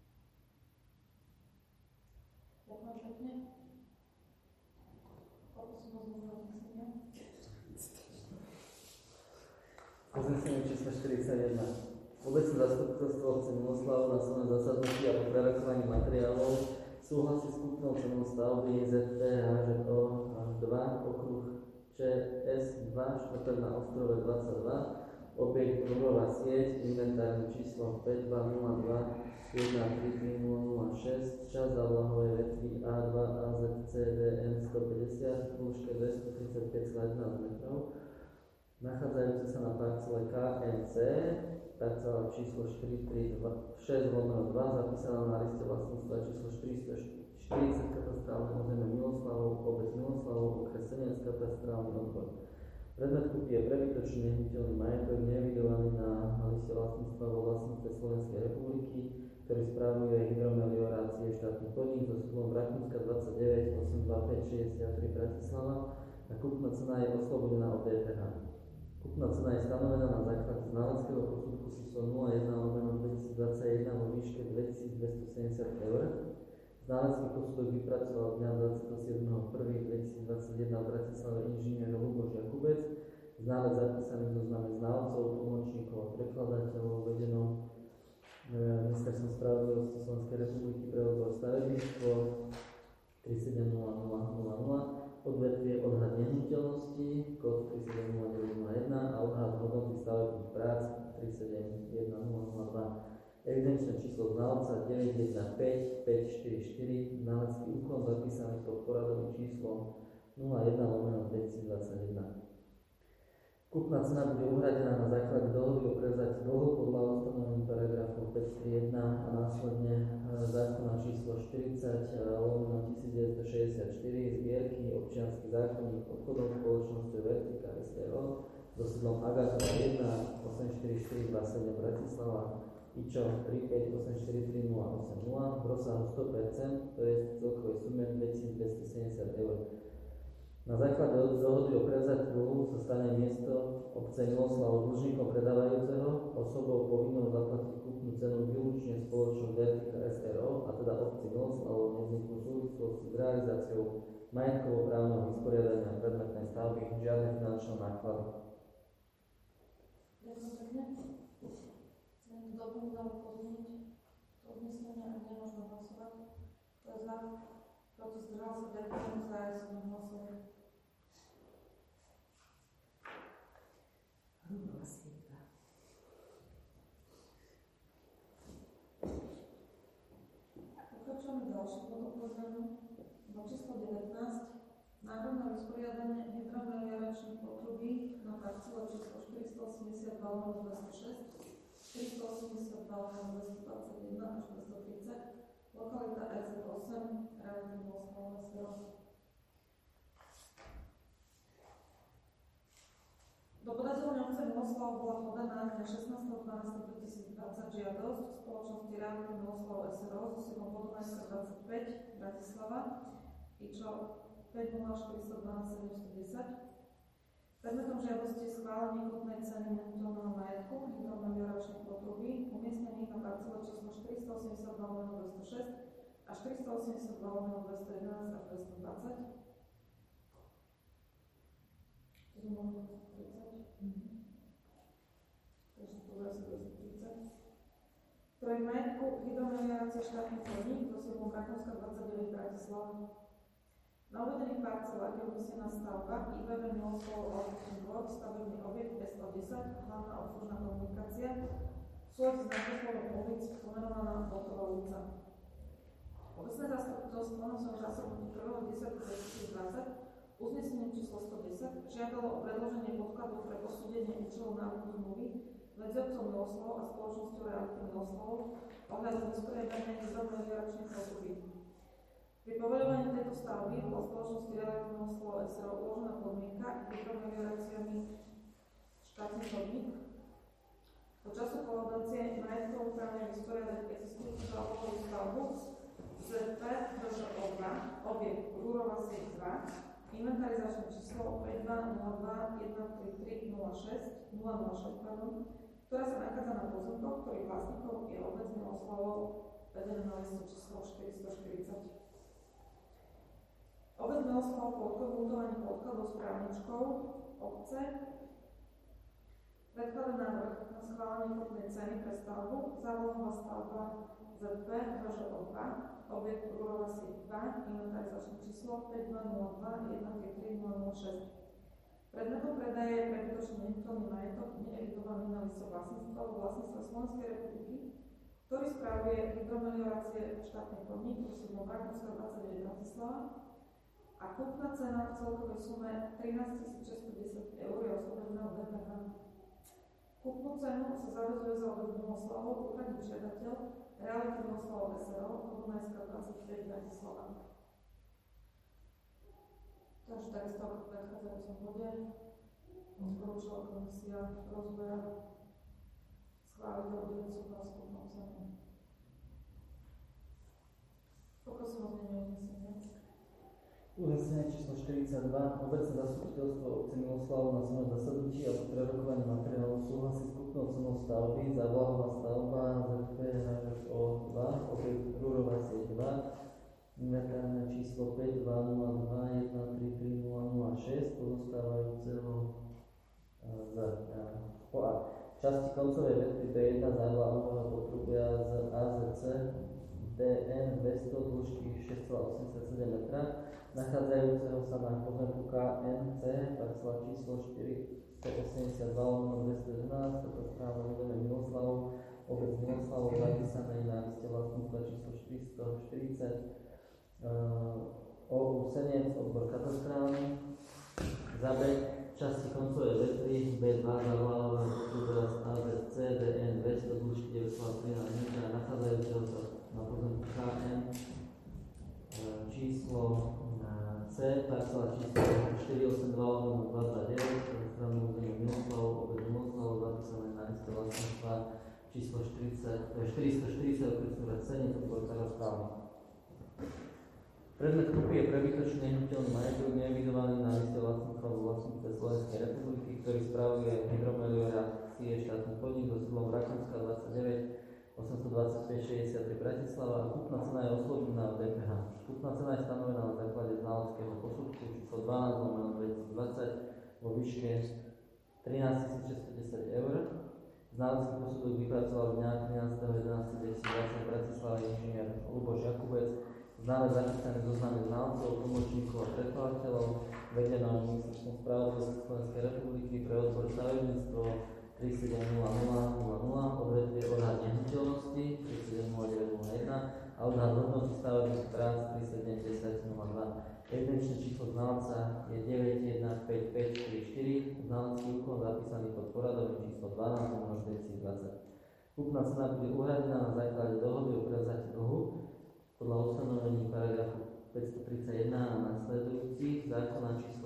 Ďakujem pekne. Poprosím o znovu uznesenia. Uznesenie číslo 41. Obecné zastupiteľstvo obce Miloslava na svojom zasadnutí a po prerokovaní materiálov súhlasí s kúpnou cenou stavby ZPHŽO 2, okruh ČS2, štvrtok na Ostrove 22, objekt Rúrová sieť, inventárne číslo 5202 133006, časť zálohovej vetvy A2 AZCDN 150 v dĺžke 235,11 metrov, nachádzajúce sa na parcele KMC, parcela číslo 436/2, zapísaná na liste vlastníctva číslo 440 katastrálne územie Miloslavov, obec Miloslavov, okres Senec, katastrálny odbor. Predmet kúpy je prebytočný nehnuteľný majetok neevidovaný na liste vlastníctva vo vlastníctve Slovenskej republiky, ktorý správuje hydromeliorácie štátny podnik so sídlom Rakúska 29 825 63 Bratislava a kúpna cena je oslobodená od DPH. Kúpna cena je stanovená na základe znaleckého posudku číslo 01/2021 vo výške 2270 eur. Znalecký posudok vypracoval dňa 27.1.2021 v Bratislave inžinier Ľuboš Jakubec, znalec zapísaný v zozname znalcov, tlmočníkov a prekladateľov vedenom Ministerstvom spravodlivosti Slovenskej republiky pre odbor stavebníctvo 370000, odvetvie odhad nehnuteľnosti, kód 370901 a odhad hodnoty stavebných prác 371002. Evidenčné číslo znalca 915544, znalecký úkon zapísaný pod poradovým číslom 01/2021. Kúpna cena bude uhradená na základe dohody o prevzati dlhu podľa ustanovení paragrafov 531 a následne zákona číslo 40/1964 zbierky občiansky zákonník obchodov spoločnosti Vertika SRO so sídlom Agata 1 84427 Bratislava IČO 3584380 v rozsahu 100%, to je celkovej sume 2270 eur. Na základe dohody o prevzati dlhu sa stane miesto obce Miloslavov dlžníkom predávajúceho osobou povinnou zaplatiť kúpnu cenu výlučne spoločnosť Vertika SRO, a teda obci Miloslavov nevzniknú v súvislosti s realizáciou majetkovo-právneho vysporiadania predmetnej stavby žiadne finančné náklady. Ďakujem pekne. Chcem doplniť alebo pozmeniť to uznesenie, ak nemôžeme hlasovať. To je za, proti zdržal sa, ďakujem za jasné hlasovanie. Pokračujeme ďalším bodom programu. Bod číslo 19. Návrh na vysporiadanie hydromelioračných potrubí na parcele číslo 482/206, 482/221 až 230, lokalita RZ8, relatívne Miloslavov SRO. Do podateľne obce Miloslavov bola podaná na 16.12.2020 žiadosť spoločnosti relatívne Miloslavov SRO so sídlom Podunajska 25 Bratislava, IČO 50412 710. Predmetom žiadosti je schválenie kúpnej ceny nehnuteľného majetku hydromelioračných potrubí umiestnených na parcele číslo 482/206 a 482/211 až 220. Ktorý majetku hydromeliorácia štátny podnik so sídlom Rakúska 29 Bratislava. Na uvedených parcelách je umiestnená stavba IBB Miloslavov Outletný dvor, stavebný objekt 210, hlavná obslužná komunikácia, v súlade s názvoslovom ulic pomenovaná Botová ulica. Obecné zastupiteľstvo na svojom zasadnutí 1.10.2020 uznesením číslo 110 žiadalo o predloženie podkladov pre posúdenie účelov návrhu zmluvy medzi obcom Miloslavov a spoločnosťou Reality Miloslavov ohľadom vysporiadania hydromelioračných potrubí. Pri povoľovaní tejto stavby bola spoločnosti Reality Miloslavov SRO uložená podmienka hydromelioráciami štátny podnik. Po času kolaudácie majetkovo právne vysporiadať existujúcu zálohovú stavbu ZP DŽO2, objekt Rúrová sieť 2, inventarizačné číslo 5202133006, ktorá sa nachádza na pozemkoch, ktorých vlastníkom je obec Miloslavov, vedené na liste číslo 440. Obec Miloslavov po odkonzultovaní podkladov s právničkou obce predkladá návrh na schválenie kúpnej ceny pre stavbu, zálohová stavba ZP DŽO2, objekt Rúrová sieť 2, inventarizačné číslo 5202133006. Predmetom predaje je prebytočný nehnuteľný majetok neevidovaný na liste vlastníctva vo vlastníctve Slovenskej republiky, ktorý spravuje hydromeliorácie štátnej podnik, prosím Brakovská 29 Bratislava, a kúpna cena v celkovej sume 13 610 eur je oslobodená od DPH. Kúpnu cenu sa zavezuje za obec Miloslavov úradník žiadateľ Reality Miloslavov SRO, Podunajská 25 Bratislava. Takže takisto ako v predchádzajúcom bode odporúčala komisia rozvoja schváliť ordinúciu na skupnú cenu. Poprosím o zmenu uznesenia. Uznesenie číslo 42. Obecné zastupiteľstvo obce Miloslavov na svojom zasadnutí a prerokovaní materiálov súhlasí s kúpnou cenou stavby za Vlahová stavba ZP HFO 2, objekt Rúrová sieť 2, inventárne číslo 52021330006 pozostávajúceho z A. Časti koncovej vetvy B1 závlahového potrubia z AZC DN 200 dĺžky 6,87 metra, nachádzajúceho sa na pozemku KNC, parcela číslo 482/211, katastrálne územie Miloslavov, obec Miloslavov, zapísané na liste vlastníctva číslo 440, OU Senec, odbor katastrálny, za B, časti koncovej vetvy B2 závlahového potrubia z AZC DN 200 dĺžky 9,13 metra, nachádzajúceho sa na pozemku KN číslo C, parcela číslo 482/229, katastrálne územie Miloslavov, obec Miloslavov, zapísané na liste vlastníctva číslo 440 okresný úrad Senec, odbor katastrálny. Predmet kúpy je prebytočný nehnuteľný majetok neevidovaný na liste vlastníctva vo vlastníctve Slovenskej republiky, ktorý spravuje hydromeliorácie štátny podnik so sídlom Rakovská 29 825 63 Bratislava a kúpna cena je oslobodená od DPH. Kúpna cena je stanovená na základe znaleckého posudku číslo 12/2020 vo výške 13 610 eur. Znalecký posudok vypracoval dňa 13.11.2020 Bratislava inžinier Luboš Jakubec. Znalec zapísaný zozname znalcov, tlmočníkov a predkladateľov, vedená Ministerstvom spravodlivosti Slovenskej republiky pre odbor stavebníctvo 370000, odvetvie odhad nehnuteľnosti 370901 a odhad hodnoty stavebných prác 371002. Evidenčné číslo znalca je 915544, znalecký úkon zapísaný pod poradovým číslo 12/2020. Kúpna cena bude uhradená na základe dohody o prevzatí dlhu podľa ustanovení paragrafu 531 a nasledujúcich zákona číslo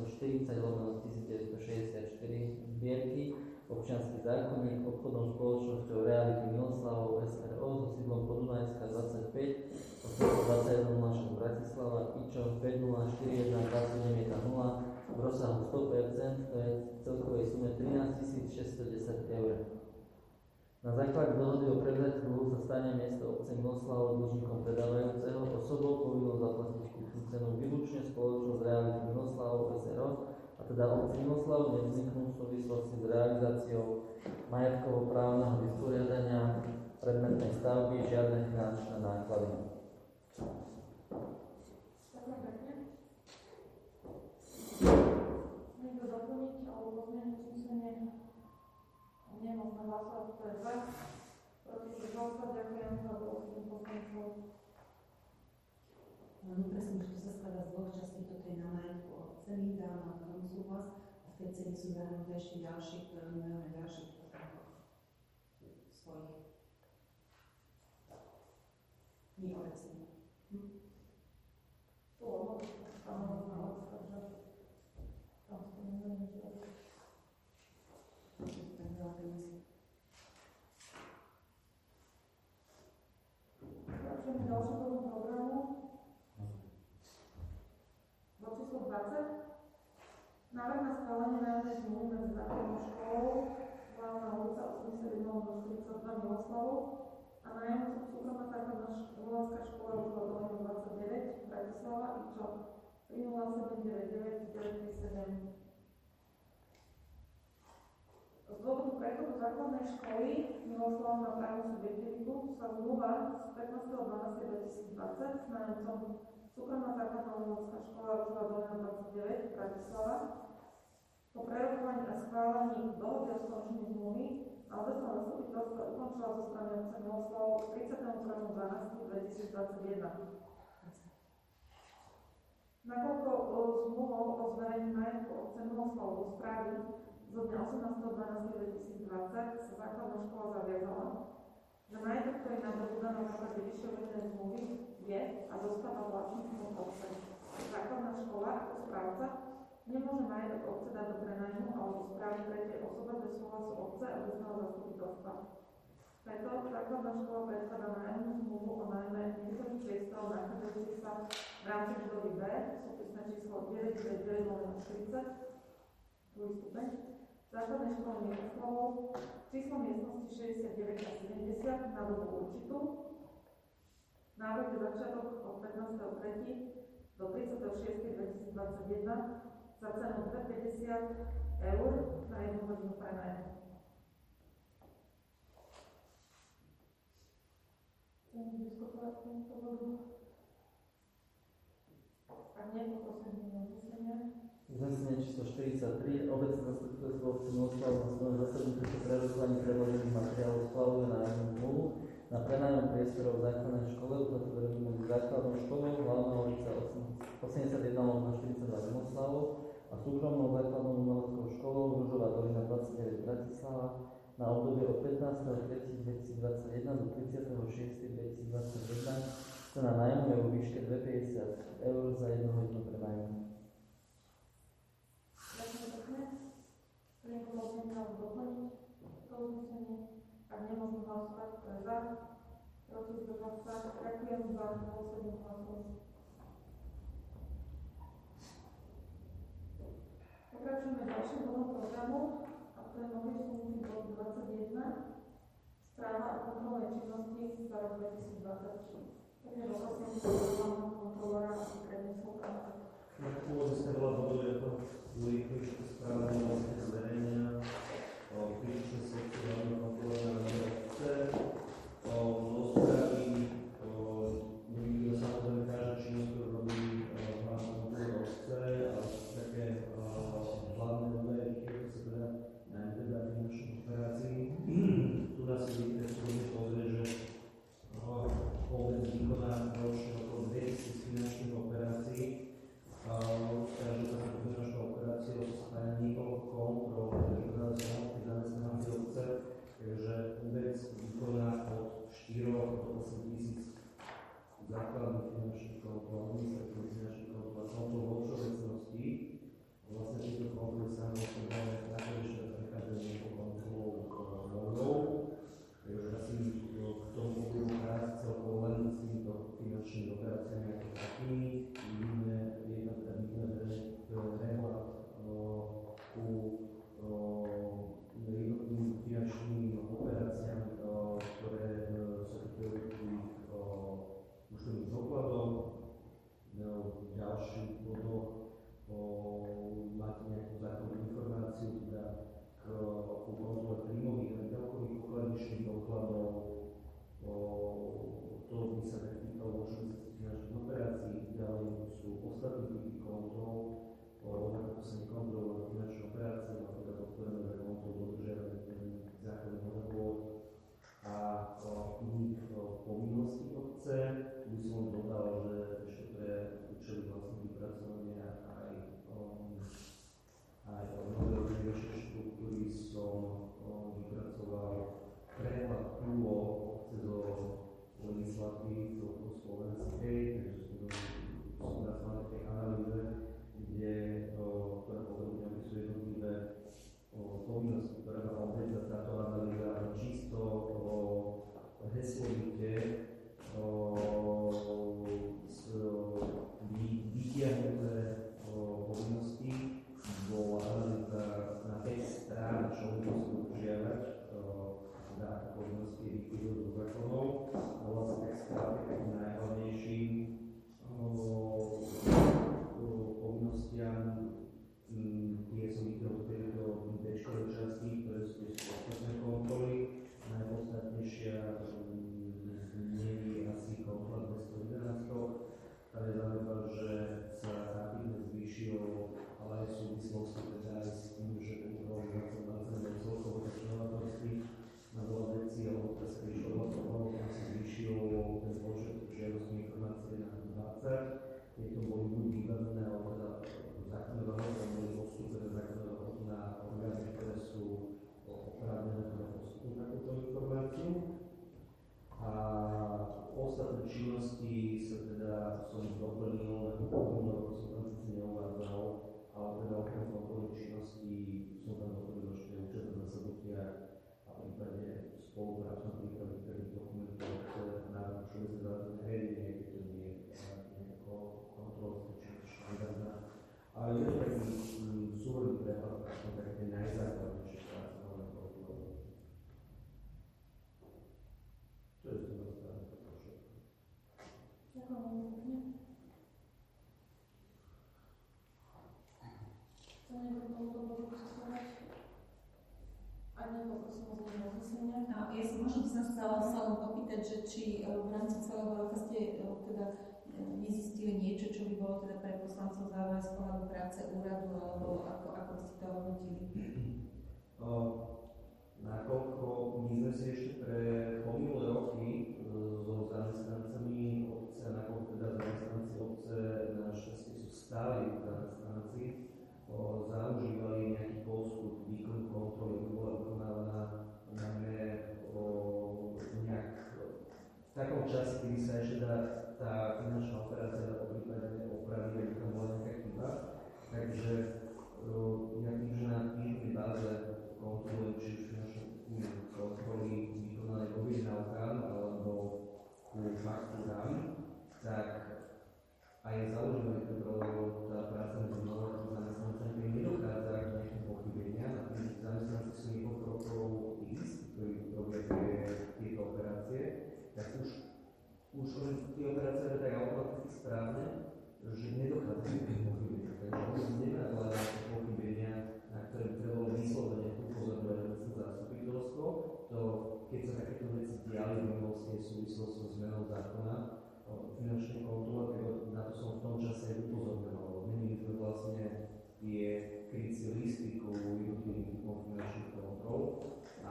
40/1964 zbierky občiansky zákonník obchodnou spoločnosťou Reality Miloslavov SRO so sídlom Podunajská 25 821 Bratislava IČO 50412710 v rozsahu 100%, to je v celkovej sume 13 610 eur. Na základe dohody o prevzatí dlhu sa stane miesto obce Miloslavov dlžníkom predávajúceho osobou povinnou zaplatiť kúpnu cenu výlučne spoločnosť Reality Miloslavov SRO, a teda obce Miloslavov nevzniknú v súvislosti s realizáciou majetkovo-právneho vysporiadania predmetnej stavby žiadne finančné náklady. Ďakujem pekne. Niekto doplniť alebo pozmeniť uznesenie? Nie, môžeme hlasovať, kto je za. Proti zdržal sa, ďakujem za dôvodným poslancov. Presne, že to sa skladá z dvoch častí, toto je na majetku od ceny, dávam na tom súhlas a v tej ceny sú zahrnuté ešte ďalšie, ktoré majú na ďalších pozemkoch svojich. Nie obecne. Tu ono, stanovať na vás, takže tam to neviem, že Tak veľa peniazí. začneme ďalším bodom programu. Bod číslo 20. Návrh na schválenie nájomnej zmluvy medzi základnou školou Hlavná ulica 81/42 Miloslavov a nájomcom súkromná základná školská škola Rúžova Dolina 29 Bratislava IČO 30799937. Z dôvodu prechodu základnej školy Miloslav na právnu subjektivitu sa zmluva z 15.12.2020 s nájomcom súkromná základná umelecká škola Rúžova Dolina 29 Bratislava po prerokovaní a schválení dohody o skončení zmluvy a obecné zastupiteľstvo ukončilo prišla zo strany obce Miloslav 31.12.2021. Nakoľko zmluvou o zverejní majetku obce Miloslav do správy zo dňa 18.12.2020 sa základná škola zaviazala, že majetok, ktorý nadobúda na základe vyššie uvedenej zmluvy, je a zostáva vlastníctvom obce. Základná škola ako správca nemôže majetok obce dať do prenajmu alebo správy tretej osobe bez súhlasu obce a obecného zastupiteľstva. Preto základná škola predkladá nájomnú zmluvu o nájme niektorých priestorov nachádzajúcich sa v rámci budovy B, súpisné číslo 999/40, druhý stupeň, základnej školy Miloslavov, číslo miestnosti 69 a 70 na dobu určitú. Návrh je začiatok od 15.3. do 30.6.2021 za cenu 250 eur na 1 hodinu prenajmu. Chcem diskutovať k tomuto bodu? Ak nie, poprosím o uznesenie. Uznesenie číslo 43. Obecné zastupiteľstvo obce Miloslav na svojom zasadnutí po prerokovaní predložených materiálov schvaľuje nájomnú zmluvu na prenájom priestorov v základnej škole uzatvorenú medzi základnou školou hlavného ulica 81/42 Miloslavov a súkromnou základnou umeleckou školou Ružová dolina 29 Bratislava na obdobie od 15.3.2021 do 30.6.2021. Cena nájmu je vo výške 250 eur za 1 hodinu prenajmu. Ďakujem pekne. Niekto môžem právo doplniť to uznesenie. Ak nemôžem hlasovať, kto je za, proti zdržať sa. Ďakujem za poslednú hlasu. Pokračujeme ďalším bodom programu, a to je nový funkčný bod 21, správa o kontrolnej činnosti za rok 2023. Takže poprosím hlavného kontrolora a prednesú práva. Na pôvode sme bola bodovať ako urýchlejšie správne vlastne zverejnenia o finančnej sekcii hlavného kontrolora na obce, o správy, samozrejme každá činnosť, ktorú robí hlavný kontrolor obce a také hlavné údaje, ktoré sa teda najmä finančných operácií. Tu nás si chceme pozrieť, že obec vykoná ročne okolo 2000 finančných operácií. Každá táto finančná operácia spája niekoľko kontrol, ktoré samotní zamestnanci obce, takže obec vykoná od 4 do 8 tisíc základných finančných kontrol, administratívnych finančných kontrol a kontrol vo všeobecnosti. Vlastne tieto kontroly sa rozpadajú na konečné prechádzanie po kontrolou voľnou, takže asi k tomu budú krát celkovo len s týmito finančnými operáciami ako takými. Vidíme rehľad ku jednotlivým finančným operáciám, ktoré sa týkajú účtovných dokladov. Ďalší bodov Možno by som sa len opýtať, že či v rámci celého roka ste teda nezistili niečo, čo by bolo teda pre poslancov zaujímavé z pohľadu práce úradu, alebo ako by ste to hodnotili? Nakoľko my sme si ešte pre minulé roky so zamestnancami obce, nakoľko teda zamestnanci obce našťastie sú stáli zamestnanci, zaužívali nejaký postup výkonu kontroly, ktorá bola vykonávaná najmä nejak v takom čase, kedy sa ešte dá tá finančná operácia dá poprípade opraviť, aby tam bola nejaká chyba. Takže ja tým, že na týždňovej báze kontrolujem, či už finančné kontroly vykonané k objednávkám alebo ku faktúram, tak aj zaužívajú tá práca medzi mnou a zamestnancami, ktorým nedochádza k nejakým pochybeniam a tým zamestnanci sú niekoľko rokov ktorí robia tieto operácie, tak už tie operácie robia tak automaticky správne, že nedochádza k tým pochybeniam. Takže oni nenakladá pochybenia, na ktoré by trebalo vyslovene upozorňovať obecné zastupiteľstvo. To, keď sa takéto veci diali v minulosti v súvislosti so zmenou zákona o finančnej kontrole, tak na to som v tom čase upozorňoval. Menili sme vlastne tie krycie listy ku jednotlivým typom finančných kontrol a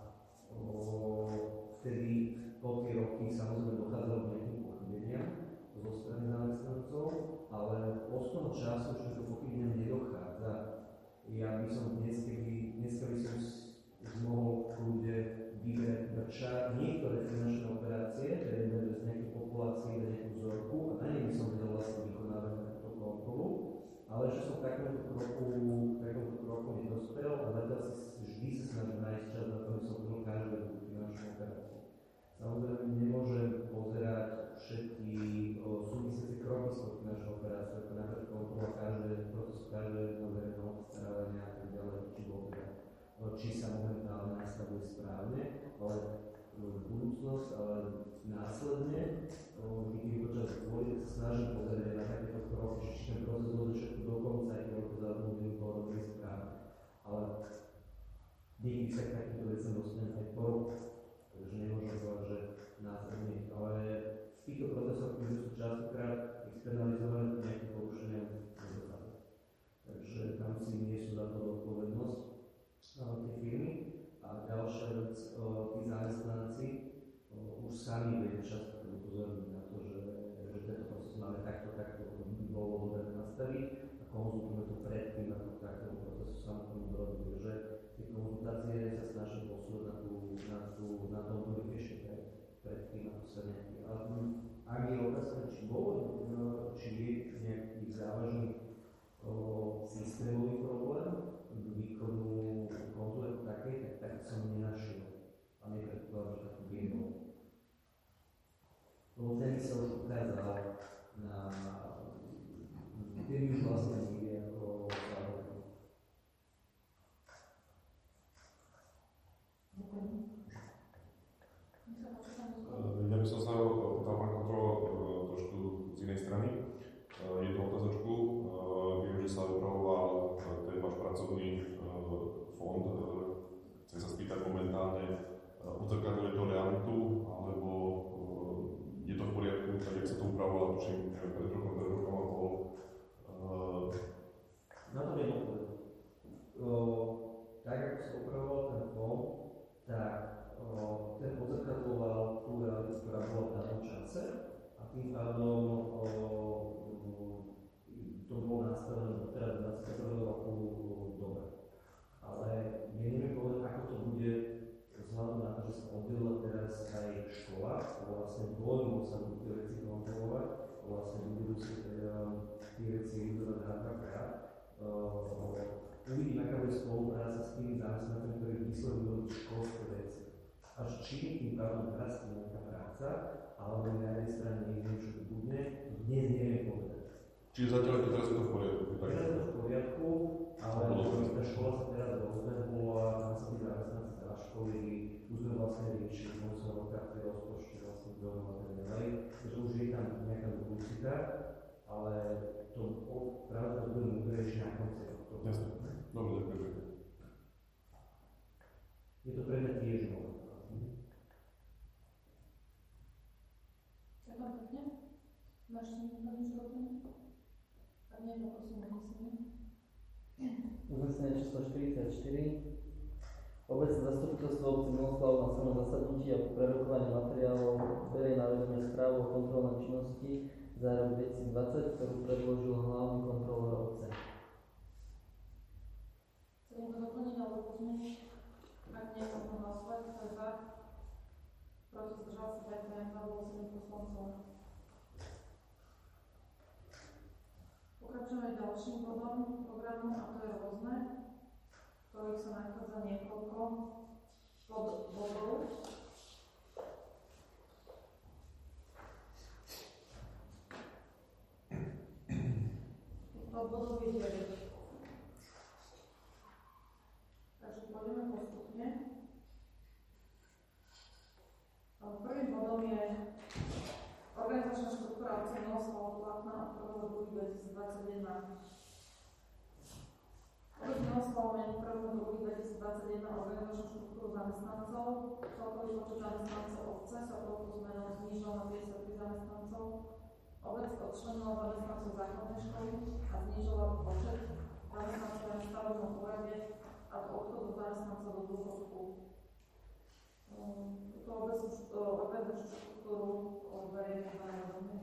vtedy po tie roky samozrejme dochádzalo k nejakým pochybeniam zo strany zamestnancov, ale postupom času už to pochybeniam nedochádza. Ja by som dneska by som už mohol v kľude vyberať niektoré finančné operácie, ktoré idú z nejakej populácie, do nejakú vzorku a na nej by som vedel vlastne vykonávať takúto kontrolu, ale že som takémuto kroku nedospel a zatiaľ vždy sa snažím nájsť čas na to, aby som videl každú finančnú operáciu. Samozrejme nemôžem pozerať všetky súvisiace kroky z toho finančnou operáciou, ako napríklad kontrola procesu každého verejného obstarávania a tak ďalej, či sa momentálne nastavuje správne, ale budúcnosť, ale následne, keď počas vojny sa snažím pozrieť na takéto kroky, či ten proces bude všetko dokonca, aj keď to zároveň bolo dobrý správne. Ale niekedy sa k takýmto veciam dostanem aj po roku, takže nemôžem povedať, že následne. Ale v týchto procesoch, ktoré sú častokrát externalizované, nejaké porušenia nedochádza. Takže tam si nie sú za to odpovednosť tie firmy. A ďalšia vec, tí zamestnanci už sami vedia často upozorniť na to, že tento proces máme takto by bolo dobre nastaviť a konzultujeme to predtým, ako k takému procesu samotnému dorodí. Takže tie konzultácie sa snažím posúvať na tom ešte predtým, ako sa nejaký. Ak je otázka, či je nejaký závažný systémový problém výkonu kontroly ako takej, tak som nenašiel. A nepredpokladám, že taký by bol. Lebo ten sa už ukázal na ten už vlastne nie ako zároveň. Ja by som sa opýtal pán kontrol trošku z inej strany. Jednu otázočku. Viem, že sa upravoval ten váš pracovný fond. Chcem sa spýtať momentálne, odzrkadľuje to realitu, alebo je to v poriadku, tak jak sa to upravovalo, tuším, pred rokom a pol. Na to viem odpovedať. Tak, ako sa upravoval ten fond, tak ten odzrkadľoval tú realitu, ktorá bola v danom čase a tým pádom to bolo nastavené teraz 21. roku dobre. Ale nevieme povedať, ako to bude vzhľadom na to, že sa oddelila teraz aj škola, a vlastne dvojmo sa budú tie veci kontrolovať, a vlastne budú si tie veci vyzerať na dvakrát. Uvidím, aká bude spolupráca s tými zamestnancami, ktorí vyslovujú školské veci. Až či tým pádom rastie nejaká práca, alebo na jednej strane neviem, čo to bude, dnes neviem povedať. Čiže zatiaľ je to teraz v poriadku? Teraz je to v poriadku, ale tá škola sa teraz rozbehla, tam sa tí zamestnanci zaškolili, už sme vlastne riešili, môžu sa rokácie rozpočty vlastne doma a tak ďalej, takže už je tam nejaká duplicita, ale to práve to bude múdrejšie na konci tohto. Jasne. Dobre, ďakujem. Je to pre mňa tiež nové. poprosím o uznesenie. Uznesenie číslo 44. Obecné zastupiteľstvo obce Miloslav na svojom zasadnutí a po prerokovaní materiálov berie na vedomie správu o kontrolnej činnosti za rok 2020, ktorú predložil hlavný kontrolór obce. Chce niekto doplniť alebo pozmeniť? Ak nie, môžeme hlasovať. Kto je za? Proti, zdržal sa, ďakujem. Za bolo 7 poslancov. Pokračujeme ďalším bodom programu, a to je rôzne, v ktorých sa nachádza niekoľko bodov. Týchto bodov je 9. Takže pôjdeme postupne. Prvým bodom je organizačná štruktúra obce Miloslav platná od 1. 2. 2021. Obec Miloslav mení 1. 2. 2021 organizačnú štruktúru zamestnancov. Celkový počet zamestnancov obce sa touto zmenou znížil na 53 zamestnancov. Obec odčlenila zamestnancov základnej školy a znížila počet zamestnancov na stavebnom úrade a do odchodu zamestnancov do dôchodku. Túto organizačnú štruktúru berieme na vedomie.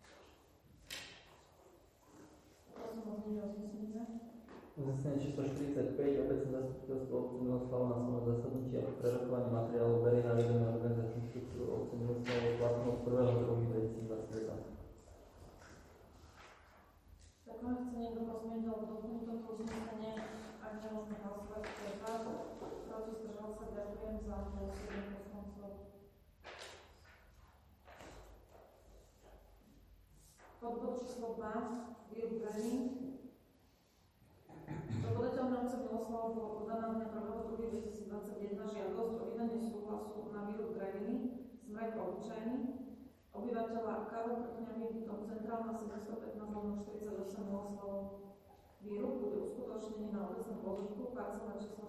Prosím o znenie uznesenia. Uznesenie číslo 45. Obecné zastupiteľstvo obce Miloslav na svojom zasadnutí a po prerokovaní materiálov berie na vedomie organizačnú štruktúru obce Miloslav platnú od 1. 2. 2021. Ďakujem, chce niekto pozmeniť alebo doplniť toto uznesenie? Ak nemôžeme hlasovať, to je za. Proti, zdržal sa, ďakujem. Za bolo 7 poslancov. Podbod číslo 2, výrub grení. Do podateľnej obce Miloslav bolo podaná dňa 1. 2. 2021 žiadosť o vydanie súhlasu na výrub grení smrek obyčajný obyvateľa Karol Krchňavý bytom Centrálna 715/48 Miloslav. Výrub bude uskutočnený na obecnom pozemku parcela číslo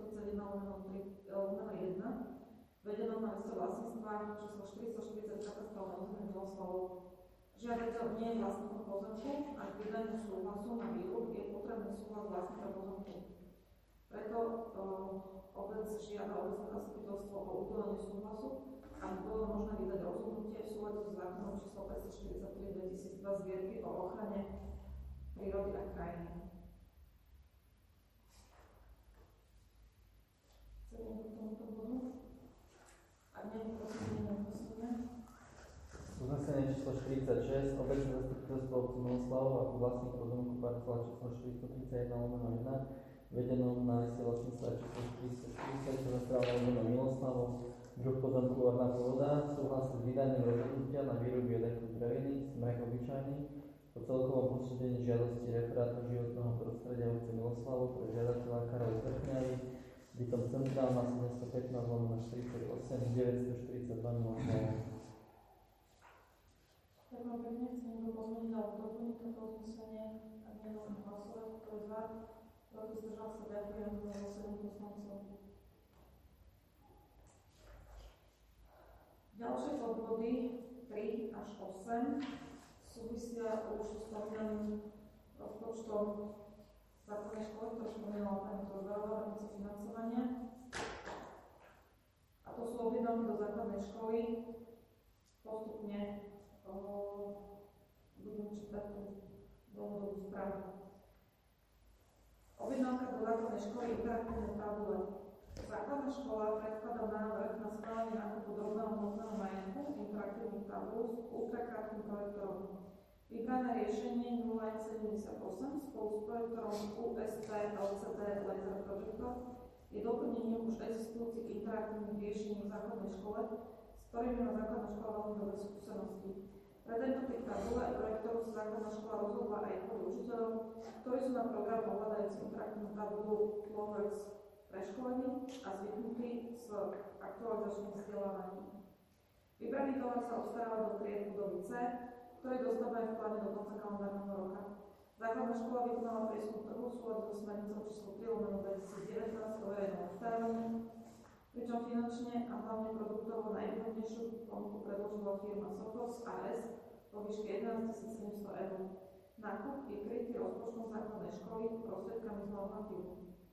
431/1 vedenom na liste vlastníctva číslo 440 katastrálne územie Miloslavov. Žiadateľ nie je vlastníkom pozemku a k vydaniu súhlasu na výrub je potrebný súhlas vlastníka pozemku. Preto obec žiada obecné zastupiteľstvo o udelenie súhlasu, aby bolo možné vydať rozhodnutie v súlade s zákonom číslo 543/2002 zbierky o ochrane prírody a krajiny. Chce niekto k tomuto bodu? Ak nie, prosím, nemusíme. Uznesenie číslo 46. Obecné zastupiteľstvo obce Miloslav ako vlastník pozemku parcela číslo 431/1 vedenom na liste vlastníctva číslo 440 katastrálne územie Miloslavov, druh pozemku orná pôda, súhlasí s vydaním rozhodnutia na výrobu jednej draviny, smrek obyčajný, po celkovom posúdení žiadosti referátu životného prostredia obce Miloslavu pre žiadateľa Karol Krchňavý, bytom Centrálna 715/48 942 Miloslavu. Ďakujem pekne, chcem niekto pozmeniť alebo doplniť toto uznesenie, ak nemôžeme hlasovať, kto je za, proti, zdržal sa, ďakujem, za 7 poslancov. Ďalšie podbody 3 až 8 súvisia už so spomínaným rozpočtom základnej školy, ktorý spomínala pani Torbelová v rámci financovania. A to sú objednávky do základnej školy. Postupne budem čítať tú dlhodobú správu. Objednávka do základnej školy interaktívne tabule. Základná škola predkladá návrh na schválenie nákupu drobného hmotného majetku interaktívnych tabul s ultrakrátkym projektorom. Vybrané riešenie 0178 spolu s projektorom USP LCD Laser Projector je doplnením už existujúcich interaktívnych riešení v základnej škole, s ktorými má základná škola veľmi dobré skúsenosti. Pre tento typ tabule a projektorov sa základná škola rozhodla aj kvôli učiteľov, ktorí sú na program ovládajúci interaktívnu tabulu Flowworks preškolení a zvyknutí s aktualizačným vzdelávaním. Vybraný tovar sa obstaráva do tried budovy C, ktorý dostávajú v pláne do konca kalendárneho roka. Základná škola vykonala prieskum trhu v súlade so smernicou číslo 3/2019 o verejnom obstarávaní, pričom finančne a hlavne produktovo najvhodnejšiu ponuku predložila firma Sophos AS vo výške 11 700 €. Nákup je krytý rozpočtom základnej školy prostriedkami z normatívu.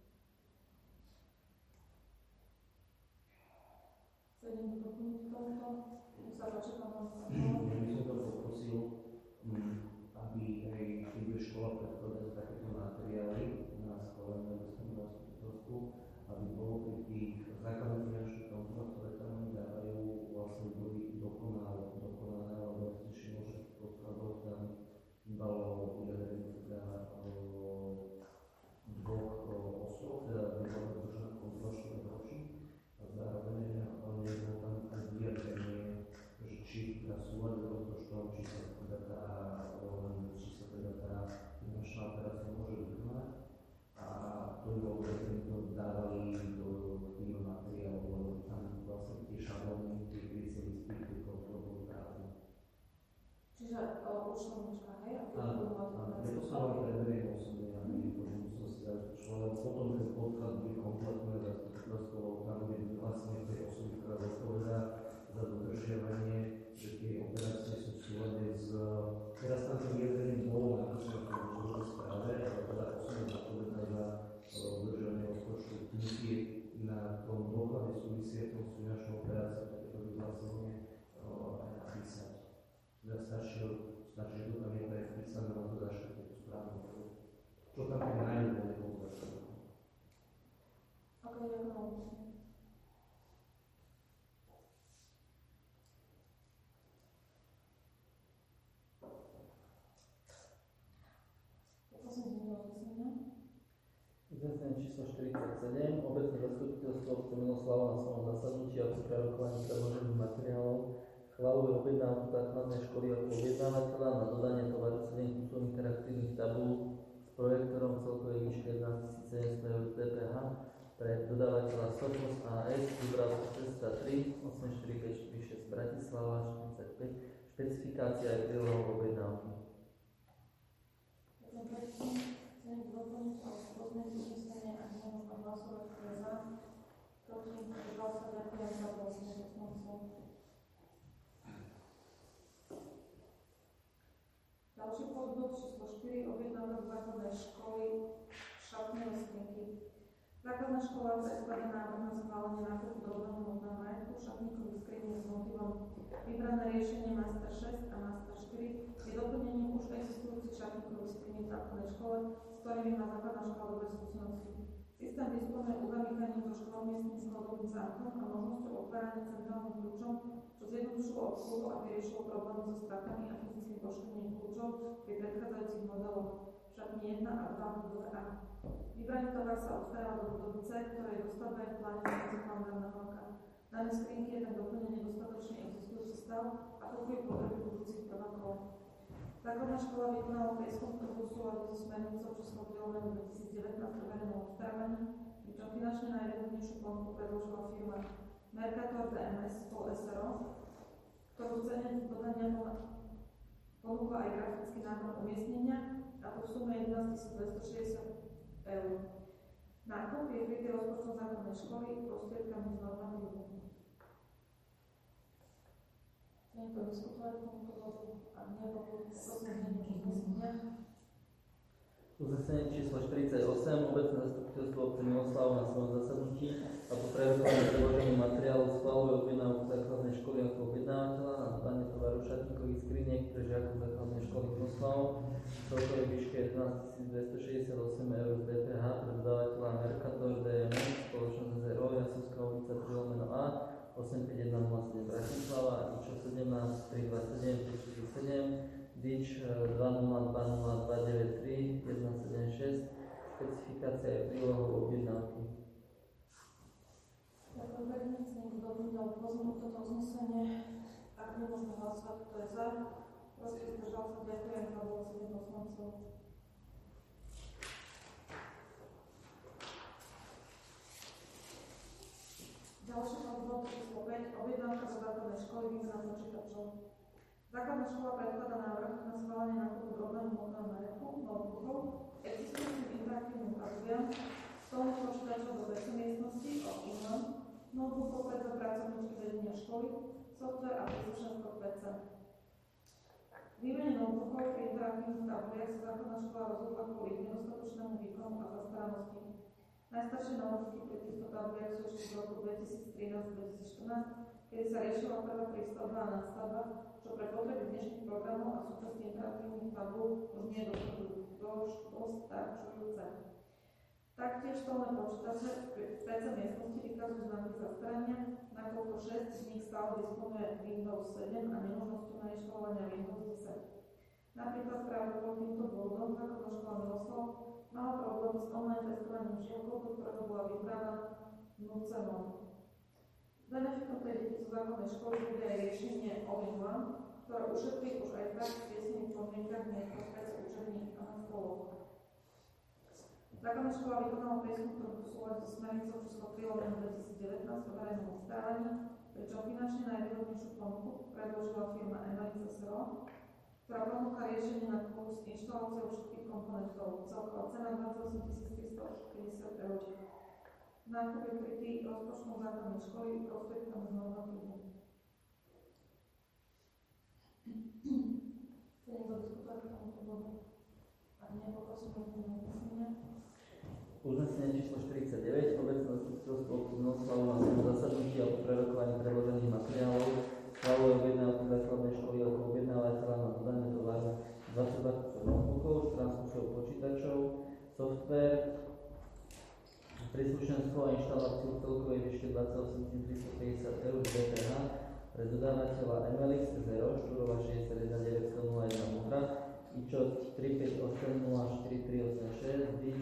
Chce niekto doplniť k tomuto? Nech sa páči, pán Marcel. Ja by som to poprosil, aby aj keď bude škola predkladať takéto materiály na schválené obecnému zastupiteľstvu, aby bolo pri tých základných finančných kontrolách, ktoré tam oni dávajú, vlastne boli dokonané, alebo ešte môže podkladov tam dalo uvedenie teda dvoch osôb, teda bývala držaná kontrola ročí a zároveň nebolo tam aj vyjadrenie, že či na súlade s rozpočtom, či sa teda tá finančná operácia môže vykonať a to by bolo, že to dávali do tým materiálov, lebo tam vlastne tie šablóny, tie krycie listy, tie kontroly práve. Čiže účtovníčka, hej? Je to sa vám pre verejné osoby, aby budúcnosti zabezpečovali, potom ten podklad bude kompletné zastupiteľstvo, tam bude vlastne tej osoby, ktorá zodpovedá za dodržiavanie, že tie operácie sú v súlade s... Teraz tam to vyjadrením bolo na to, čo v správe, ale teda osoba zodpovedná za dodržiavanie rozpočtu musí na tom doklade súvisiacom s finančnou operáciou, tak to by vlastne aj napísať. Teda stačí, že to tam je aj vpísané, na to daš takú správnu. Čo tam je najmä nepozvačné. Ako je to? Uznesenie číslo 47. Obecné zastupiteľstvo obce Miloslava na svojom zasadnutí a pri prerokovaní predložených materiálov schvaľuje objednávku základnej školy ako objednávateľa na dodanie tovaru 7 kusov interaktívnych tabúľ s projektorom v celkovej výške 11 700 eur DPH pre dodávateľa Sophos AS Dubravka cesta 3 84546 Bratislava 45. Špecifikácia je prílohou objednávky. Chcem doplniť o rozmedzi uznesenie, ak nemôžeme hlasovať, kto je za, proti, zdržal sa, ďakujem za vlastne poslancov. Ďalší podbod číslo 4, objednávka základnej školy šatné lesníky. Základná škola predkladá návrh na schválenie nákupu drobného hmotného majetku šatníkových skriniek s motivom. Vybrané riešenie Master 6 a Master 4 je doplnením už existujúcich šatníkových skriniek v základnej škole, s ktorými má základná škola dobré skúsenosti. Systém disponuje uzamykaním do škôl miestnym schodovým zákon a možnosťou otvárania centrálnym kľúčom, čo zjednodušilo obsluhu a vyriešilo problémy so stratami a fyzickým poškodením kľúčov pri predchádzajúcich modeloch šatní 1 a 2 budove A. Vybraný tovar sa odstáva do budovy C, ktoré je dostavba v pláne z kalendárneho roka. Dané skrinky je tak doplnenie dostatočný existujúci stav a pokryje potreby budúcich prvakov. Základná škola vykonala prieskum trhu v súlade so smernicou číslo 2019 o verejnom obstarávaní, pričom finančne najvýhodnejšiu ponuku predložila firma Mercator DMS spol SRO, ktorú v cene dodania ponúkla aj grafický nákon umiestnenia, a to v sume 11 260 eur. Nákup je krytý rozpočtom základnej školy prostriedkami z normatívu. Niekto diskutovať k tomuto bodu? Ak nie, Uznesenie číslo 48. Obecné zastupiteľstvo obce Miloslava na svojom zasadnutí a po prerokovaní predložených materiálov schvaľuje objednávku základnej školy ako objednávateľa na dodanie tovaru šatníkových skriniek pre žiakov základnej školy Miloslava v celkovej výške 11 268 eur z DPH pre dodávateľa Mercator DMS spoločnosť ZRO Jasovská ulica 3/A 85107 Bratislava a IČO 17 327 347 DIČ 2020293176. Špecifikácia je prílohou objednávky. Ďakujem pekne, chcem niekto doplniť pozornúť toto uznesenie. Ak nemôžeme hlasovať, kto je za, prosím, zdržal sa, ďakujem za hlasovanie poslancov. Ďalší podbod číslo 5, objednávka do základnej školy výmena počítačov. Základná škola predkladá návrh na schválenie nákupu drobného hmotného majetku, notebookov, existujúcim interaktívnym tabuliam, stolných počítačov do väčšej miestnosti o inom, notebookov pre pracovníčky vedenia školy, software a príslušenstvo PC. Výmene notebookov pri interaktívnych tabuliach sa základná škola rozhodla kvôli ich nedostatočnému výkonu a zastaranosti. Najstaršie notebooky pri týchto tabuliach sú ešte z roku 2013-2014, kedy sa riešila prvá prístavba a nástavba, čo pre potreby dnešných programov a súčasť interaktívnych tabúl už nie je dostačujúce. Taktiež stolné počítače v PC miestnosti vykazujú znaky zastarania, nakoľko 6 z nich stále disponuje Windows 7 a nemožnosťou nainštalovania Windows 10. Napríklad práve kvôli týmto dôvodom základná škola Miloslav mala problém s online testovaním žiakov, do ktorého bola vybraná núcenou. Benefitom pre deti zo základnej školy bude aj riešenie all-in-one, ktoré ušetrí už aj tak v tiesných podmienkach neprospech učební a na školách. Základná škola vykonala prieskum, ktorý v súlade so smernicou číslo 3/2019 o verejnom obstarávaní, pričom finančne najvýhodnejšiu ponuku predložila firma Emeryx SRO, ktorá ponúka riešenie na kurz s inštaláciou všetkých komponentov. Celková cena 28 350 eur. Nákup je krytý rozpočtom základnej školy prostriedkami z normatívu. Chce niekto diskutovať k tomuto bodu? Ak nie, poprosím o uznesenie. Uznesenie číslo 49, obecné zastupiteľstvo obce Miloslavu na svojom zasadnutí a po prerokovaní predložených materiálov schvaľuje objednávku základnej školy ako objednávateľa na dodanie tovaru 22 notebookov, 14 kusov počítačov, software, príslušenstvo a inštaláciu v celkovej výške 28 350 eur z DPH pre dodávateľa Emeryx SRO, Štúrova 61 901 Modra, IČOT 358043886, DIČ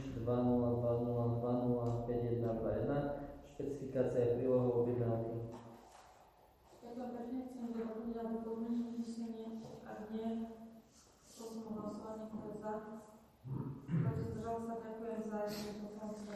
20202051, špecifikácia je prílohou objednávky. Ďakujem pekne, chcem doplniť alebo pozmeniť uznesenie, ak nie, prosím o hlasovanie, kto je za. Proti zdržal sa, ďakujem za jednu poslancov.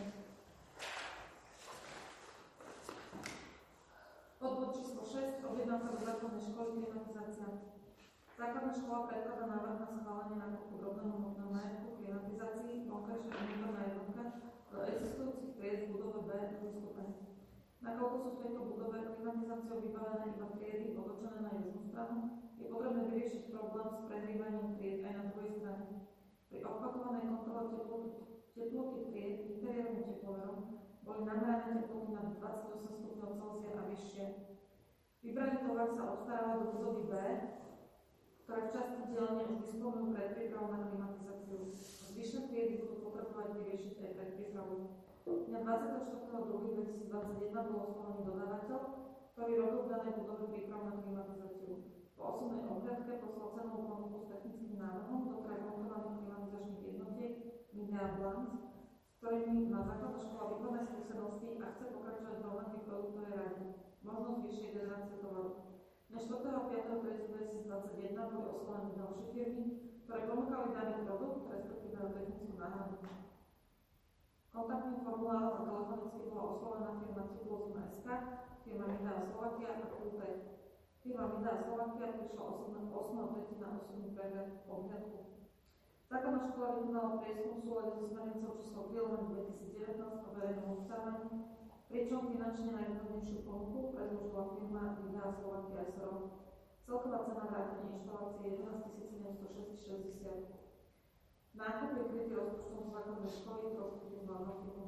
Odbod číslo 6, objednávka do základnej školy, klimatizácia. Základná škola predkladá návrh na schválenie nákupu drobného hmotného majetku, klimatizácii, vonkajšej vnútornej jednotke do existujúcich tried v budove B druhý stupeň. Nakoľko sú v tejto budove klimatizáciou vybavené iba triedy otočené na južnú stranu, je potrebné vyriešiť problém s prehrievaním tried aj na druhej strane. Pri opakovanej kontrole teploty tried interiérnym teplomerom boli namerané teploty na 28 stupňov Celzia a vyššie. Vybraný tovar sa obstaráva do budovy B, ktoré v časti dielne už disponujú predprípravu na klimatizáciu. Zvyšné triedy budú potrebovať vyriešiť aj predprípravu. Dňa 24.2.2021 bol oslovený dodávateľ, ktorý robil v danej budove prípravu na klimatizáciu. Po osobnej obhľadke poslal cenovú ponuku s technickým návrhom do premontovaných klimatizačných jednotiek Midea Blanc, s ktorými má základná škola výkonné skúsenosti a chce pokračovať v rovnakej produktovej rade. Možnosť vyššej generácie tovaru. Na 4.5.2021 boli oslovené ďalšie firmy, ktoré ponúkali daný produkt, respektíve technickú náhradu. Kontaktným formulárom a telefonicky bola oslovená firma Cyklozma.sk, firma Midea Slovakia a Kultech. Firma Midea Slovakia prišla 8.3. na osobný prehľad obhľadku. Základná škola vykonala prieskum v súlade so smernicou číslo 3/2019 o verejnom obstávaní, pričom finančne najvýhodnejšiu ponuku predložila firma Midea Slovakia SRO. Celková cena vrátane inštalácie je 11 760. Nákup je krytý rozpočtom základnej školy prostriedky z normatívu.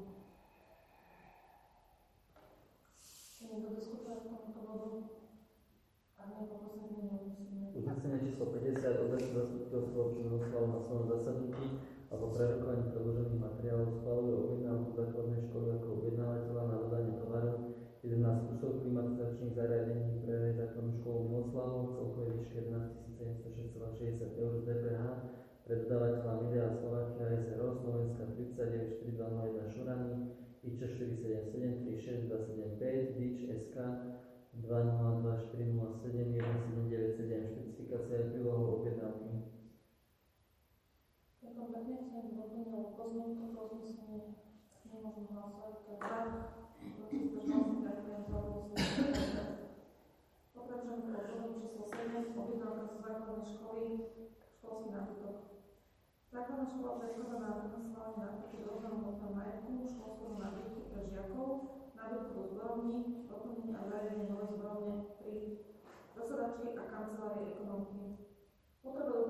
Niekto diskutuje k tomuto bodu? Ak nie, poprosím o uznesenie. Uznesenie číslo 50, obecné zastupiteľstvo obce Miloslavu na svojom zasadnutí a po prerokovaní predložených materiálov schvaľuje objednávku základnej školy ako objednávateľa na dodanie tovaru 11 kusov klimatizačných zariadení pre základnú školu Miloslavu v celkovej výške 11 706,60 eur z DPH pre dodávateľa Midea Slovakia SRO, Slovenská 39 4201 Šurany, IČ 477 36 275, DIČ SK 202407 1797, špecifikácia je prílohou objednávky. Ďakujem pekne, chcem doplniť alebo pozmeniť toto uznesenie. Nemôžem hlasovať, to je za. Proti zdržal sa, ďakujem za uznesenie. Pokračujem v bodom číslo 7, objednávka zo základnej školy, školský nábytok. Základná škola predkladá návrh na schválenie nákupu drobného hmotného majetku, školského nábytku pre žiakov, nábytku do zborovní, doplnenie a zariadenie novej zborovne pri zasadačky a kancelárii ekonomky. Potreba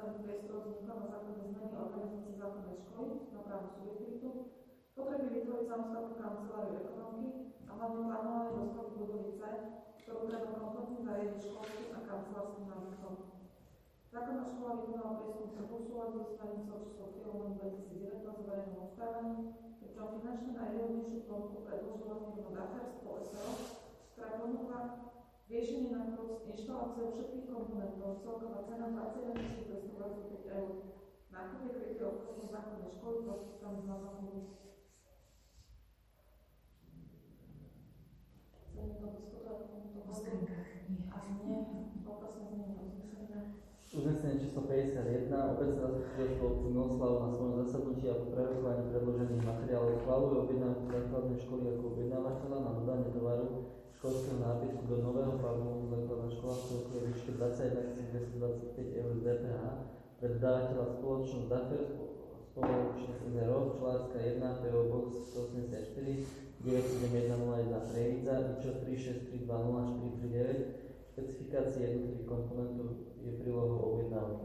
daných priestorov vznikla na základe zmeny organizácie základnej školy na právnu subjektivitu, potreby vytvoriť samostatnú kanceláriu ekonomiky a hlavne plánovanie dostavby budovy C, ktorú treba kompletne zariadiť školským a kancelárskym nábytkom. Základná škola vykonala prieskum trhu v súlade so smernicou číslo 3/2019 o verejnom obstávaní, pričom finančne najvýhodnejšiu ponuku predložila firma Dafers po SRO, ktorá ponúkla riešenie na kurz inštaláciou všetkých komponentov, celková cena 21 225 eur. Nákup je krytý obchodom základnej školy prostredníctvom zmazanú. Chce niekto diskutovať k tomuto bodu? Ak nie, poprosím znenie uznesenia. Uznesenie číslo 51. Obecné zastupiteľstvo obce Miloslav na svojom zasadnutí a po prerokovaní predložených materiálov schvaľuje objednávku základnej školy ako objednávateľa na dodanie tovaru školského nábytku do nového pavilónu základná škola v celkovej výške 21 225 eur z DPH pre dodávateľa spoločnosť Dafers spoločnosť SRO, Čelárska 1, PO Box 184 97101 Prievidza, IČO 36320 439. Špecifikácie jednotlivých komponentov je prílohou objednávky.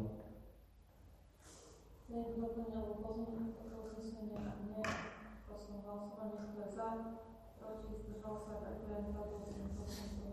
Nie je doplnenia alebo pozmeňovania tohto uznesenia? Ak nie, prosím hlasovanie, kto je za, proti, zdržal sa, ďakujem za pozornosť poslancov.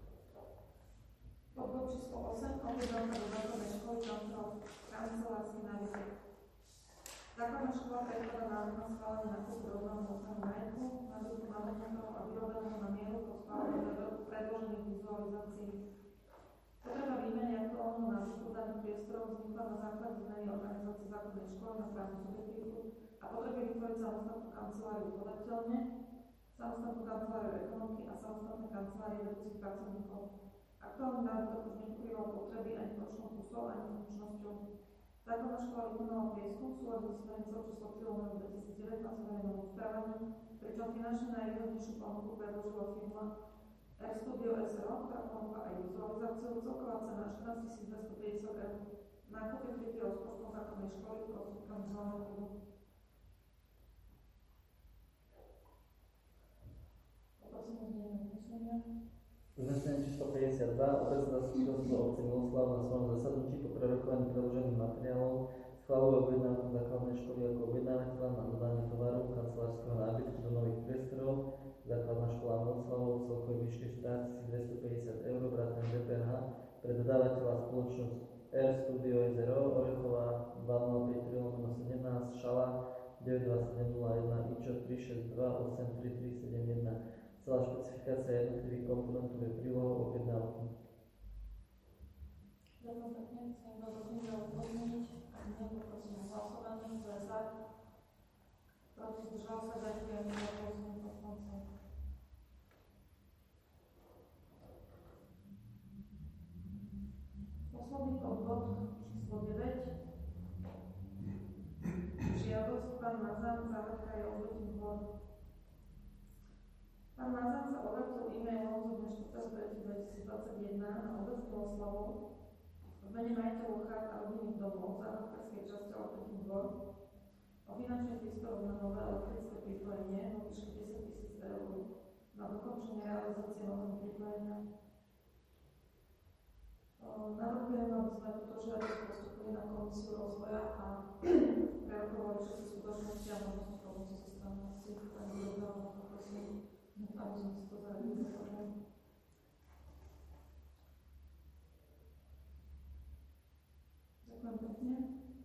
Bod číslo 8. Objednávka do základnej školy kancelársky nábytok. Základná škola predkladá návrh na schválenie nákupu rozhodného ochrany majetku, nábytku nábytov a vyrobeného na mieru po schválení predložených vizualizácií. Potreba výmeny aktuálneho nábytku daných priestorov vznikla na základe zmeny organizácie základnej školy na právnu subjektivitu a potreby vytvoriť samostatnú kanceláriu podateľne, samostatnú kanceláriu ekonomiky a samostatné kancelárie vedúcich pracovníkov. Aktuálny nábytok už nepokrýval potreby ani počtom kusov, ani funkčnosťou. Základná škola vykonala prieskum v súlade so smernicou číslo 3/2019 o verejnom obstávaní, pričom finančne najvýhodnejšiu ponuku predložila firma RStudio SRO, ktorá ponúka aj vizualizáciu, celková cena 14 250 eur. Nákup je krytý rozpočtom základnej školy prostredníctvom zeleného fondu. Poprosím o znenie uznesenia. Uznesenie číslo 52. Obecné zastupiteľstvo obce Miloslav na svojom zasadnutí po prerokovaní predložených materiálov schvaľuje objednávku základnej školy ako objednávateľa na dodanie tovaru kancelárskeho nábytku do nových priestorov. Základná škola Miloslavov v celkovej výške 14 250 eur vrátane DPH pre dodávateľa spoločnosť RStudio SRO, Orechová 2053/17, Šala 92701, IČO 362833371. Celá špecifikácia jednotlivých komponentov je prílohou objednávky. Ďakujem pekne, chcem vás odmieňať pozmeniť. Ak nie, poprosím o hlasovanie, kto je za. Proti, zdržal sa, ďakujem za pozmeniť poslancov. Posledný bod číslo 9. Žiadosť pán Mazan, závodka je obletný dvor. Pán Mazan sa obratil e-mailom zo dňa 4.3.2021 na obec Miloslavov v mene majiteľov chát a rodinných domov závodkarskej časti obletný dvor o finančný príspevok na nové elektrické pripojenie vo výške 10 000 eur na dokončenie realizácie nového pripojenia. Navrhujem, aby sme túto žiadosť postupili na komisiu rozvoja a prerokovali všetky skutočnosti a možnosti pomoci zo strany obcí. Pani Dobrávna, poprosím, aby sme si to zaradili za program. Ďakujem pekne.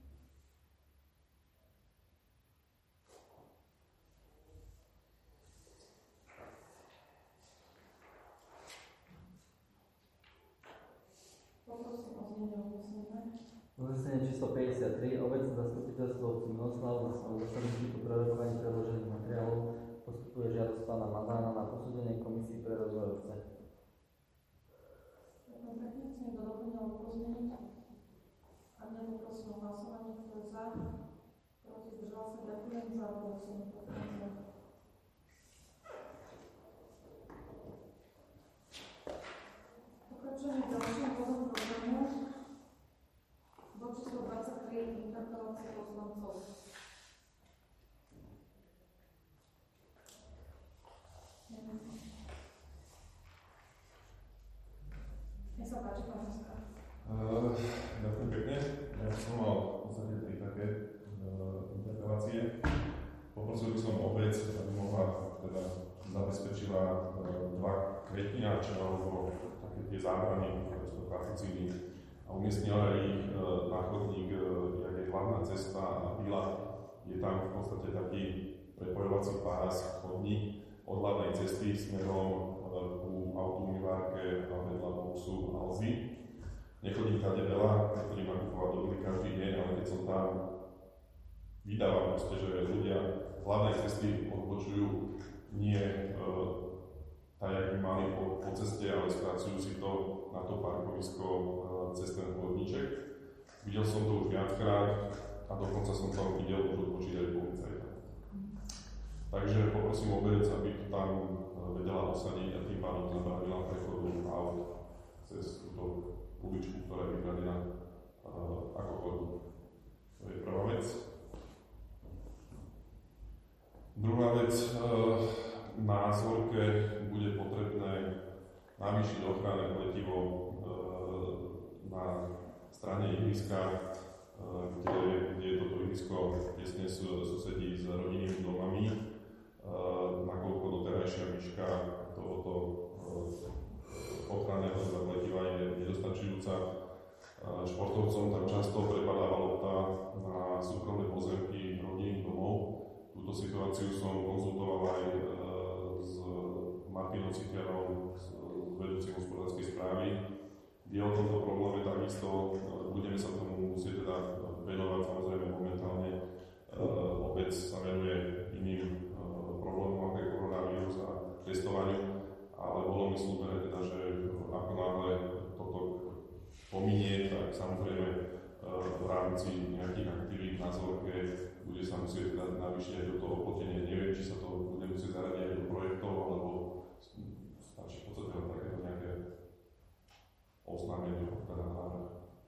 Uznesenie číslo 53. Obecné zastupiteľstvo obce Miloslav na svojom zasadnutí po prerokovaní predložených materiálov postupuje žiadosť pána Mazána na posúdenie komisii pre rozvoj obce. Ďakujem pekne, chcem niekto doplniť alebo pozmeniť. A mňa poprosím o hlasovanie, kto je za. Proti, zdržal sa, ďakujem za hlasovanie poslancov. Pokračujeme ďalším bodom programu. Bod číslo 23, interpelácia poslancov. Nech sa páči, pán Moskva. Ďakujem pekne. Ja som kvetinače alebo také tie zábrany, ktoré sú klasicíny a umiestnila ich na chodník, jak je hlavná cesta a pila. Je tam v podstate taký prepojovací pás, chodník od hlavnej cesty smerom ku autoumývárke a vedľa boxu Alzy. Nechodím tady veľa, nechodím nakupovať do Lidla každý deň, ale keď som tam, vydávam proste, že ľudia z hlavnej cesty odbočujú nie tak, jak by mali po ceste, ale skracujú si to na to parkovisko cez ten chodníček. Videl som to už viackrát a dokonca som tam videl už odbočiť aj policajta. Takže poprosím obec, aby to tam vedela osadiť a tým pádom zabránila prechodu aut cez túto uličku, ktorá je vyhradená ako chodník. To je prvá vec. Druhá vec, na zvorke bude potrebné navýšiť ochranné pletivo na strane ihriska, kde je toto ihrisko tesne susedí s rodinnými domami, nakoľko doterajšia výška tohoto ochranného pletiva je nedostačujúca. Športovcom tam často prepadáva lopta na súkromné pozemky rodinných domov. Túto situáciu som konzultoval aj s Martinom Citianom, s vedúcim hospodárskej správy. Vie o tomto probléme takisto, budeme sa tomu musieť teda venovať, samozrejme momentálne obec sa venuje iným problémom, ako je koronavírus a testovaniu, ale bolo mi slúbené teda, že ako náhle toto pominie, tak samozrejme v rámci nejakých aktivít na zvorke bude sa musieť teda navýšiť aj do toho oplotenia. Neviem, či sa to bude musieť zaradiť aj do projektov, alebo stačí v podstate takéto nejaké oznámenie, teda návrh.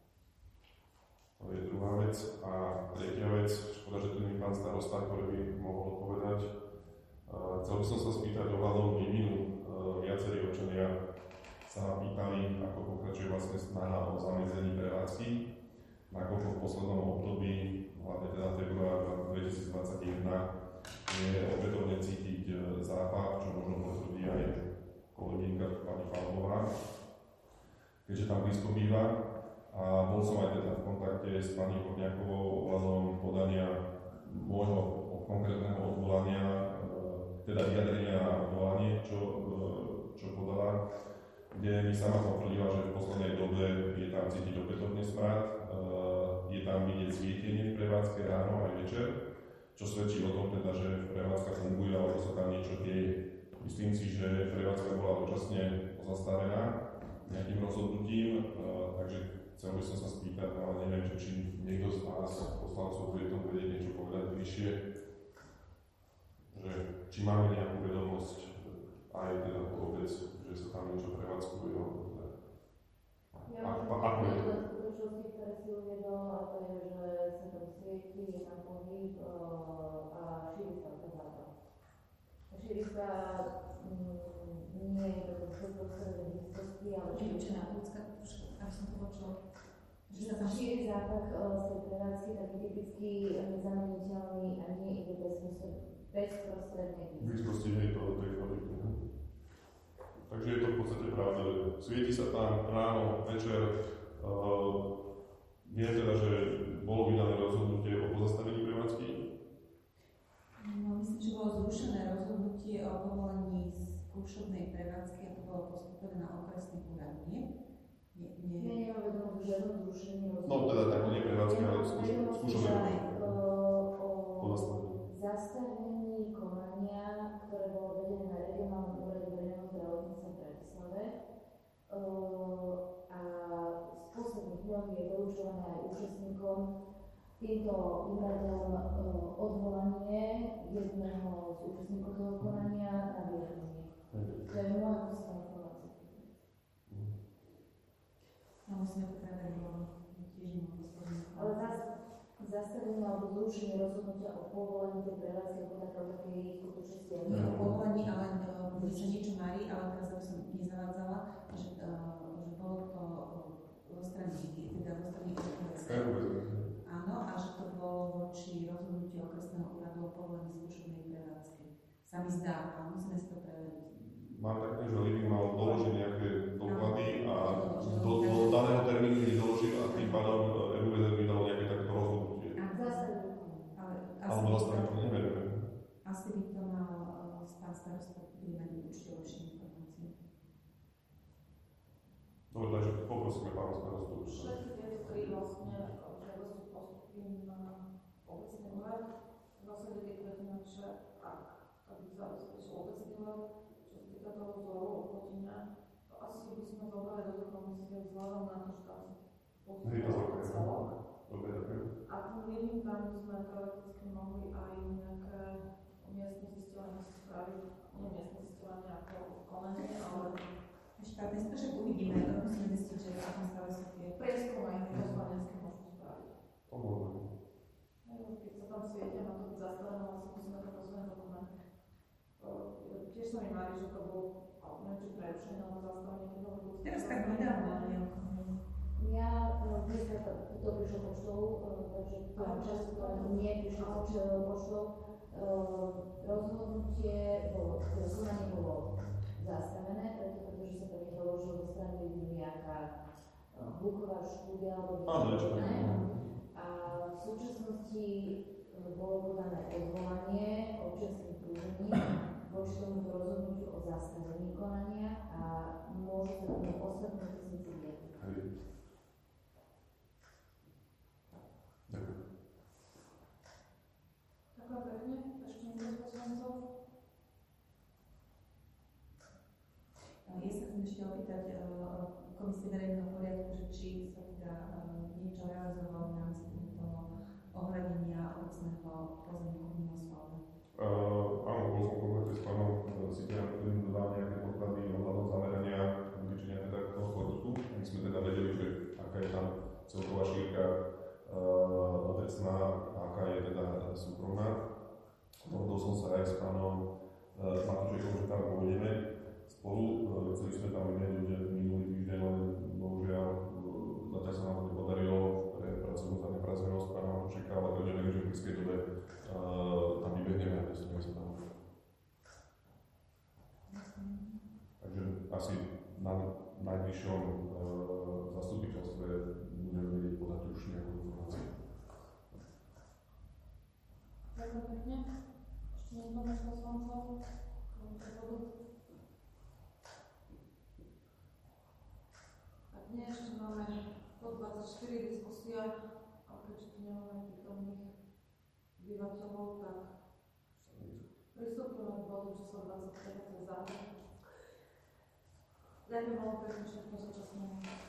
To je druhá vec. A tretia vec, škoda, že tu nie je pán starosta, ktorý by mohol odpovedať. Chcel by som sa spýtať ohľadom vývinu. Viacerí občania sa pýtali, ako pokračuje vlastne snaha o zamedzení prevádzky. Nakoľko v poslednom období, hlavne teda február 2021, je opätovne cítiť zápach, čo možno potvrdí aj kolegyňka pani Pavlová, keďže tam blízko býva. A bol som aj teda v kontakte s pani Horniakovou ohľadom podania môjho konkrétneho odvolania, teda vyjadrenia na odvolanie, čo podala, kde mi sama potvrdila, že v poslednej dobe je tam cítiť opätovne smrad, je tam vidieť svietenie v prevádzke ráno aj večer, čo svedčí o tom teda, že prevádzka funguje, alebo sa tam niečo deje. Myslím si, že prevádzka bola dočasne pozastavená nejakým rozhodnutím, takže chcel by som sa spýtať, ale neviem, či niekto z vás, poslancov, bude tomu vedieť niečo povedať bližšie, že či máme nejakú vedomosť aj teda vôbec, že sa tam niečo prevádzkuje. Ako je to? Skutočnosti, ktoré si uvedol, a to je, že sa tam svieti, je tam pohyb a šíri sa to západ. Šíri sa nie je to bezprostredné blízkosti, ale Dievčená ľudská, aby som to počula. Že sa tam šíri zápach z tej prevádzky, taký typický nezameniteľný a nie ide bezprostrednej blízkosti nie je to do tej fabriky. Takže je to v podstate pravda, že svieti sa tam ráno, večer. Viem teda, že bolo vydané rozhodnutie o pozastavení prevádzky? No, myslím, že bolo zrušené rozhodnutie o povolení skúšobnej prevádzky a to bolo postupené na okresný úrad, nie? Nie, nemám vedomosť o žiadnom zrušení rozhodnutia. No teda tak nie prevádzky, ale skúšobnej zastavení konania, ktoré bolo vedené na regionálnom úrade verejného zdravotníctva v Bratislave. A z posledných dňov je doručované aj účastníkom týmto úradom odvolanie jedného z účastníkov toho konania na vyjadrenie. To je moja posledná informácia. No, musíme to predať, lebo tiež nemám posledný. Ale zastavenie alebo zrušenie rozhodnutia o povolení tej prevádzky ako takej skutočnosti. Nie o povolení, ale bude sa niečo marí, ale teraz aby som nezavádzala, že bolo to zo strany OPC. Áno, a že to bolo voči rozhodnutiu okresného úradu o povolení skúšobnej prevádzky. Sa mi zdá, ale musíme si to preveriť. Mám také, že Living mal poprosíme pána starostu. Všetky tieto tri vlastne žiadosti postupím na obecný úrad. V zásade tie kvetinače, ak by zabezpečil obecný úrad, čo sa týka toho vzoru oplotenia, to asi by sme zobrali do tej komisie vzhľadom na to, že tam postupovať celok. Dobre, ďakujem. A tým jedným tam sme teoreticky mohli aj nejaké miestne zisťovanie si spraviť, nie miestne zisťovanie ako konanie, ale Štátne že uvidíme, to musíme zistiť, že v akom stave sú tie. prieskum aj poslanecké môžeme spraviť. To môžeme. Keď sa tam svietia, má to byť zastavené, vlastne musíme to pozrieť dokument. Tiež sa mi mári, že to bolo, neviem, či prerušenie alebo zastavenie, keď ho budú. Teraz tak nedávno, Ja dneska to prišlo poštou, takže to často to nie prišlo poštou. Rozhodnutie bolo, konanie bolo zastavené, pretože sa to nedoložilo zo strany nejaká hluková štúdia alebo a v súčasnosti bolo podané odvolanie občianskym prúžením voči tomuto rozhodnutiu o zastavení konania a môžu sa tomu ostatné tisíci vyjadriť. Ďakujem. Ďakujem pekne. Ešte niekto z poslancov? Ja sa chcem ešte opýtať Komisie verejného poriadku, že či sa teda niečo realizovalo v rámci toho ohradenia obecného pozemku mimo Svalne. Áno, bol som v kontakte s pánom Sipianom, ktorý mi dodal nejaké podklady ohľadom zamerania vyčenia teda toho produktu. My sme teda vedeli, že aká je tam celková šírka obecná, aká je teda súkromná. Dohodol som sa aj s pánom Matúšekom, že tam pôjdeme spolu. Chceli sme tam vymenať ľudia minulý týždeň, ale bohužiaľ zatiaľ sa nám to nepodarilo pre pracovnú zaneprázdnenosť pána Matúšeka, ale pevne verím, že v blízkej dobe tam vybehneme a dostaneme sa tam. Takže asi na najbližšom zastupiteľstve budeme vedieť podať už nejakú informáciu. Ďakujem pekne. Ešte niekto z poslancov? Tak nie, ešte máme pod 24 diskusia, a keďže tu nemáme prítomných obyvateľov, tak pristúpime k bodu číslo 25, to je záver. Ďakujem veľmi pekne všetkým súčasným.